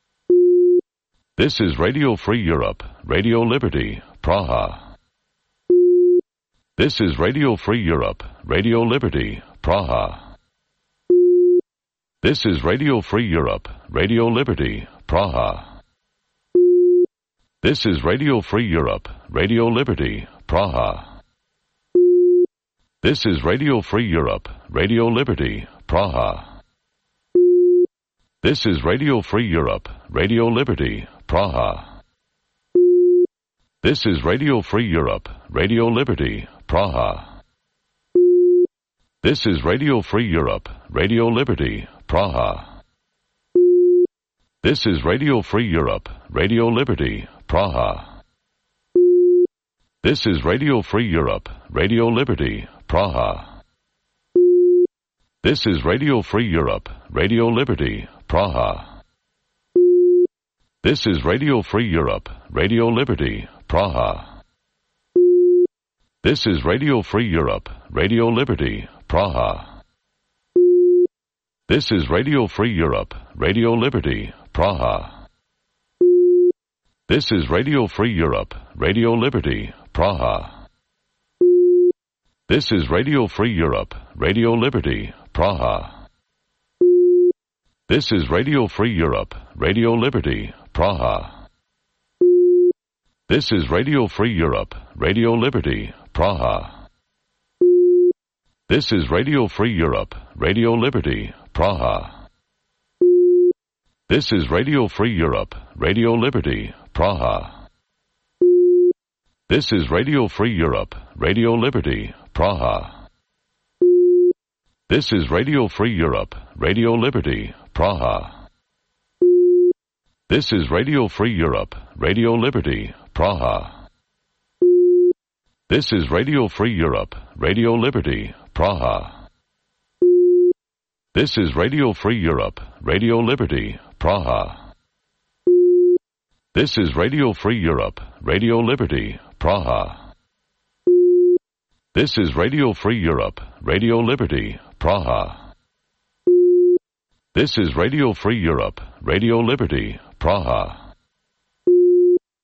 This is Radio Free Europe, Radio Liberty, Praha. This is Radio Free Europe, Radio Liberty, Praha. This is Radio Free Europe, Radio Liberty, Praha. This is Radio Free Europe, Radio Liberty, Praha. This is Radio Free Europe, Radio Liberty, Praha. This is Radio Free Europe, Radio Liberty, Praha. This is Radio Free Europe, Radio Liberty, Praha. This is Radio Free Europe, Radio Liberty, Praha. This is Radio Free Europe, Radio Liberty, Praha. This is Radio Free Europe, Radio Liberty, Praha. This is Radio Free Europe, Radio Liberty, Praha. This is Radio Free Europe, Radio Liberty, Praha. This is Radio Free Europe, Radio Liberty, Praha. This is Radio Free Europe, Radio Liberty, Praha. This is Radio Free Europe, Radio Liberty, Praha. This is Radio Free Europe, Radio Liberty, Praha. This is Radio Free Europe, Radio Liberty, Praha. This is Radio Free Europe, Radio Liberty, Praha. This is Radio Free Europe, Radio Liberty, Praha. This is Radio Free Europe, Radio Liberty, Praha. This is Radio Free Europe, Radio Liberty, Praha. This is Radio Free Europe, Radio Liberty, Praha. This is Radio Free Europe, Radio Liberty, Praha. This is Radio Free Europe, Radio Liberty, Praha. This is Radio Free Europe, Radio Liberty, Praha. This is Radio Free Europe, Radio Liberty, Praha. This is Radio Free Europe, Radio Liberty, Praha. This is Radio Free Europe, Radio Liberty, Praha.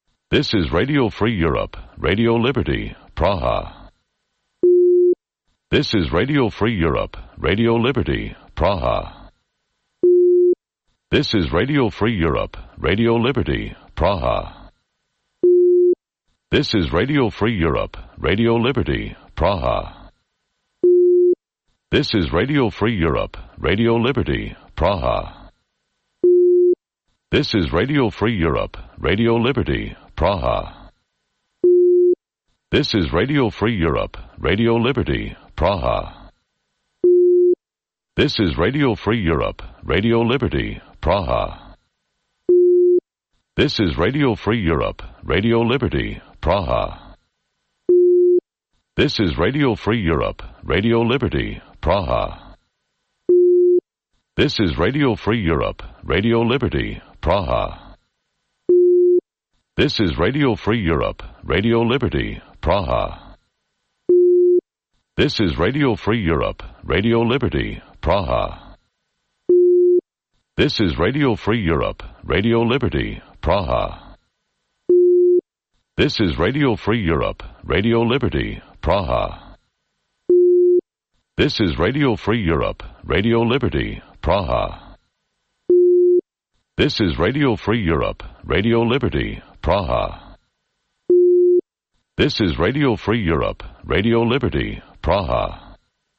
This is Radio Free Europe, Radio Liberty, Praha. This is Radio Free Europe, Radio Liberty, Praha. This is Radio Free Europe, Radio Liberty, Praha. This is Radio Free Europe, Radio Liberty, Praha. This is Radio Free Europe, Radio Liberty, Praha. This is Radio Free Europe, Radio Liberty, Praha. This is Radio Free Europe, Radio Liberty, Praha. This is Radio Free Europe, Radio Liberty, Praha. This is Radio Free Europe, Radio Liberty, Praha. This is Radio Free Europe, Radio Liberty, Praha. This is Radio Free Europe, Radio Liberty, Praha. This is Radio Free Europe, Radio Liberty, Praha. This is Radio Free Europe, Radio Liberty, Praha. This is Radio Free Europe, Radio Liberty, Praha. This is Radio Free Europe, Radio Liberty, Praha. This is Radio Free Europe, Radio Liberty, Praha. This is Radio Free Europe, Radio Liberty, Praha. This is Radio Free Europe, Radio Liberty, Praha.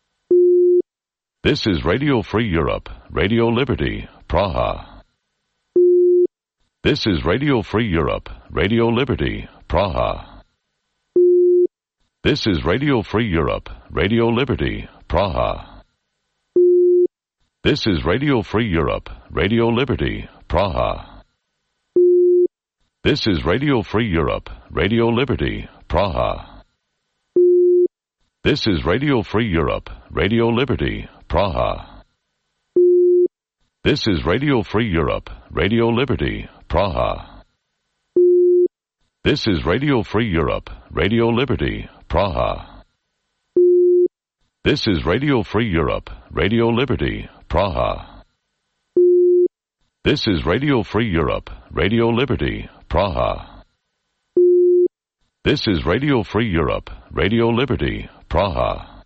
This is Radio Free Europe, Radio Liberty, Praha. This is Radio Free Europe, Radio Liberty, Praha. This is Radio Free Europe, Radio Liberty, Praha. This is Radio Free Europe, Radio Liberty, Praha. This is Radio Free Europe, Radio Liberty, Praha. This is Radio Free Europe, Radio Liberty, Praha. This is Radio Free Europe, Radio Liberty, Praha. This is Radio Free Europe, Radio Liberty, Praha. This is Radio Free Europe, Radio Liberty, Praha. This is Radio Free Europe, Radio Liberty, Praha. This is Radio Free Europe, Radio Liberty, Praha.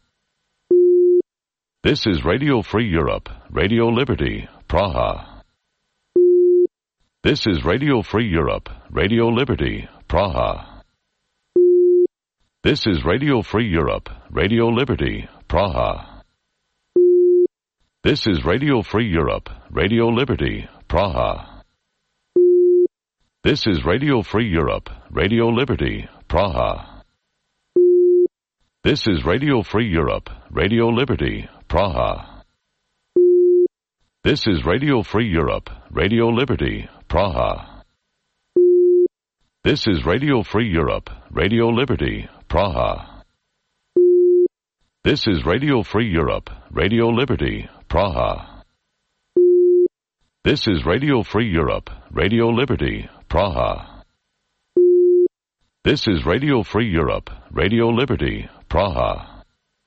This is Radio Free Europe, Radio Liberty, Praha. This is Radio Free Europe, Radio Liberty, Praha. This is Radio Free Europe, Radio Liberty, Praha. This is Radio Free Europe, Radio Liberty, Praha. This is Radio Free Europe, Radio Liberty, Praha. This is Radio Free Europe, Radio Liberty, Praha. This is Radio Free Europe, Radio Liberty, Praha. This is Radio Free Europe, Radio Liberty, Praha. This is Radio Free Europe, Radio Liberty, Praha. This is Radio Free Europe, Radio Liberty, Praha. This is Radio Free Europe, Radio Liberty, Praha.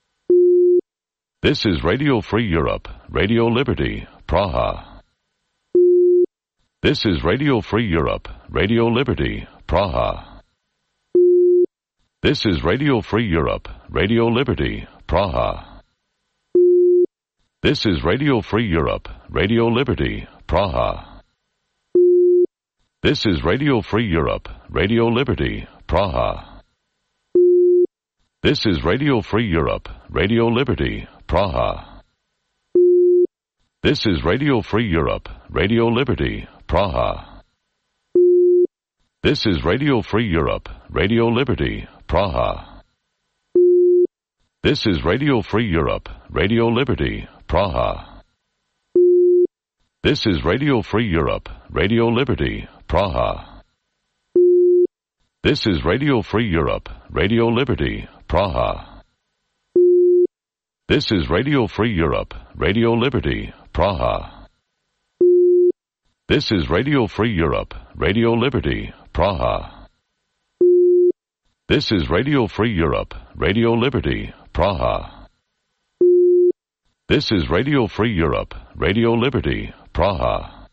This is Radio Free Europe, Radio Liberty, Praha. This is Radio Free Europe, Radio Liberty, Praha. This is Radio Free Europe, Radio Liberty, Praha. This is Radio Free Europe, Radio Liberty, Praha. This is Radio Free Europe, Radio Liberty, Praha. This is Radio Free Europe, Radio Liberty, Praha. This is Radio Free Europe, Radio Liberty, Praha. This is Radio Free Europe, Radio Liberty, Praha. This is Radio Free Europe, Radio Liberty, Praha. This is Radio Free Europe, Radio Liberty, Praha. This is Radio Free Europe, Radio Liberty, Praha. This is Radio Free Europe, Radio Liberty, Praha. This is Radio Free Europe, Radio Liberty, Praha. This is Radio Free Europe, Radio Liberty, Praha. This is Radio Free Europe, Radio Liberty, Praha.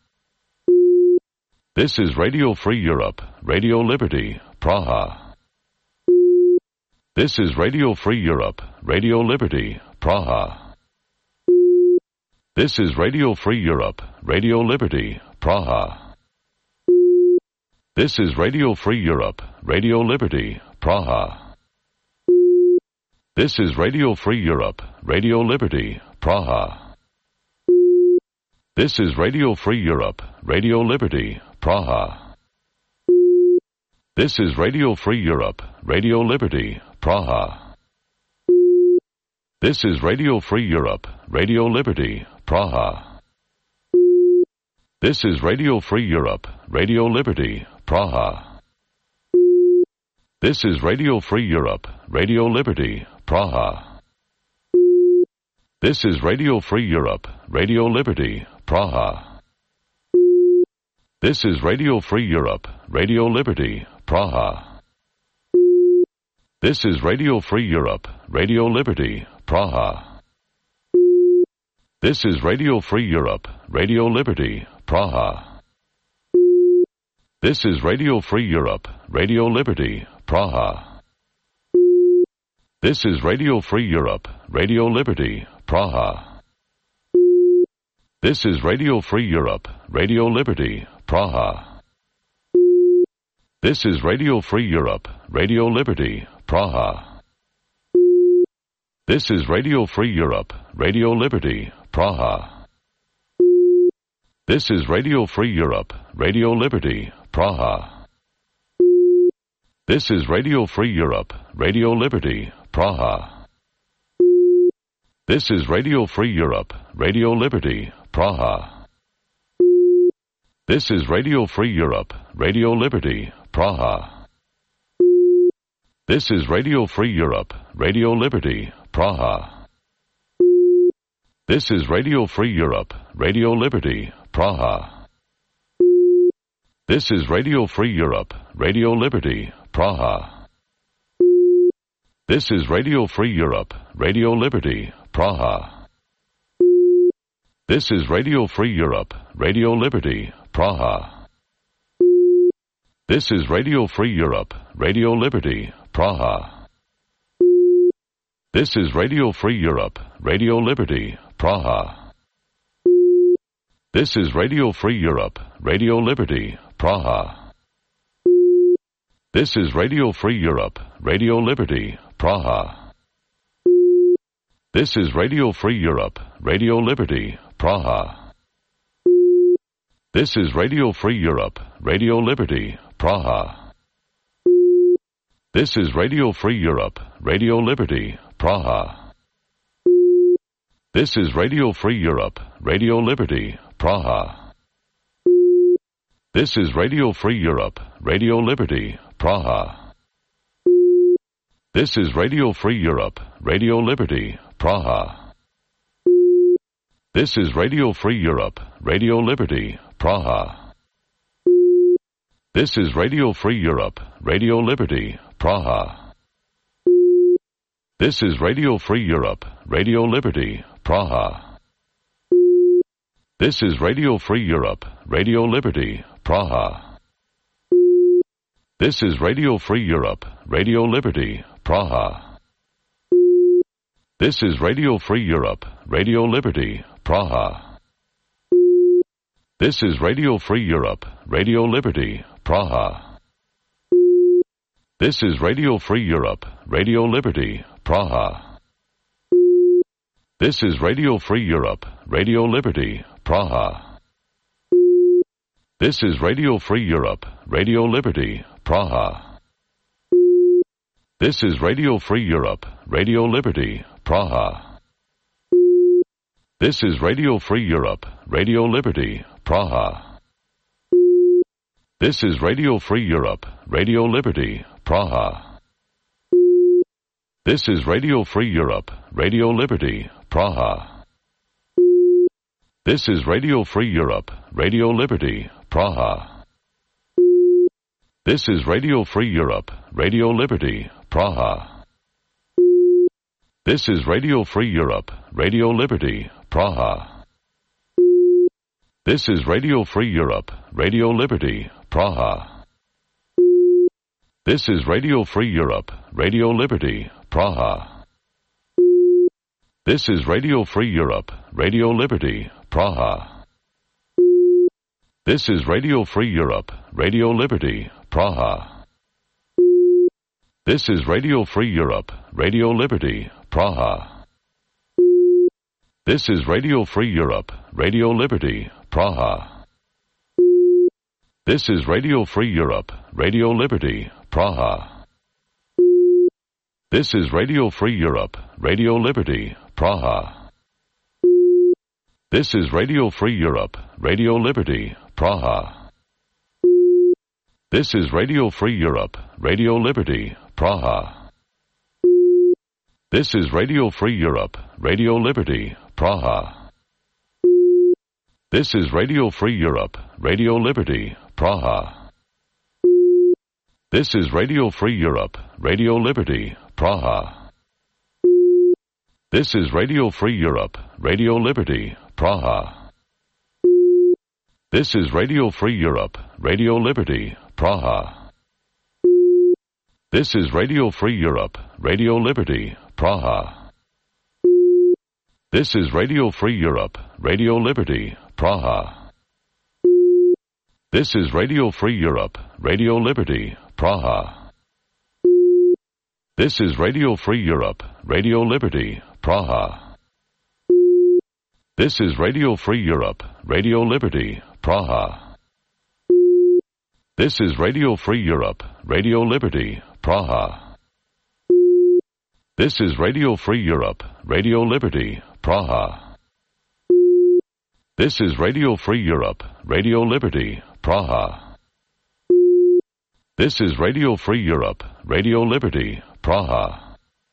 This is Radio Free Europe, Radio Liberty, Praha. This is Radio Free Europe, Radio Liberty, Praha. This is Radio Free Europe, Radio Liberty, Praha. This is Radio Free Europe, Radio Liberty, Praha. This is Radio Free Europe, Radio Liberty, Praha. This is Radio Free Europe, Radio Liberty, Praha. This is Radio Free Europe, Radio Liberty, Praha. This is Radio Free Europe, Radio Liberty, Praha. This is Radio Free Europe, Radio Liberty, Praha. This is Radio Free Europe, Radio Liberty, Praha. This is Radio Free Europe, Radio Liberty, Praha. This is Radio Free Europe, Radio Liberty, Praha. This is Radio Free Europe, Radio Liberty, Praha. This is Radio Free Europe, Radio Liberty, Praha. This is Radio Free Europe, Radio Liberty, Praha. This is Radio Free Europe, Radio Liberty, Praha. This is Radio Free Europe, Radio Liberty, Praha. This is Radio Free Europe, Radio Liberty, Praha. This is Radio Free Europe, Radio Liberty, Praha. This is Radio Free Europe, Radio Liberty, Praha. This is Radio Free Europe, Radio Liberty, Praha. This is Radio Free Europe, Radio Liberty, Praha. This is Radio Free Europe, Radio Liberty, Praha. This is Radio Free Europe, Radio Liberty, Praha. This is Radio Free Europe, Radio Liberty, Praha. This is Radio Free Europe, Radio Liberty, Praha. This is Radio Free Europe, Radio Liberty, Praha. This is Radio Free Europe, Radio Liberty, Praha. This is Radio Free Europe, Radio Liberty, Praha. This is Radio Free Europe, Radio Liberty, Praha. This is Radio Free Europe, Radio Liberty, Praha. This is Radio Free Europe, Radio Liberty, Praha. This is Radio Free Europe, Radio Liberty, Praha. This is Radio Free Europe, Radio Liberty, Praha. This is Radio Free Europe, Radio Liberty, Praha. This is Radio Free Europe, Radio Liberty, Praha. This is Radio Free Europe, Radio Liberty, Praha. This is Radio Free Europe, Radio Liberty, Praha. This is Radio Free Europe, Radio Liberty, Praha. This is Radio Free Europe, Radio Liberty, Praha. This is Radio Free Europe, Radio Liberty, Praha. This is Radio Free Europe, Radio Liberty, Praha. This is Radio Free Europe, Radio Liberty, Praha. This is Radio Free Europe, Radio Liberty, Praha. This is Radio Free Europe, Radio Liberty, Praha. This is Radio Free Europe, Radio Liberty, Praha. This is Radio Free Europe, Radio Liberty, Praha. This is Radio Free Europe, Radio Liberty, Praha. This is Radio Free Europe, Radio Liberty, Praha. This is Radio Free Europe, Radio Liberty, Praha. This is Radio Free Europe, Radio Liberty, Praha. This is Radio Free Europe, Radio Liberty, Praha. This is Radio Free Europe, Radio Liberty, Praha. This is Radio Free Europe, Radio Liberty, Praha. This is Radio Free Europe, Radio Liberty, Praha. This is Radio Free Europe, Radio Liberty, Praha. This is Radio Free Europe, Radio Liberty, Praha. This is Radio Free Europe, Radio Liberty, Praha. This is Radio Free Europe, Radio Liberty, Praha. This is Radio Free Europe, Radio Liberty, Praha. This is Radio Free Europe, Radio Liberty, Praha. This is Radio Free Europe, Radio Liberty, Praha. This is Radio Free Europe, Radio Liberty, Praha. This is Radio Free Europe, Radio Liberty, Praha. This is Radio Free Europe, Radio Liberty, Praha. This is Radio Free Europe, Radio Liberty, Praha. This is Radio Free Europe, Radio Liberty, Praha. This is Radio Free Europe, Radio Liberty, Praha. This is Radio Free Europe, Radio Liberty, Praha. This is Radio Free Europe, Radio Liberty, Praha. This is Radio Free Europe, Radio Liberty, Praha. This is Radio Free Europe, Radio Liberty, Praha. This is Radio Free Europe, Radio Liberty, Praha. This is Radio Free Europe, Radio Liberty, Praha. This is Radio Free Europe, Radio Liberty, Praha. This is Radio Free Europe, Radio Liberty, Praha. This is Radio Free Europe, Radio Liberty, Praha. This is Radio Free Europe, Radio Liberty, Praha. This is Radio Free Europe, Radio Liberty, Praha.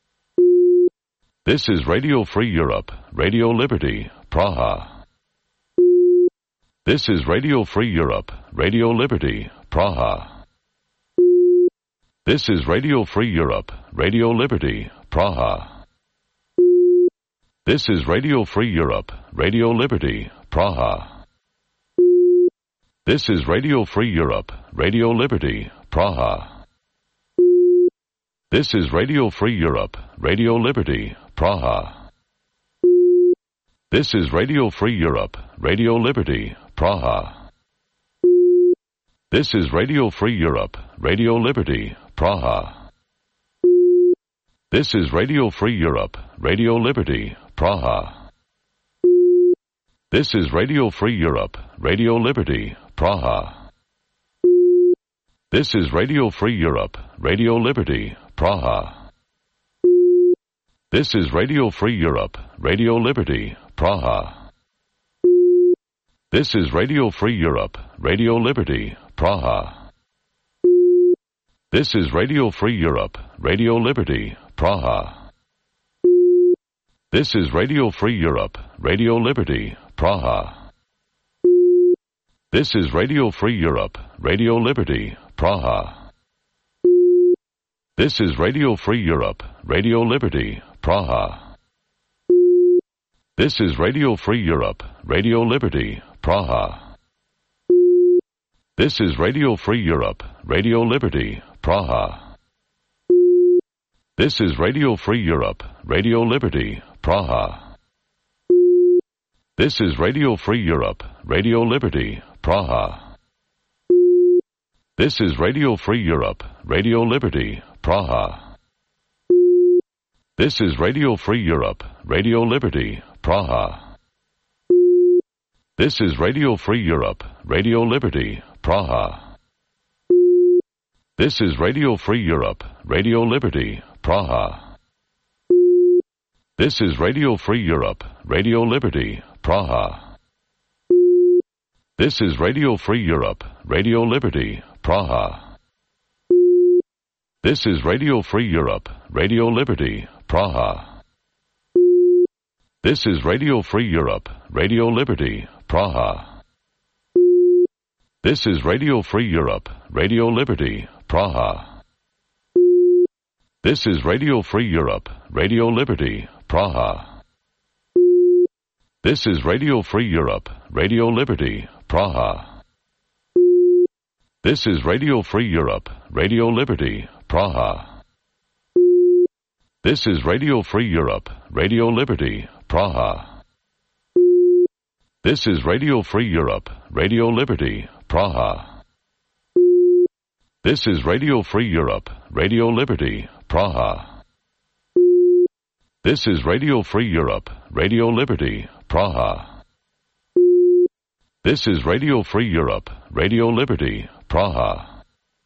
This is Radio Free Europe, Radio Liberty, Praha. This is Radio Free Europe, Radio Liberty, Praha. This is Radio Free Europe, Radio Liberty, Praha. This is Radio Free Europe, Radio Liberty, Praha. This is Radio Free Europe, Radio Liberty, Praha. This is Radio Free Europe, Radio Liberty, Praha. This is Radio Free Europe, Radio Liberty, Praha. This is Radio Free Europe, Radio Liberty, Praha. This is Radio Free Europe, Radio Liberty, Praha. This is Radio Free Europe, Radio Liberty, Praha. This is Radio Free Europe, Radio Liberty, Praha. This is Radio Free Europe, Radio Liberty, Praha. This is Radio Free Europe, Radio Liberty, Praha. This is Radio Free Europe, Radio Liberty, Praha. This is Radio Free Europe, Radio Liberty, Praha. This is Radio Free Europe, Radio Liberty, Praha. This is Radio Free Europe, Radio Liberty, Praha. This is Radio Free Europe, Radio Liberty, Praha. This is Radio Free Europe, Radio Liberty, Praha. This is Radio Free Europe, Radio Liberty, Praha. This is Radio Free Europe, Radio Liberty, Praha. This is Radio Free Europe, Radio Liberty, Praha. This is Radio Free Europe, Radio Liberty, Praha. This is Radio Free Europe, Radio Liberty, Praha. This is Radio Free Europe, Radio Liberty, Praha. This is Radio Free Europe, Radio Liberty, Praha. This is Radio Free Europe, Radio Liberty, Praha. This is Radio Free Europe, Radio Liberty, Praha. This is Radio Free Europe, Radio Liberty, Praha. This is Radio Free Europe, Radio Liberty, Praha. This is Radio Free Europe, Radio Liberty, Praha. This is Radio Free Europe, Radio Liberty, Praha. This is Radio Free Europe, Radio Liberty, Praha. This is Radio Free Europe, Radio Liberty, Praha. This is Radio Free Europe, Radio Liberty, Praha. This is Radio Free Europe, Radio Liberty, Praha. This is Radio Free Europe, Radio Liberty, Praha. This is Radio Free Europe, Radio Liberty, Praha.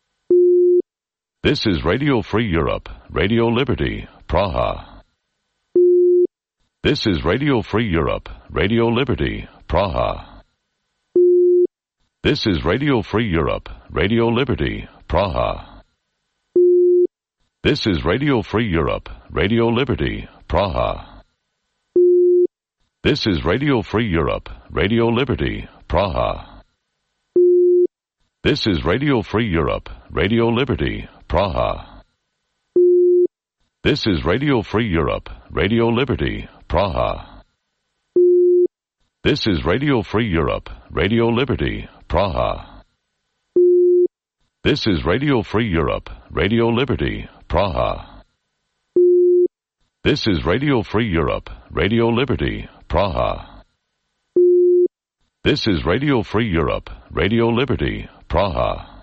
This is Radio Free Europe, Radio Liberty, Praha. This is Radio Free Europe, Radio Liberty, Praha. This is Radio Free Europe, Radio Liberty, Praha. This is Radio Free Europe, Radio Liberty, Praha. This is Radio Free Europe, Radio Liberty, Praha. This is Radio Free Europe, Radio Liberty, Praha. This is Radio Free Europe, Radio Liberty, Praha. This is Radio Free Europe, Radio Liberty, Praha. This is Radio Free Europe, Radio Liberty, Praha. This is Radio Free Europe, Radio Liberty, Praha. This is Radio Free Europe, Radio Liberty, Praha.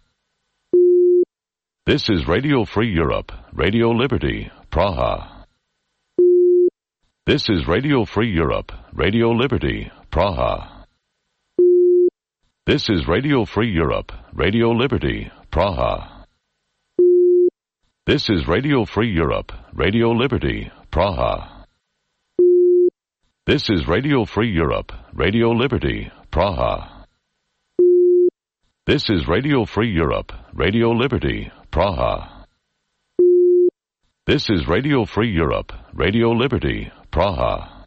This is Radio Free Europe, Radio Liberty, Praha. This is Radio Free Europe, Radio Liberty, Praha. This is Radio Free Europe, Radio Liberty, Praha. This is Radio Free Europe, Radio Liberty, Praha. This is Radio Free Europe, Radio Liberty, Praha. This is Radio Free Europe, Radio Liberty, Praha. This is Radio Free Europe, Radio Liberty, Praha.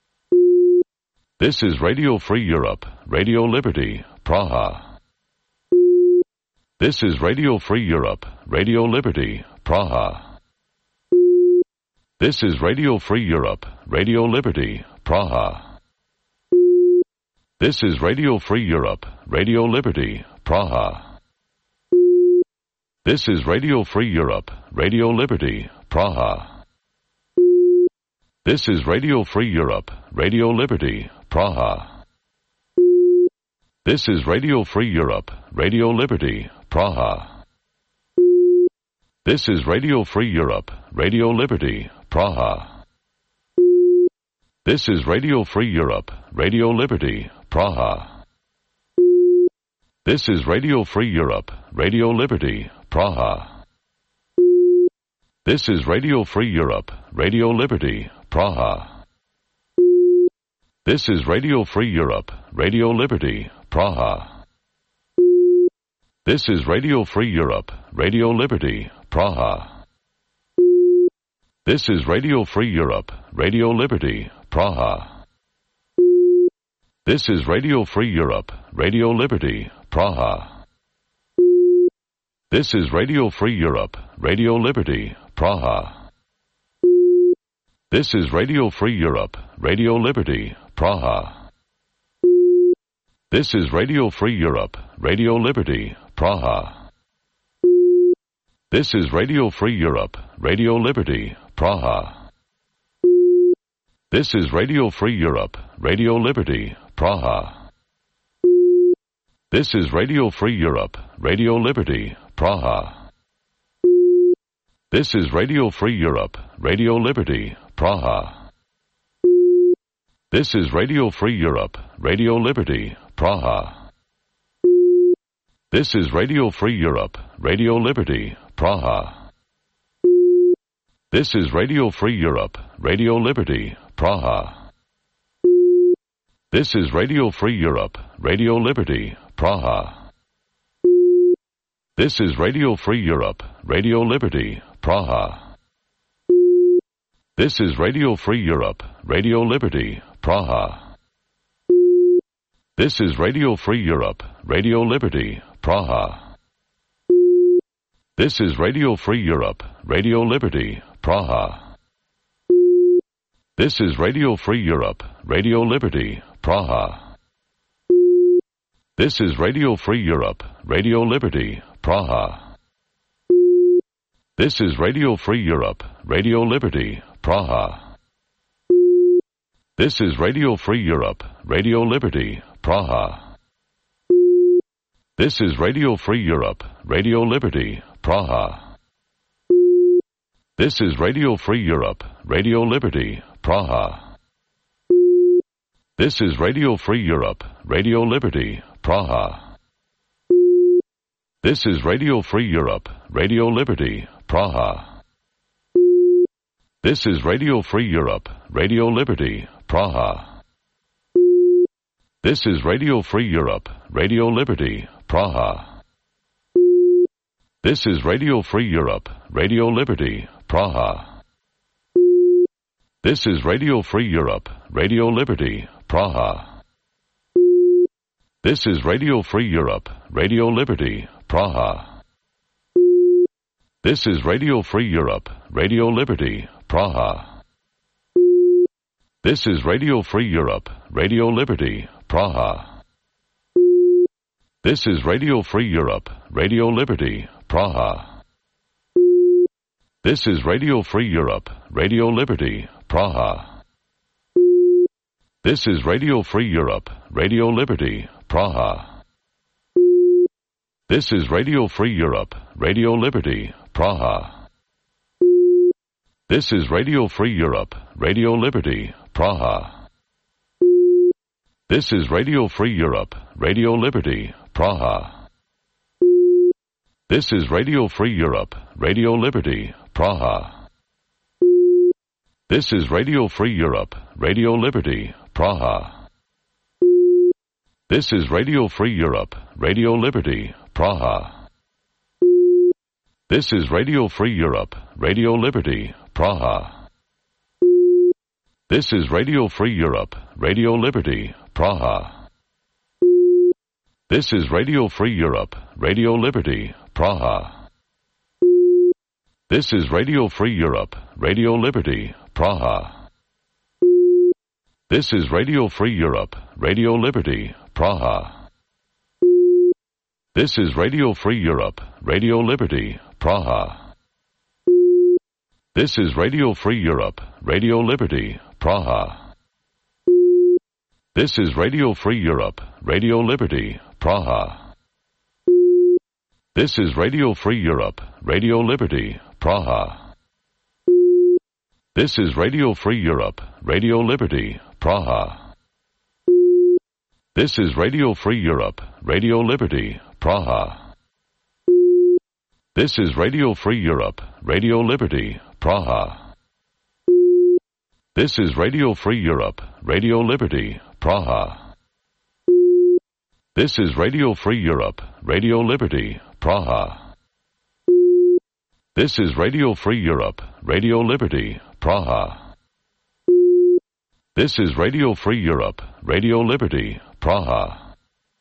This is Radio Free Europe, Radio Liberty, Praha. This is Radio Free Europe, Radio Liberty, Praha. This is Radio Free Europe, Radio Liberty, Praha. This is Radio Free Europe, Radio Liberty, Praha. This is Radio Free Europe, Radio Liberty, Praha. This is Radio Free Europe, Radio Liberty, Praha. This is Radio Free Europe, Radio Liberty, Praha. This is Radio Free Europe, Radio Liberty, Praha. This is Radio Free Europe, Radio Liberty, Praha. This is Radio Free Europe, Radio Liberty, Praha. This is Radio Free Europe, Radio Liberty, Praha. This is Radio Free Europe, Radio Liberty, Praha. This is Radio Free Europe, Radio Liberty, Praha. This is Radio Free Europe, Radio Liberty, Praha. This is Radio Free Europe, Radio Liberty, Praha. This is Radio Free Europe, Radio Liberty, Praha. This is Radio Free Europe, Radio Liberty, Praha. This is Radio Free Europe, Radio Liberty, Praha. This is Radio Free Europe, Radio Liberty, Praha. This is Radio Free Europe, Radio Liberty, Praha. This is Radio Free Europe, Radio Liberty, Praha. This is Radio Free Europe, Radio Liberty, Praha. This is Radio Free Europe, Radio Liberty, Praha. This is Radio Free Europe, Radio Liberty, Praha. This is Radio Free Europe, Radio Liberty, Praha. This is Radio Free Europe, Radio Liberty, Praha. This is Radio Free Europe, Radio Liberty, Praha. This is Radio Free Europe, Radio Liberty, Praha. This is Radio Free Europe, Radio Liberty, Praha. This is Radio Free Europe, Radio Liberty, Praha. This is Radio Free Europe, Radio Liberty, Praha. This is Radio Free Europe, Radio Liberty, Praha. This is Radio Free Europe, Radio Liberty, Praha. This is Radio Free Europe, Radio Liberty, Praha. This is Radio Free Europe, Radio Liberty, Praha. This is Radio Free Europe, Radio Liberty, Praha. This is Radio Free Europe, Radio Liberty, Praha. This is Radio Free Europe, Radio Liberty, Praha. This is Radio Free Europe, Radio Liberty, Praha. This is Radio Free Europe, Radio Liberty, Praha. This is Radio Free Europe, Radio Liberty, Praha. This is Radio Free Europe, Radio Liberty, Praha. This is Radio Free Europe, Radio Liberty, Praha. This is Radio Free Europe, Radio Liberty, Praha. This is Radio Free Europe, Radio Liberty, Praha. This is Radio Free Europe, Radio Liberty, Praha. This is Radio Free Europe, Radio Liberty, Praha. This is Radio Free Europe, Radio Liberty, Praha. This is Radio Free Europe, Radio Liberty, Praha. This is Radio Free Europe, Radio Liberty, Praha. This is Radio Free Europe, Radio Liberty, Praha. This is Radio Free Europe, Radio Liberty, Praha. This is Radio Free Europe, Radio Liberty, Praha. This is Radio Free Europe, Radio Liberty, Praha. This is Radio Free Europe, Radio Liberty, Praha. This is Radio Free Europe, Radio Liberty, Praha. This is Radio Free Europe, Radio Liberty, Praha. This is Radio Free Europe, Radio Liberty, Praha. This is Radio Free Europe, Radio Liberty, Praha. This is Radio Free Europe, Radio Liberty, Praha. This is Radio Free Europe, Radio Liberty, Praha. This is Radio Free Europe, Radio Liberty, Praha. This is Radio Free Europe, Radio Liberty, Praha. This is Radio Free Europe, Radio Liberty, Praha. This is Radio Free Europe, Radio Liberty, Praha. This is Radio Free Europe, Radio Liberty, Praha. This is Radio Free Europe, Radio Liberty, Praha. This is Radio Free Europe, Radio Liberty, Praha. This is Radio Free Europe, Radio Liberty, Praha. This is Radio Free Europe, Radio Liberty, Praha.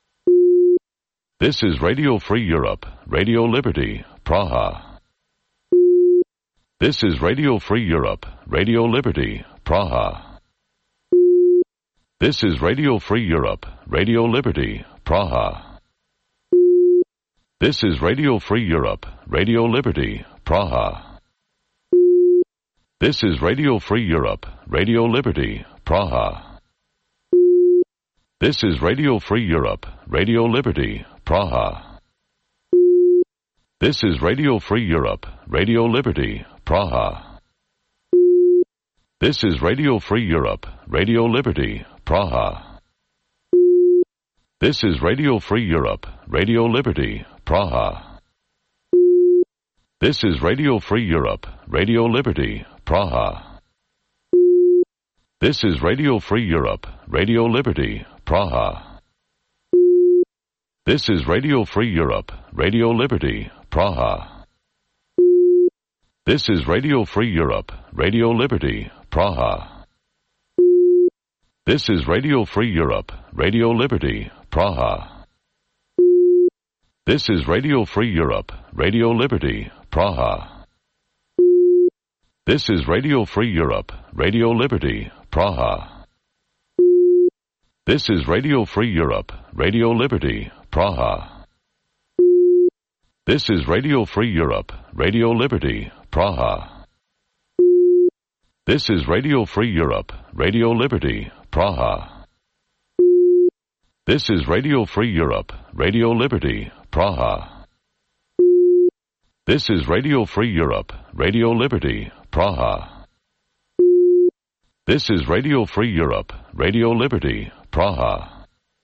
This is Radio Free Europe, Radio Liberty, Praha. This is Radio Free Europe, Radio Liberty, Praha. This is Radio Free Europe, Radio Liberty, Praha. This is Radio Free Europe, Radio Liberty, Praha. This is Radio Free Europe, Radio Liberty, Praha. This is Radio Free Europe, Radio Liberty, Praha. This is Radio Free Europe, Radio Liberty, Praha. This is Radio Free Europe, Radio Liberty, Praha. This is Radio Free Europe, Radio Liberty, Praha. This is Radio Free Europe, Radio Liberty, Praha. This is Radio Free Europe, Radio Liberty, Praha. This is Radio Free Europe, Radio Liberty, Praha. This is Radio Free Europe, Radio Liberty, Praha. This is Radio Free Europe, Radio Liberty, Praha. This is Radio Free Europe, Radio Liberty, Praha. This is Radio Free Europe, Radio Liberty, Praha. This is Radio Free Europe, Radio Liberty, Praha. This is Radio Free Europe, Radio Liberty, Praha. This is Radio Free Europe, Radio Liberty, Praha. This is Radio Free Europe, Radio Liberty, Praha. This is Radio Free Europe, Radio Liberty, Praha. This is Radio Free Europe, Radio Liberty, Praha.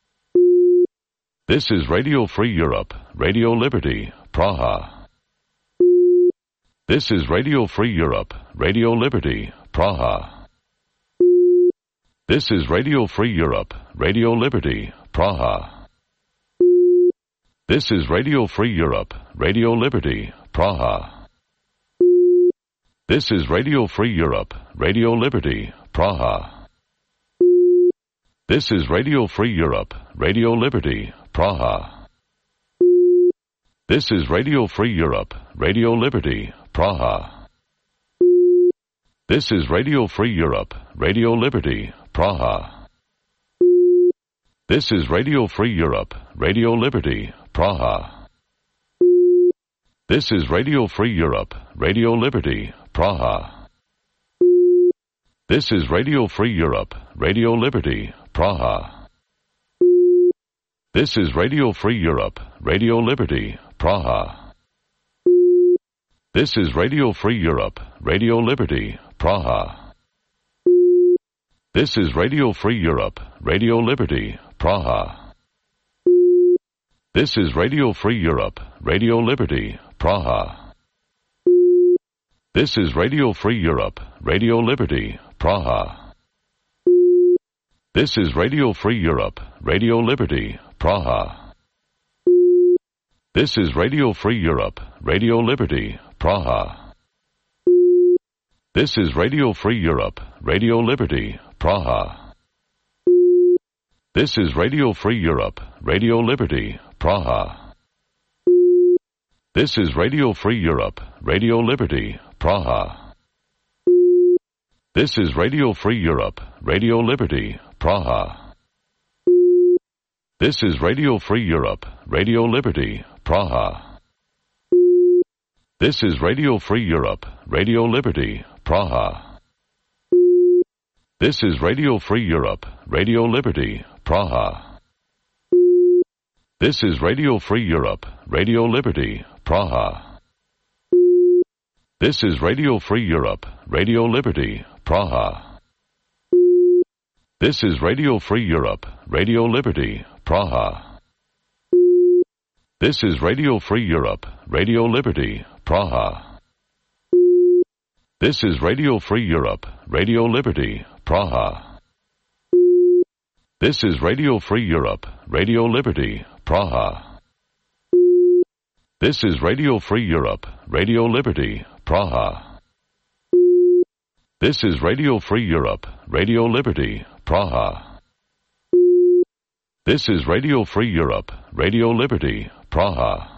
This is Radio Free Europe, Radio Liberty, Praha. This is Radio Free Europe, Radio Liberty, Praha. This is Radio Free Europe, Radio Liberty, Praha. This is Radio Free Europe, Radio Liberty, Praha. This is Radio Free Europe, Radio Liberty, Praha. This is Radio Free Europe, Radio Liberty, Praha. This is Radio Free Europe, Radio Liberty, Praha. This is Radio Free Europe, Radio Liberty, Praha. This is Radio Free Europe, Radio Liberty, Praha. This is Radio Free Europe, Radio Liberty, Praha. This is Radio Free Europe, Radio Liberty, Praha. This is Radio Free Europe, Radio Liberty, Praha. This is Radio Free Europe, Radio Liberty, Praha. This is Radio Free Europe, Radio Liberty, Praha. This is Radio Free Europe, Radio Liberty, Praha. This is Radio Free Europe, Radio Liberty, Praha. This is Radio Free Europe, Radio Liberty, Praha. This is Radio Free Europe, Radio Liberty, Praha. This is Radio Free Europe, Radio Liberty, Praha. This is Radio Free Europe, Radio Liberty, Praha. This is Radio Free Europe, Radio Liberty, Praha. This is Radio Free Europe, Radio Liberty, Praha. This is Radio Free Europe, Radio Liberty, Praha. This is Radio Free Europe, Radio Liberty, Praha. This is Radio Free Europe, Radio Liberty, Praha. This is Radio Free Europe, Radio Liberty, Praha. This is Radio Free Europe, Radio Liberty, Praha. This is Radio Free Europe, Radio Liberty, Praha. This is Radio Free Europe, Radio Liberty, Praha. This is Radio Free Europe, Radio Liberty, Praha. This is Radio Free Europe, Radio Liberty, Praha. This is Radio Free Europe, Radio Liberty, Praha. This is Radio Free Europe, Radio Liberty, Praha. This is Radio Free Europe, Radio Liberty, Praha.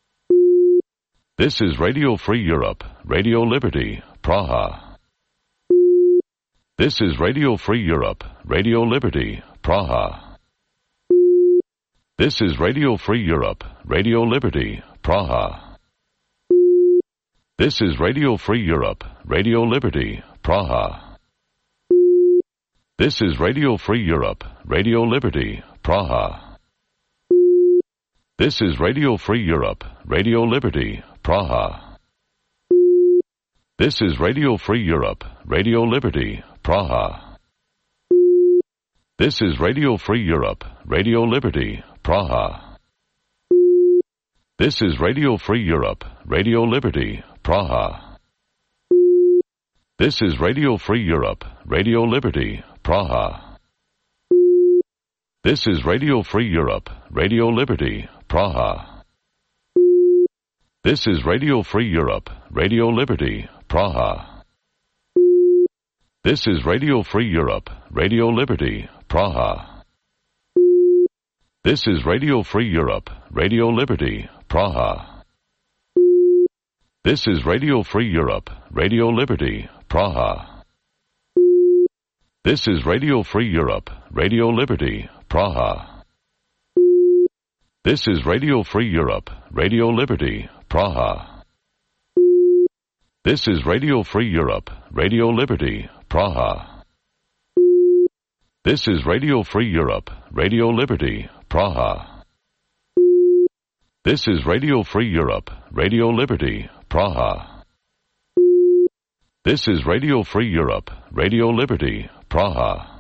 This is Radio Free Europe, Radio Liberty, Praha. This is Radio Free Europe, Radio Liberty, Praha. This is Radio Free Europe, Radio Liberty, Praha. This is Radio Free Europe, Radio Liberty, Praha. This is Radio Free Europe, Radio Liberty, Praha. This is Radio Free Europe, Radio Liberty, Praha. This is Radio Free Europe, Radio Liberty, Praha. This is Radio Free Europe, Radio Liberty, Praha. This is Radio Free Europe, Radio Liberty, Praha. This is Radio Free Europe, Radio Liberty, Praha. This is Radio Free Europe, Radio Liberty, Praha. This is Radio Free Europe, Radio Liberty, Praha. This is Radio Free Europe, Radio Liberty, Praha. This is Radio Free Europe, Radio Liberty, Praha. This is Radio Free Europe, Radio Liberty, Praha. This is Radio Free Europe, Radio Liberty, Praha. This is Radio Free Europe, Radio Liberty, Praha. This is Radio Free Europe, Radio Liberty, Praha. This is Radio Free Europe, Radio Liberty, Praha. This is Radio Free Europe, Radio Liberty, Praha. This is Radio Free Europe, Radio Liberty, Praha.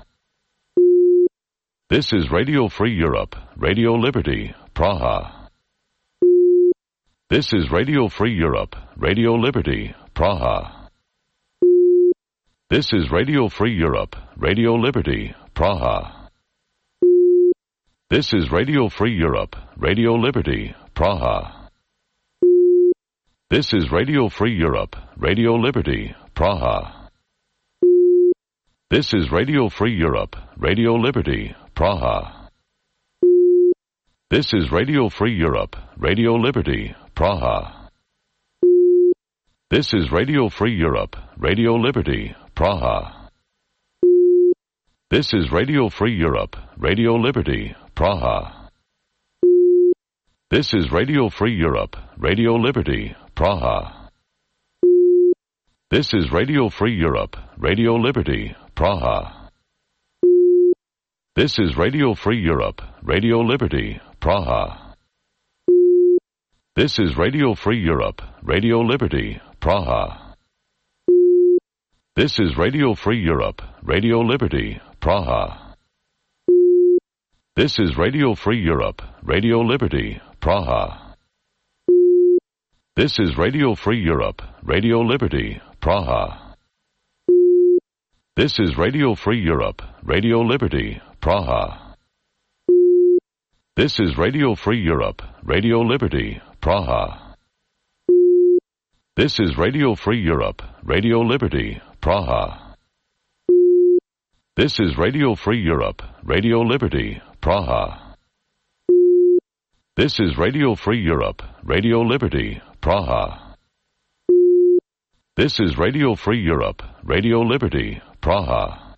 This is Radio Free Europe, Radio Liberty, Praha. This is Radio Free Europe, Radio Liberty, Praha. This is Radio Free Europe, Radio Liberty, Praha. This is Radio Free Europe, Radio Liberty, Praha. This is Radio Free Europe, Radio Liberty, Praha. This is Radio Free Europe, Radio Liberty, Praha. This is Radio Free Europe, Radio Liberty, Praha. This is Radio Free Europe, Radio Liberty, Praha. This is Radio Free Europe, Radio Liberty, Praha. This is Radio Free Europe, Radio Liberty, Praha. This is Radio Free Europe, Radio Liberty, Praha. This is Radio Free Europe, Radio Liberty, Praha. This is Radio Free Europe, Radio Liberty, Praha. This is Radio Free Europe, Radio Liberty, Praha. This is Radio Free Europe, Radio Liberty, Praha. This is Radio Free Europe, Radio Liberty, Praha. This is Radio Free Europe, Radio Liberty, Praha. This is Radio Free Europe, Radio Liberty, Praha. This is Radio Free Europe, Radio Liberty, Praha. This is Radio Free Europe, Radio Liberty, Praha. This is Radio Free Europe, Radio Liberty, Praha. This is Radio Free Europe, Radio Liberty, Praha.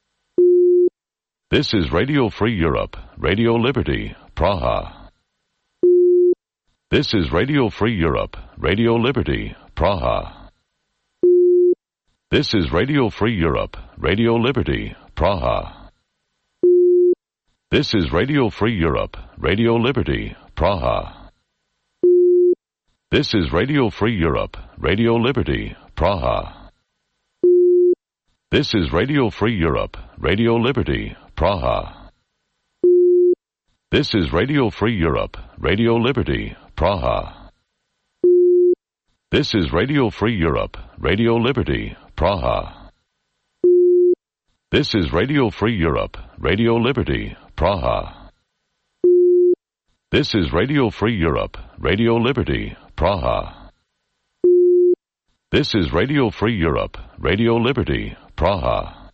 This is Radio Free Europe, Radio Liberty, Praha. This is Radio Free Europe, Radio Liberty, Praha. This is Radio Free Europe, Radio Liberty, Praha. This is Radio Free Europe, Radio Liberty, Praha. This is Radio Free Europe, Radio Liberty, Praha. This is Radio Free Europe, Radio Liberty, Praha. This is Radio Free Europe, Radio Liberty, Praha. This is Radio Free Europe, Radio Liberty, Praha. This is Radio Free Europe, Radio Liberty, Praha. This is Radio Free Europe, Radio Liberty, Praha. This is Radio Free Europe, Radio Liberty, Praha.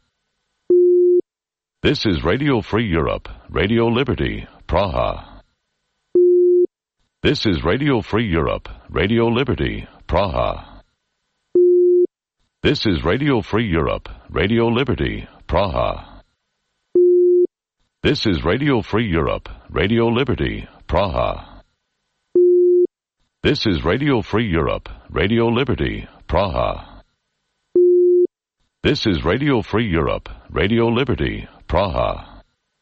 This is Radio Free Europe, Radio Liberty, Praha. This is Radio Free Europe, Radio Liberty, Praha. This is Radio Free Europe, Radio Liberty, Praha. This is Radio Free Europe, Radio Liberty, Praha. This is Radio Free Europe, Radio Liberty, Praha. This is Radio Free Europe, Radio Liberty, Praha.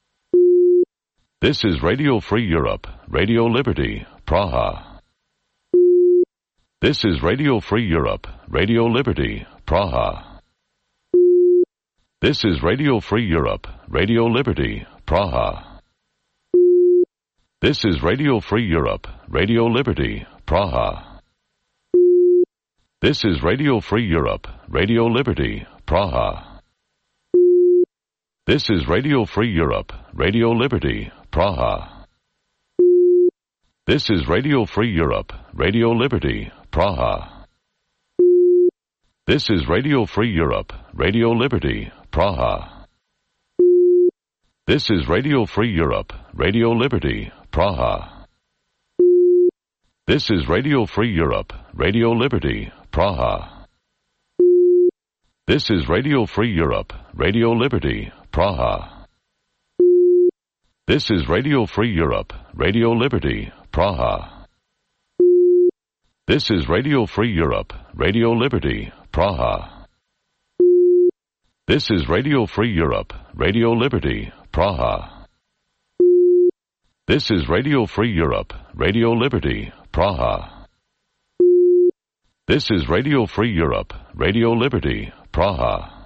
This is Radio Free Europe, Radio Liberty, Praha. This is Radio Free Europe, Radio Liberty, Praha. This is Radio Free Europe, Radio Liberty, Praha. This is Radio Free Europe, Radio Liberty, Praha. This is Radio Free Europe, Radio Liberty, Praha. This is Radio Free Europe, Radio Liberty, Praha. This is Radio Free Europe, Radio Liberty, Praha. This is Radio Free Europe, Radio Liberty, Praha. This is Radio Free Europe, Radio Liberty, Praha. This is Radio Free Europe, Radio Liberty, Praha. This is Radio Free Europe, Radio Liberty, Praha. This is Radio Free Europe, Radio Liberty, Praha. This is Radio Free Europe, Radio Liberty, Praha. This is Radio Free Europe, Radio Liberty, Praha. This is Radio Free Europe, Radio Liberty, Praha. This is Radio Free Europe, Radio Liberty, Praha.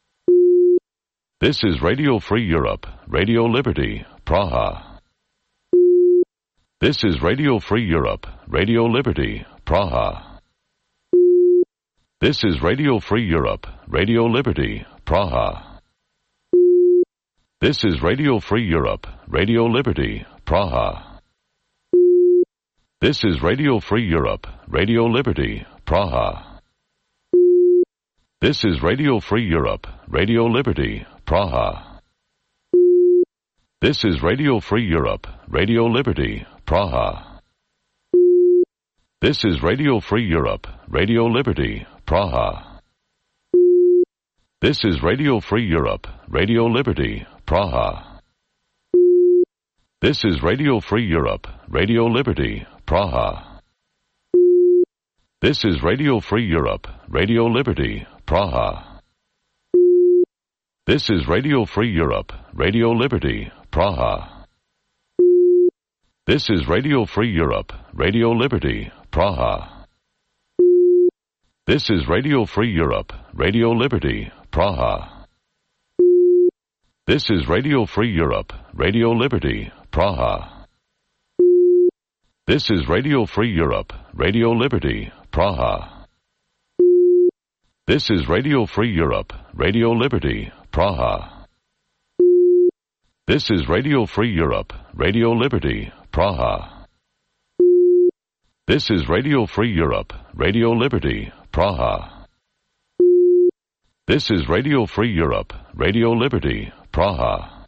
This is Radio Free Europe, Radio Liberty, Praha. This is Radio Free Europe, Radio Liberty, Praha. This is Radio Free Europe, Radio Liberty, Praha. This is Radio Free Europe, Radio Liberty, Praha. This is Radio Free Europe, Radio Liberty, Praha. This is Radio Free Europe, Radio Liberty, Praha. This is Radio Free Europe, Radio Liberty, Praha. This is Radio Free Europe, Radio Liberty, Praha. This is Radio Free Europe, Radio Liberty, Praha. This is Radio Free Europe, Radio Liberty, Praha. This is Radio Free Europe, Radio Liberty, Praha. This is Radio Free Europe, Radio Liberty, Praha. This is Radio Free Europe, Radio Liberty, Praha. This is Radio Free Europe, Radio Liberty, Praha. This is Radio Free Europe, Radio Liberty, Praha. This is Radio Free Europe, Radio Liberty, Praha. This is Radio Free Europe, Radio Liberty, Praha. This is Radio Free Europe, Radio Liberty, Praha. This is Radio Free Europe, Radio Liberty, Praha. This is Radio Free Europe, Radio Liberty, Praha.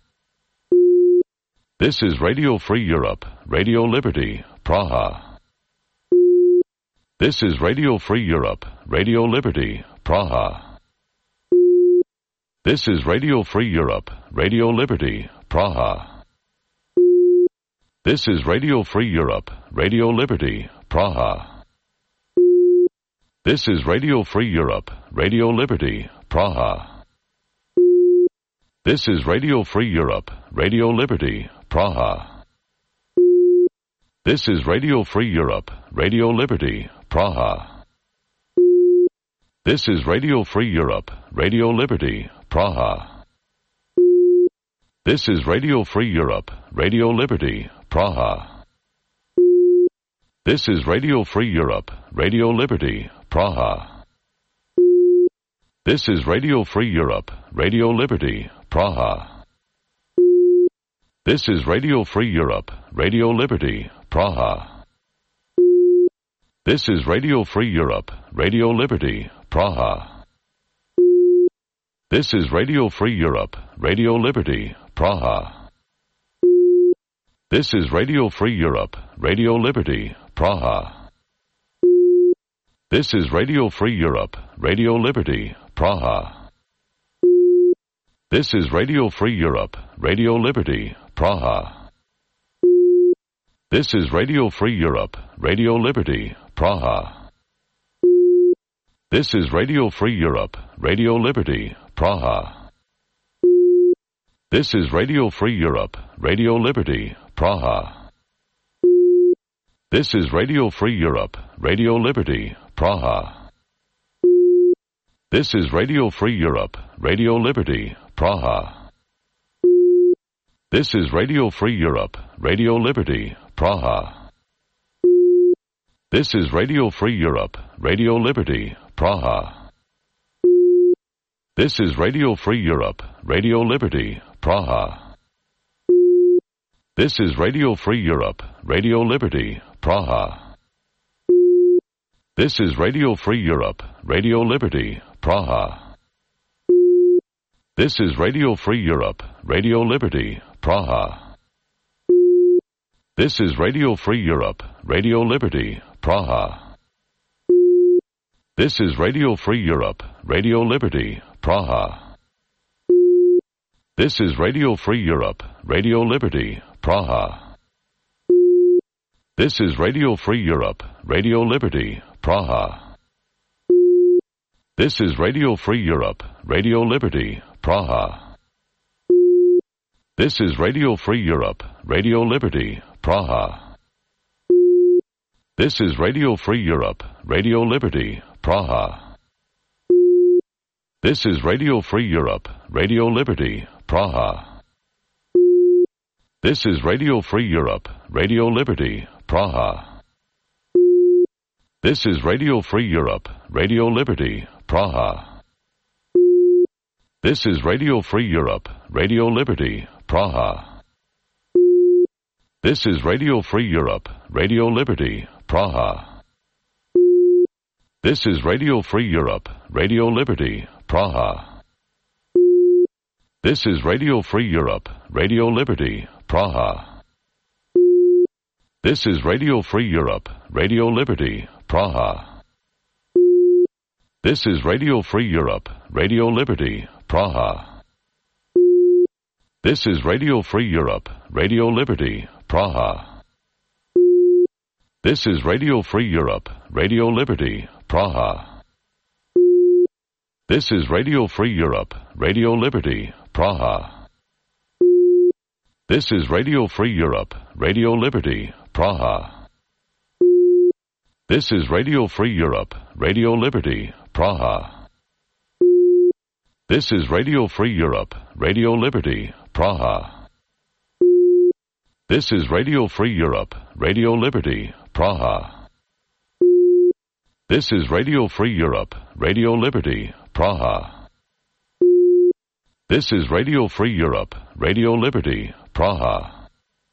This is Radio Free Europe, Radio Liberty, Praha. This is Radio Free Europe, Radio Liberty, Praha. This is Radio Free Europe, Radio Liberty, Praha. This is Radio Free Europe, Radio Liberty, Praha. This is Radio Free Europe, Radio Liberty, Praha. This is Radio Free Europe, Radio Liberty, Praha. This is Radio Free Europe, Radio Liberty, Praha. This is Radio Free Europe, Radio Liberty, Praha. This is Radio Free Europe, Radio Liberty, Praha. This is Radio Free Europe, Radio Liberty, Praha. This is Radio Free Europe, Radio Liberty, Praha. This is Radio Free Europe, Radio Liberty, Praha. This is Radio Free Europe, Radio Liberty, Praha. This is Radio Free Europe, Radio Liberty, Praha. This is Radio Free Europe, Radio Liberty, Praha. This is Radio Free Europe, Radio Liberty, Praha. This is Radio Free Europe, Radio Liberty, Praha. This is Radio Free Europe, Radio Liberty, Praha. This is Radio Free Europe, Radio Liberty, Praha. This is Radio Free Europe, Radio Liberty, Praha. This is Radio Free Europe, Radio Liberty, Praha. This is Radio Free Europe, Radio Liberty, Praha. This is Radio Free Europe, Radio Liberty, Praha. This is Radio Free Europe, Radio Liberty, Praha. This is Radio Free Europe, Radio Liberty, Praha. This is Radio Free Europe, Radio Liberty, Praha. This is Radio Free Europe, Radio Liberty, Praha. This is Radio Free Europe, Radio Liberty, Praha. This is Radio Free Europe, Radio Liberty, Praha. This is Radio Free Europe, Radio Liberty, Praha. This is Radio Free Europe, Radio Liberty, Praha. This is Radio Free Europe, Radio Liberty, Praha. This is Radio Free Europe, Radio Liberty, Praha. This is Radio Free Europe, Radio Liberty, Praha. This is Radio Free Europe, Radio Liberty, Praha. This is Radio Free Europe, Radio Liberty, Praha. This is Radio Free Europe, Radio Liberty, Praha. This is Radio Free Europe, Radio Liberty, Praha. This is Radio Free Europe, Radio Liberty, Praha. This is Radio Free Europe, Radio Liberty, Praha. This is Radio Free Europe, Radio Liberty, Praha. This is Radio Free Europe, Radio Liberty, Praha. This is Radio Free Europe, Radio Liberty, Praha. This is Radio Free Europe, Radio Liberty, Praha. This is Radio Free Europe, Radio Liberty, Praha. This is Radio Free Europe, Radio Liberty, Praha. This is Radio Free Europe, Radio Liberty, Praha. This is Radio Free Europe, Radio Liberty, Praha. This is Radio Free Europe, Radio Liberty, Praha. This is Radio Free Europe, Radio Liberty, Praha. This is Radio Free Europe, Radio Liberty, Praha. This is Radio Free Europe, Radio Liberty, Praha. This is Radio Free Europe, Radio Liberty, Praha.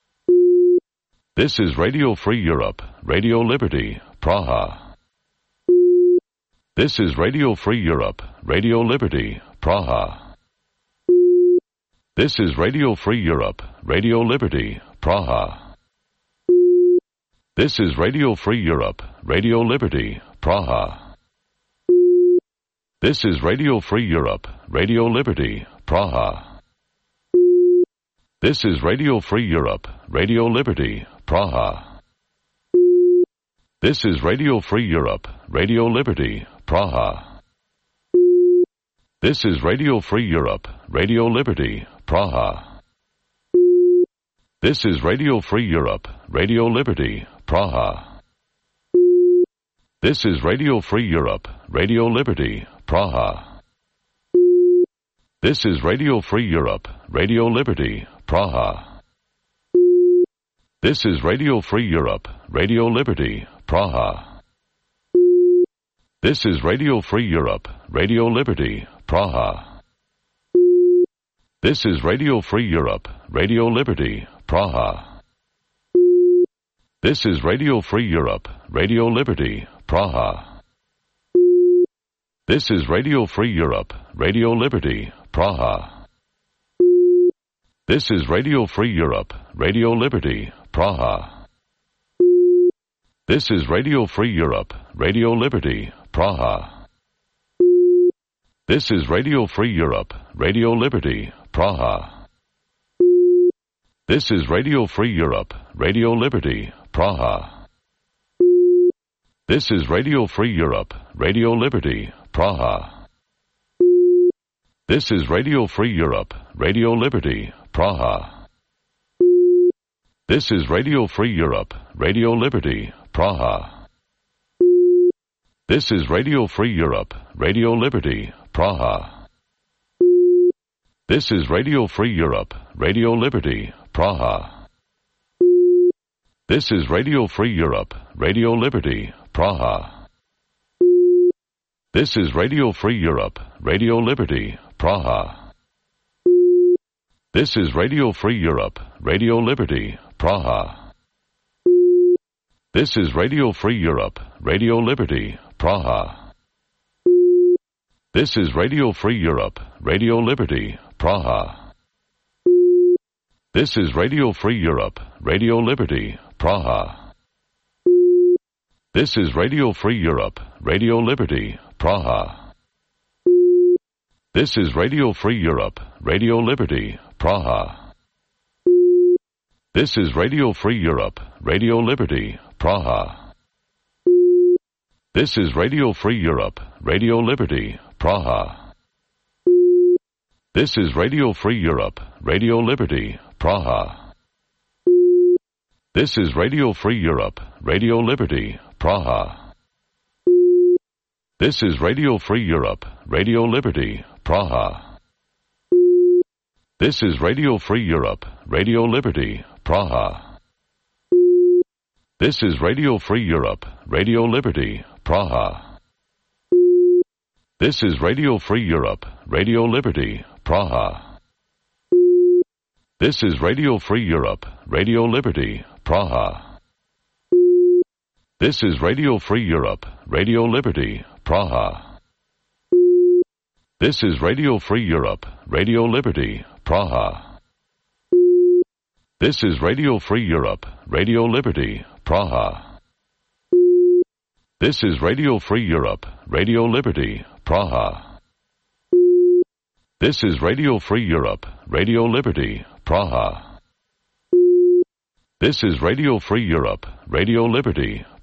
This is Radio Free Europe, Radio Liberty, Praha. This is Radio Free Europe, Radio Liberty, Praha. This is Radio Free Europe, Radio Liberty, Praha. This is Radio Free Europe, Radio Liberty, Praha. This is Radio Free Europe, Radio Liberty, Praha. This is Radio Free Europe, Radio Liberty, Praha. This is Radio Free Europe, Radio Liberty, Praha. This is Radio Free Europe, Radio Liberty, Praha. This is Radio Free Europe, Radio Liberty, Praha. This is Radio Free Europe, Radio Liberty, Praha. This is Radio Free Europe, Radio Liberty, Praha. This is Radio Free Europe, Radio Liberty, Praha. This is Radio Free Europe, Radio Liberty, Praha. This is Radio Free Europe, Radio Liberty, Praha. This is Radio Free Europe, Radio Liberty, Praha. This is Radio Free Europe, Radio Liberty, Praha. This is Radio Free Europe, Radio Liberty, Praha. This is Radio Free Europe, Radio Liberty, Praha. This is Radio Free Europe, Radio Liberty, Praha. This is Radio Free Europe, Radio Liberty, Praha. This is Radio Free Europe, Radio Liberty, Praha. This is Radio Free Europe, Radio Liberty, Praha. This is Radio Free Europe, Radio Liberty, Praha. This is Radio Free Europe, Radio Liberty, Praha. This is Radio Free Europe, Radio Liberty, Praha. This is Radio Free Europe, Radio Liberty, Praha. This is Radio Free Europe, Radio Liberty, Praha. This is Radio Free Europe, Radio Liberty, Praha. This is Radio Free Europe, Radio Liberty, Praha. This is Radio Free Europe, Radio Liberty, Praha. This is Radio Free Europe, Radio Liberty, Praha. This is Radio Free Europe, Radio Liberty, Praha. This is Radio Free Europe, Radio Liberty, Praha. This is Radio Free Europe, Radio Liberty, Praha. This is Radio Free Europe, Radio Liberty, Praha. This is Radio Free Europe, Radio Liberty, Praha. This is Radio Free Europe, Radio Liberty, Praha. This is Radio Free Europe, Radio Liberty, Praha. This is Radio Free Europe, Radio Liberty, Praha. This is Radio Free Europe, Radio Liberty, Praha. This is Radio Free Europe, Radio Liberty, Praha. This is Radio Free Europe, Radio Liberty, Praha. This is Radio Free Europe, Radio Liberty, Praha. This is Radio Free Europe, Radio Liberty, Praha. This is Radio Free Europe, Radio Liberty, Praha. This is Radio Free Europe, Radio Liberty, Praha. This is Radio Free Europe, Radio Liberty, Praha. This is Radio Free Europe, Radio Liberty,